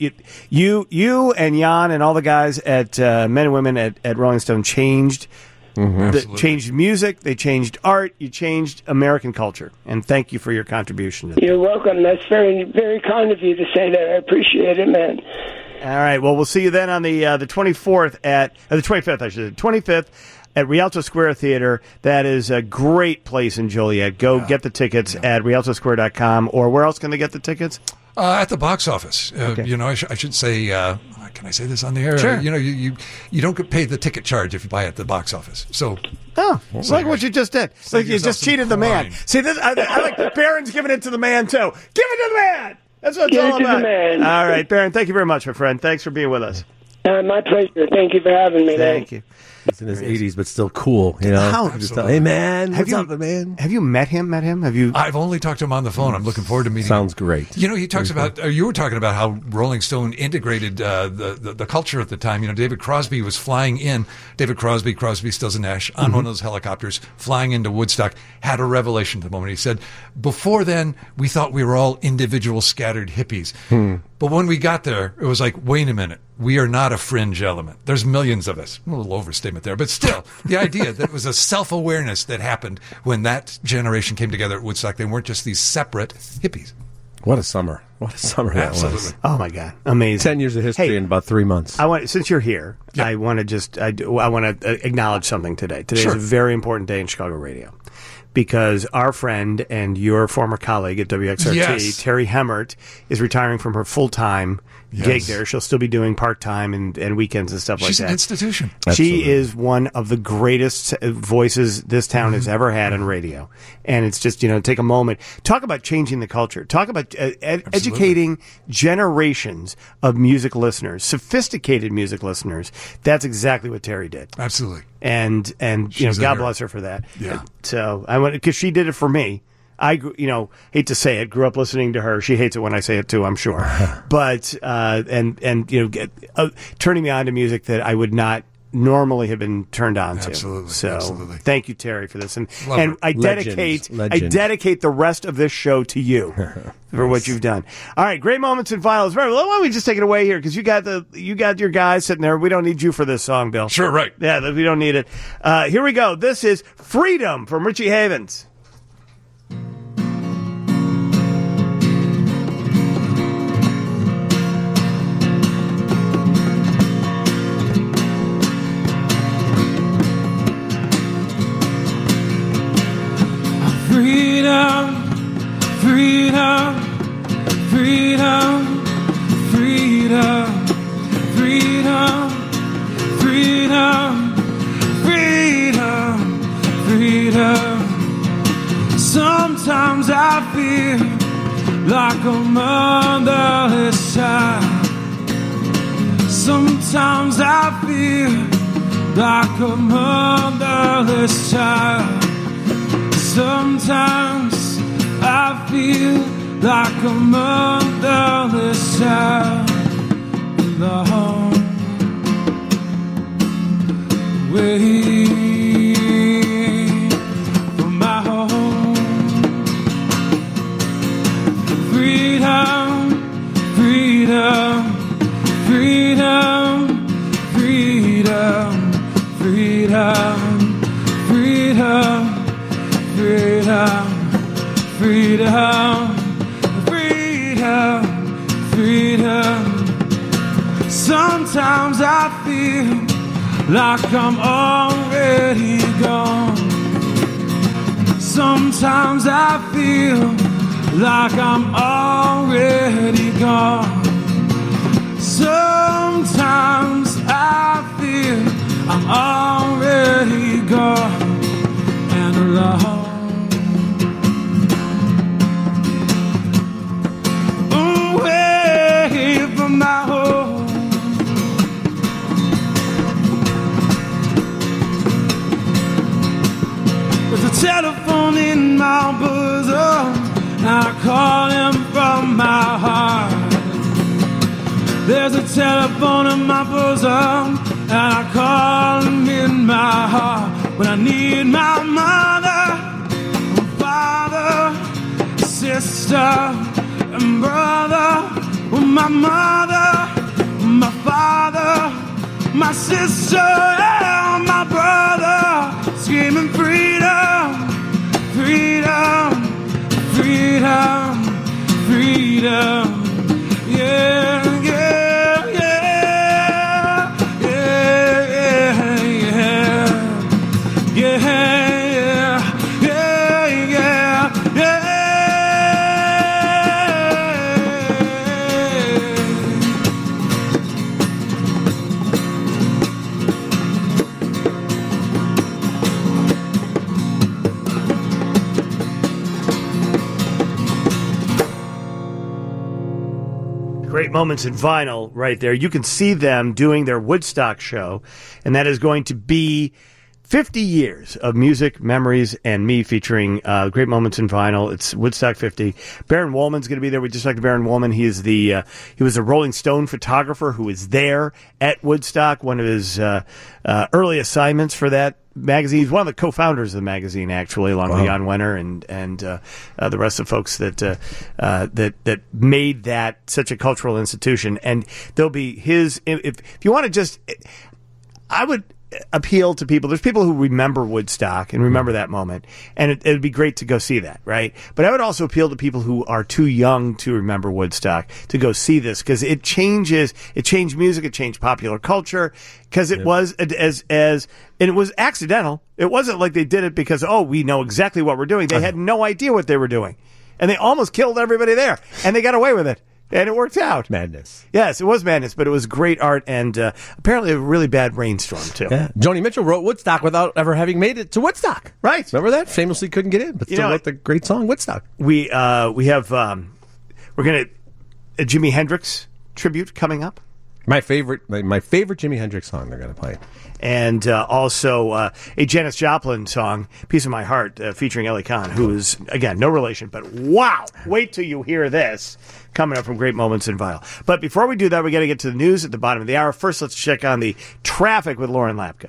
and Jan and all the guys at Men and Women at Rolling Stone changed.
Mm-hmm.
Changed music, they changed art, you changed American culture, and thank you for your contribution.
You're welcome. That's very, very kind of you to say that. I appreciate it, man.
All right. Well, we'll see you then on the 24th the 25th, I should say, 25th at Rialto Square Theater. That is a great place in Joliet. Go get the tickets at rialtosquare.com, or where else can they get the tickets?
At the box office.
Okay.
You know, I should say, can I say this on the air?
Sure.
You know, you don't get paid the ticket charge if you buy at the box office. So,
it's like what you just did. It's like you just cheated the man. See, this I like Barron's giving it to the man, too. Give it to the man! That's what it's all about.
The man.
All right, Barron, thank you very much, my friend. Thanks for being with us.
My pleasure. Thank you for having me.
Thank you.
He's in his 80s, but still cool. You know, just tell, hey man, what's up, man?
Have you met him? Have you?
I've only talked to him on the phone. I'm looking forward to meeting him.
Sounds great.
You know, he talks about. You were talking about how Rolling Stone integrated the culture at the time. You know, David Crosby was flying in. David Crosby, Stills and Nash, on one of those helicopters, flying into Woodstock, had a revelation at the moment. He said, "Before then, we thought we were all individual, scattered hippies." But when we got there, it was like, wait a minute. We are not a fringe element. There's millions of us. A little overstatement there, but still, the idea that it was a self-awareness that happened when that generation came together at Woodstock. They weren't just these separate hippies.
What a summer. What a summer that was.
Oh, my God. Amazing.
10 years of history in about 3 months.
Since you're here, I want to acknowledge something today. Today is a very important day in Chicago radio. Because our friend and your former colleague at WXRT, Terry Hemmert, is retiring from her full-time gig there. She'll still be doing part-time and weekends and stuff like that.
She's an institution.
She is one of the greatest voices this town has ever had on radio. And it's just, take a moment. Talk about changing the culture. Talk about educating generations of music listeners, sophisticated music listeners. That's exactly what Terry did.
Absolutely.
And God bless her for that.
Yeah.
So because she did it for me. I hate to say it, grew up listening to her. She hates it when I say it too, I'm sure. But turning me on to music that I would not normally have been turned on to.
Absolutely.
So
absolutely.
Thank you, Terry, for this. And I
dedicate
the rest of this show to you for what you've done. All right, great moments in finals. Why don't we just take it away here? Because you got your guys sitting there. We don't need you for this song, Bill.
Sure, right.
Yeah, we don't need it. Here we go. This is Freedom from Richie Havens.
Freedom, freedom, freedom, freedom, freedom. Sometimes I feel like a motherless child. Sometimes I feel like a motherless child. Sometimes I feel like a motherless child. Long way from my home. Freedom, freedom, freedom, freedom, freedom, freedom, freedom, freedom, freedom, freedom. Sometimes I feel like I'm already gone. Sometimes I feel like I'm already gone. Sometimes I feel I'm already gone and alone. Away from my home. There's a telephone in my bosom, and I call him from my heart. There's a telephone in my bosom, and I call him in my heart. When I need my mother, my father, sister, and brother. When my mother, my father, my sister, and my brother, screaming freedom, freedom, freedom, freedom. Yeah, yeah, yeah, yeah, yeah, yeah, yeah, yeah, yeah.
Great moments in vinyl right there. You can see them doing their Woodstock show, and that is going to be 50 years of music, memories, and me featuring Great Moments in Vinyl. It's Woodstock 50. Baron Wolman's going to be there. We just talked to Baron Wolman. He is he was a Rolling Stone photographer who was there at Woodstock, one of his early assignments for that magazine. He's one of the co-founders of the magazine, actually, along with Jan Wenner and the rest of the folks that made that such a cultural institution. And there'll be his. If you want to just, I would appeal to people. There's people who remember Woodstock and remember that moment, and it would be great to go see that, right? But I would also appeal to people who are too young to remember Woodstock to go see this, because it changed music, it changed popular culture, because it was and it was accidental. It wasn't like they did it because, we know exactly what we're doing. They had no idea what they were doing, and they almost killed everybody there, and they got away with it. And it worked out.
Madness.
Yes, it was madness, but it was great art and apparently a really bad rainstorm, too.
Yeah. Joni Mitchell wrote Woodstock without ever having made it to Woodstock.
Right.
Remember that? Famously couldn't get in, but still wrote the great song Woodstock.
We have, we're going to, a Jimi Hendrix tribute coming up.
My favorite Jimi Hendrix song they're going to play.
And also a Janis Joplin song, Piece of My Heart, featuring Ellie Khan, who is, again, no relation, but wow, wait till you hear this coming up from Great Moments in Vinyl. But before we do that, we got to get to the news at the bottom of the hour. First, let's check on the traffic with Lauren Lapka.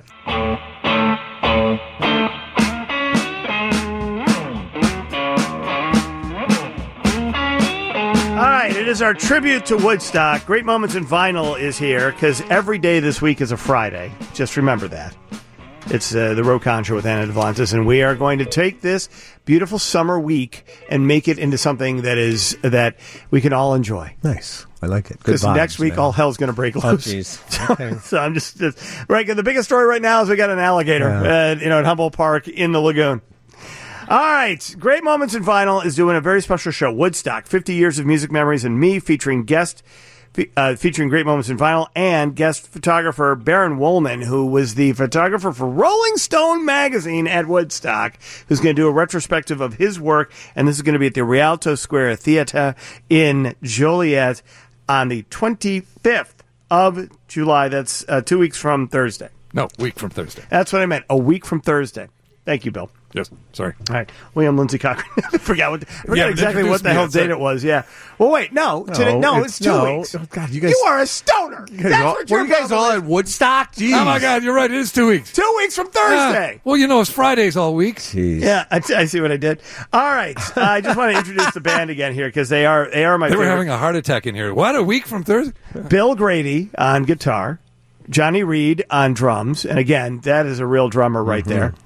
All right, it is our tribute to Woodstock. Great Moments in Vinyl is here because every day this week is a Friday. Just remember that. It's the Rokon Show with Anna Devlantis, and we are going to take this beautiful summer week and make it into something that we can all enjoy.
Nice. I like it.
Because next week, all hell's going to break loose.
Oh, jeez. Okay.
So I'm just right. The biggest story right now is we got an alligator, at Humboldt Park in the lagoon. All right. Great Moments in Vinyl is doing a very special show, Woodstock, 50 Years of Music Memories and Me, featuring guest featuring Great Moments in Vinyl, and guest photographer Baron Woolman, who was the photographer for Rolling Stone magazine at Woodstock, who's going to do a retrospective of his work, and this is going to be at the Rialto Square Theatre in Joliet on the 25th of July. That's 2 weeks from Thursday.
No, week from Thursday.
That's what I meant. A week from Thursday. Thank you, Bill.
Yes, sorry.
All right. William Lindsay Cochran. I forgot exactly what the hell date it was. Yeah. Well, wait. It's 2 weeks.
Oh, God, you guys.
You are a stoner.
Were you guys all at Woodstock? Jeez.
Oh, my God, you're right. It is 2 weeks.
2 weeks from Thursday.
Well, it's Fridays all week.
Jeez.
Yeah, I see what I did. All right. I just want to introduce the band again here because they are my
They
favorite.
were having a heart attack in here. What, a week from Thursday?
Bill Grady on guitar, Johnny Reed on drums, and again, that is a real drummer right there.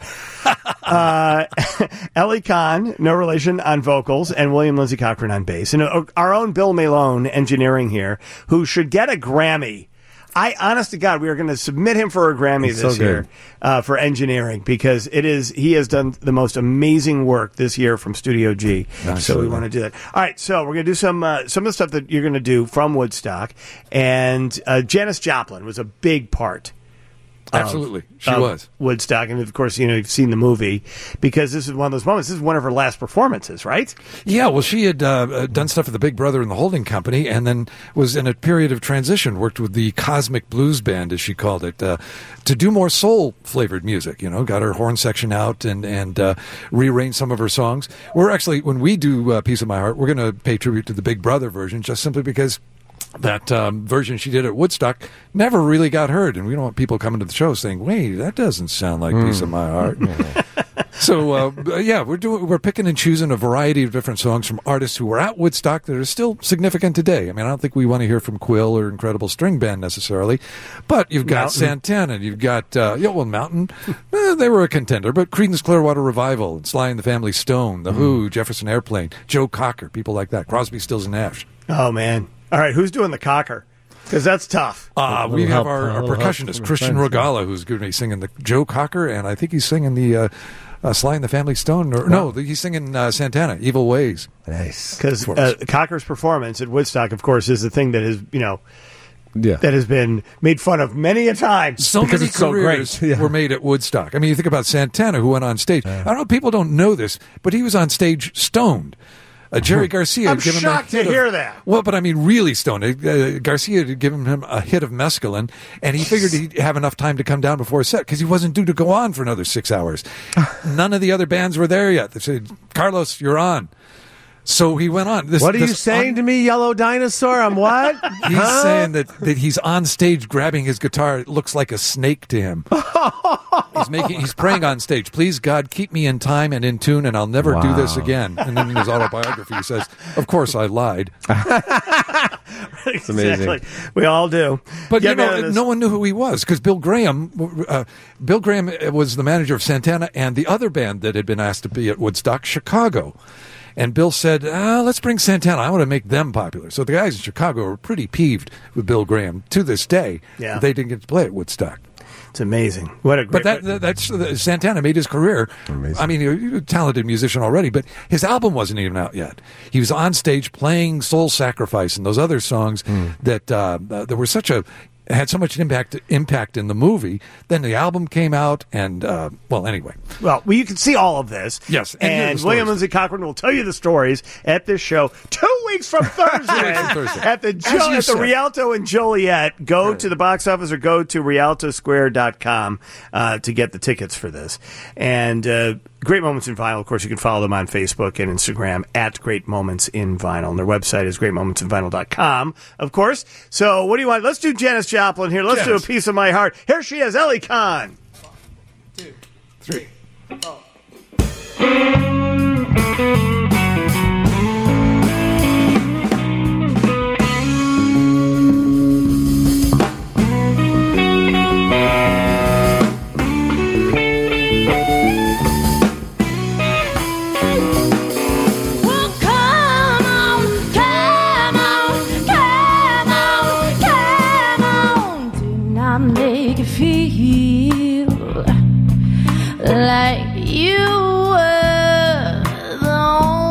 Ellie Kahn, no relation, on vocals, and William Lindsay Cochran on bass. And our own Bill Malone engineering here, who should get a Grammy. Honest to God, we are going to submit him for a Grammy this year for engineering because he has done the most amazing work this year from Studio G. Absolutely. So we want to do that. All right, so we're going to do some of the stuff that you're going to do from Woodstock, and Janis Joplin was a big part.
Absolutely, she was
Woodstock, and of course, you've seen the movie because this is one of those moments. This is one of her last performances, right?
Yeah, well, she had done stuff with the Big Brother and the Holding Company, and then was in a period of transition. Worked with the Cosmic Blues Band, as she called it, to do more soul flavored music. Got her horn section out and rearranged some of her songs. We're actually, when we do "Piece of My Heart," we're going to pay tribute to the Big Brother version, just simply because that version she did at Woodstock never really got heard, and we don't want people coming to the show saying, "Wait, that doesn't sound like Piece of My Heart." So we're picking and choosing a variety of different songs from artists who were at Woodstock that are still significant today. I mean, I don't think we want to hear from Quill or Incredible String Band necessarily, but you've got Santana, you've got Mountain. They were a contender, but Creedence Clearwater Revival, Sly and the Family Stone, The Who, Jefferson Airplane, Joe Cocker, people like that, Crosby, Stills and Nash.
Oh man. All right, who's doing the Cocker? Because that's tough.
We have our percussionist, Christian Rogala, who's going to be singing the Joe Cocker, and I think he's singing the Sly and the Family Stone. He's singing Santana, Evil Ways.
Nice.
Because Cocker's performance at Woodstock, of course, is the thing that is, that has been made fun of many a time.
So many careers were made at Woodstock. I mean, you think about Santana, who went on stage. I don't know, people don't know this, but he was on stage stoned. Jerry Garcia had given him
shocked to hear that.
Well, but I mean, really stoned. Garcia had given him a hit of mescaline, and he figured he'd have enough time to come down before his set because he wasn't due to go on for another 6 hours. None of the other bands were there yet. They said, "Carlos, you're on." So he went on.
What are you saying to me, Yellow Dinosaur? I'm what?
He's saying that he's on stage grabbing his guitar. It looks like a snake to him. He's praying on stage, "Please, God, keep me in time and in tune, and I'll never do this again." And then in his autobiography, he says, "Of course, I lied."
It's amazing.
Exactly. We all do.
But no one knew who he was because Bill Graham was the manager of Santana and the other band that had been asked to be at Woodstock, Chicago. And Bill said, let's bring Santana. I want to make them popular. So the guys in Chicago were pretty peeved with Bill Graham to this day. Yeah. They didn't get to play at Woodstock.
It's amazing. What a great...
But that's Santana made his career. Amazing. I mean, he's a talented musician already, but his album wasn't even out yet. He was on stage playing Soul Sacrifice and those other songs that there were had so much impact in the movie. Then the album came out, and anyway.
Well, you can see all of this.
Yes,
and William Lindsay Cochran will tell you the stories at this show 2 weeks from Thursday at the Rialto in Joliet. Go to the box office or go to rialtosquare.com to get the tickets for this. And Great Moments in Vinyl, of course, you can follow them on Facebook and Instagram at Great Moments in Vinyl. And their website is greatmomentsinvinyl.com, of course. So what do you want? Let's do Janis Joplin here. Let's do A Piece of My Heart. Here she is, Ellie Kahn.
1, 2, 3, 4.
Like you were the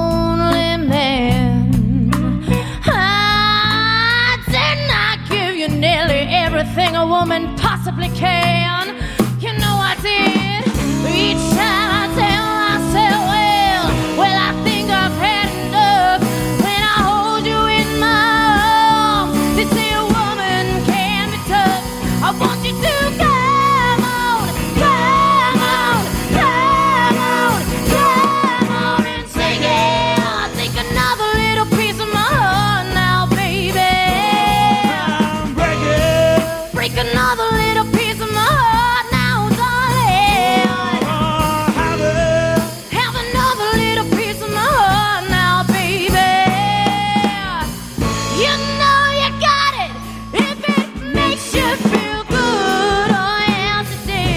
woman possibly can. You know I did. Each time I tell myself, well, I think I've had enough. When I hold you in my arms, they say a woman can be tough. I want you to come on, come on, come on, come on and sing it. I'll take another little piece of my heart now, baby. Break another little piece of my heart now, darling. Have another little piece of my heart now, baby. You know you got it if it makes you feel good. Oh, yes,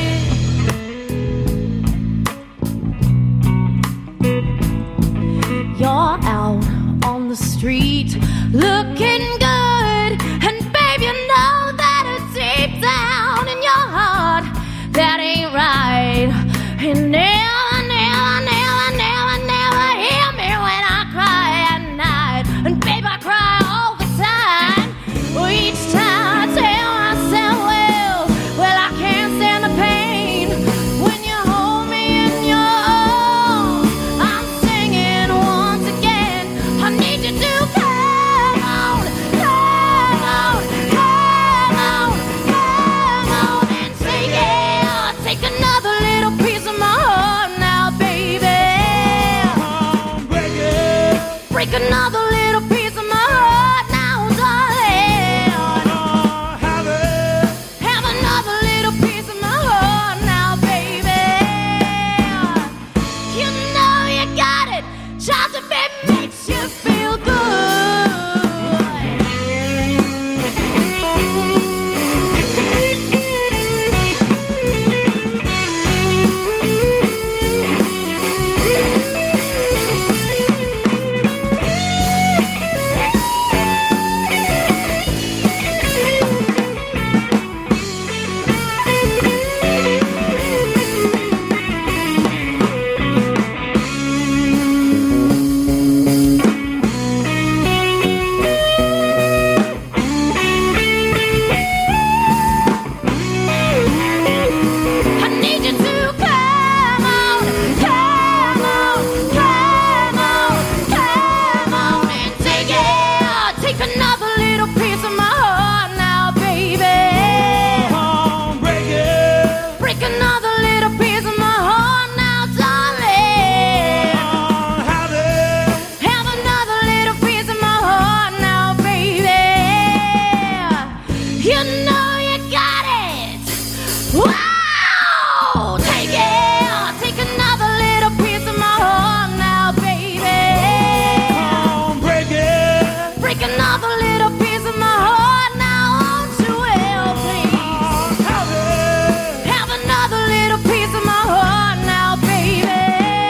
it did. You're out on the street looking good, and babe, you know that it's deep down in your heart that ain't right. And never, never, never, never, never hear me when I cry at night. And babe, I cry all the time. Well, each time I tell myself, well, I can't stand the pain. When you hold me in your arms, I'm singing once again. I need you to come on, come on, come on, come on and sing it. Take another little piece of my heart now, baby. Break another little piece of my heart now, darling. Have another little piece of my heart now, baby. You know you got it, just if it makes you feel I need you to come on, come on, come on, come on and take it. Take another little piece of my heart now, baby. Break another little piece of my heart now, darling. Have another little piece of my heart now, baby. You know you got it. Wow! Take it. Take another little piece of my heart now, baby. Break another little piece of my heart now, won't you, well, please? Have another little piece of my heart now, baby.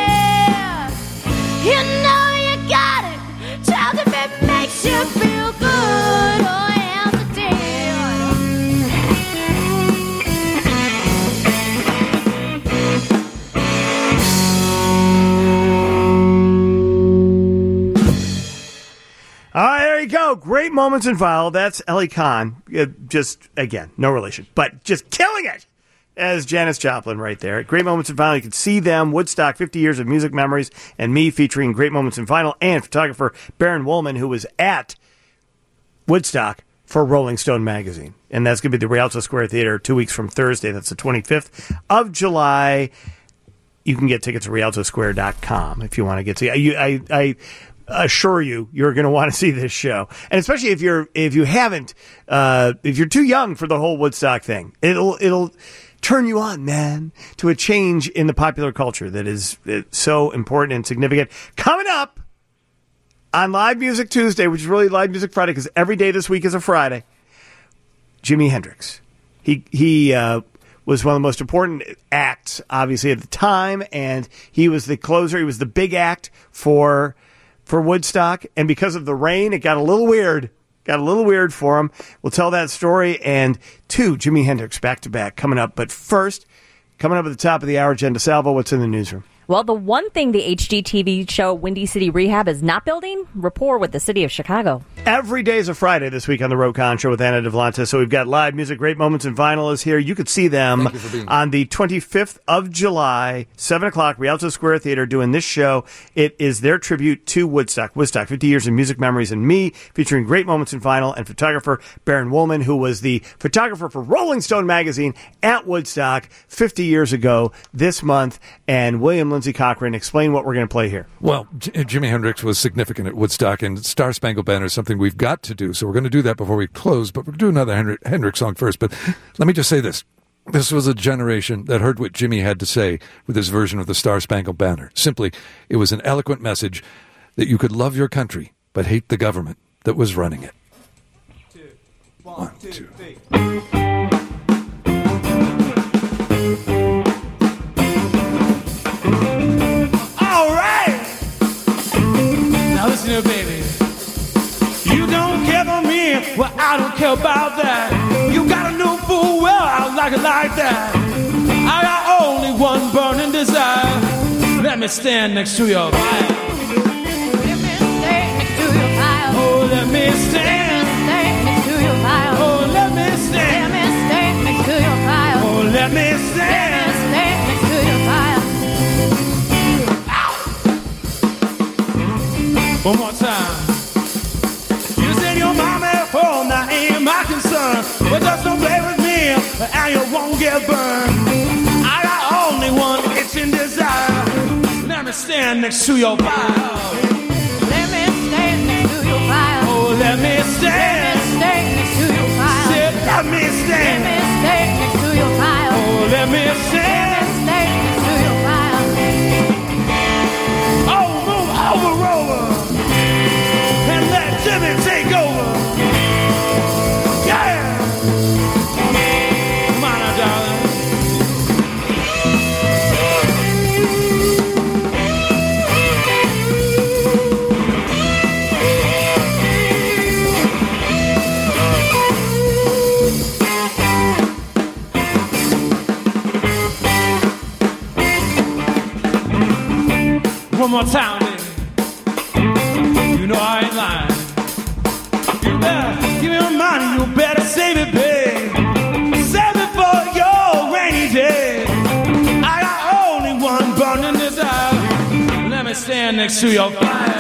You know you got it, child, if it makes you feel good. Oh, yes, it did.
All right, there you go. Great moments in File. That's Ellie Kahn. Just, again, no relation, but just killing it as Janis Joplin right there. Great Moments in Vinyl. You can see them. Woodstock, 50 Years of Music Memories, and me featuring Great Moments in Vinyl, and photographer Baron Woolman, who was at Woodstock for Rolling Stone magazine. And that's going to be the Rialto Square Theater 2 weeks from Thursday. That's the 25th of July. You can get tickets at rialtosquare.com if you want to get to. I assure you're going to want to see this show, and especially if you haven't, if you're too young for the whole Woodstock thing, it'll turn you on, man, to a change in the popular culture that is so important and significant. Coming up on Live Music Tuesday, which is really Live Music Friday, because every day this week is a Friday. Jimi Hendrix, he was one of the most important acts, obviously, at the time, and he was the closer. He was the big act for Woodstock, and because of the rain, it got a little weird. Got a little weird for him. We'll tell that story, and two Jimi Hendrix back-to-back coming up. But first, coming up at the top of the hour, Jen DeSalvo, what's in the newsroom?
Well, the one thing the HGTV show Windy City Rehab is not building, rapport with the city of Chicago.
Every day is a Friday this week on the Rokon Show with Anna Devlantis. So we've got live music, Great Moments in Vinyl is here. You could see them on the 25th of July, 7 o'clock, Rialto Square Theater, doing this show. It is their tribute to Woodstock. Woodstock, 50 Years of Music, Memories, and Me, featuring Great Moments in Vinyl and photographer Baron Woolman, who was the photographer for Rolling Stone magazine at Woodstock 50 years ago this month. And William Lindsay Cochran, explain what we're going to play here.
Well, Jimi Hendrix was significant at Woodstock, and Star Spangled Banner is something we've got to do. So we're going to do that before we close, but we'll do another Hendrix song first. But let me just say this. This was a generation that heard what Jimmy had to say with his version of the Star Spangled Banner. Simply, it was an eloquent message that you could love your country, but hate the government that was running it. One, two, three.
Listen here, baby. You don't care for me, well, I don't care about that. You gotta know full well I like it like that. I got only one burning desire. Let me stand next to your fire. Let me stand next to your fire. Oh, let me stand next to your fire. Oh, let me stand next to your fire. Oh, let me stand next to your fire. One more time. You said your mama at home, that ain't my concern. But just don't play with me, and you won't get burned. I got only one itching desire. Let me stand next to your fire. Let me stand next to your fire. Oh, let me stand next to your fire. Said, let me stand next to your fire. Oh, let me stand next to your fire. Oh, move over, over. Jimmy, take over. Yeah. Come on now, darling. One more time, baby. You know I ain't lying. Give me your money, you better save it, babe. Save it for your rainy day. I got only one burning desire. Let me stand next to your fire.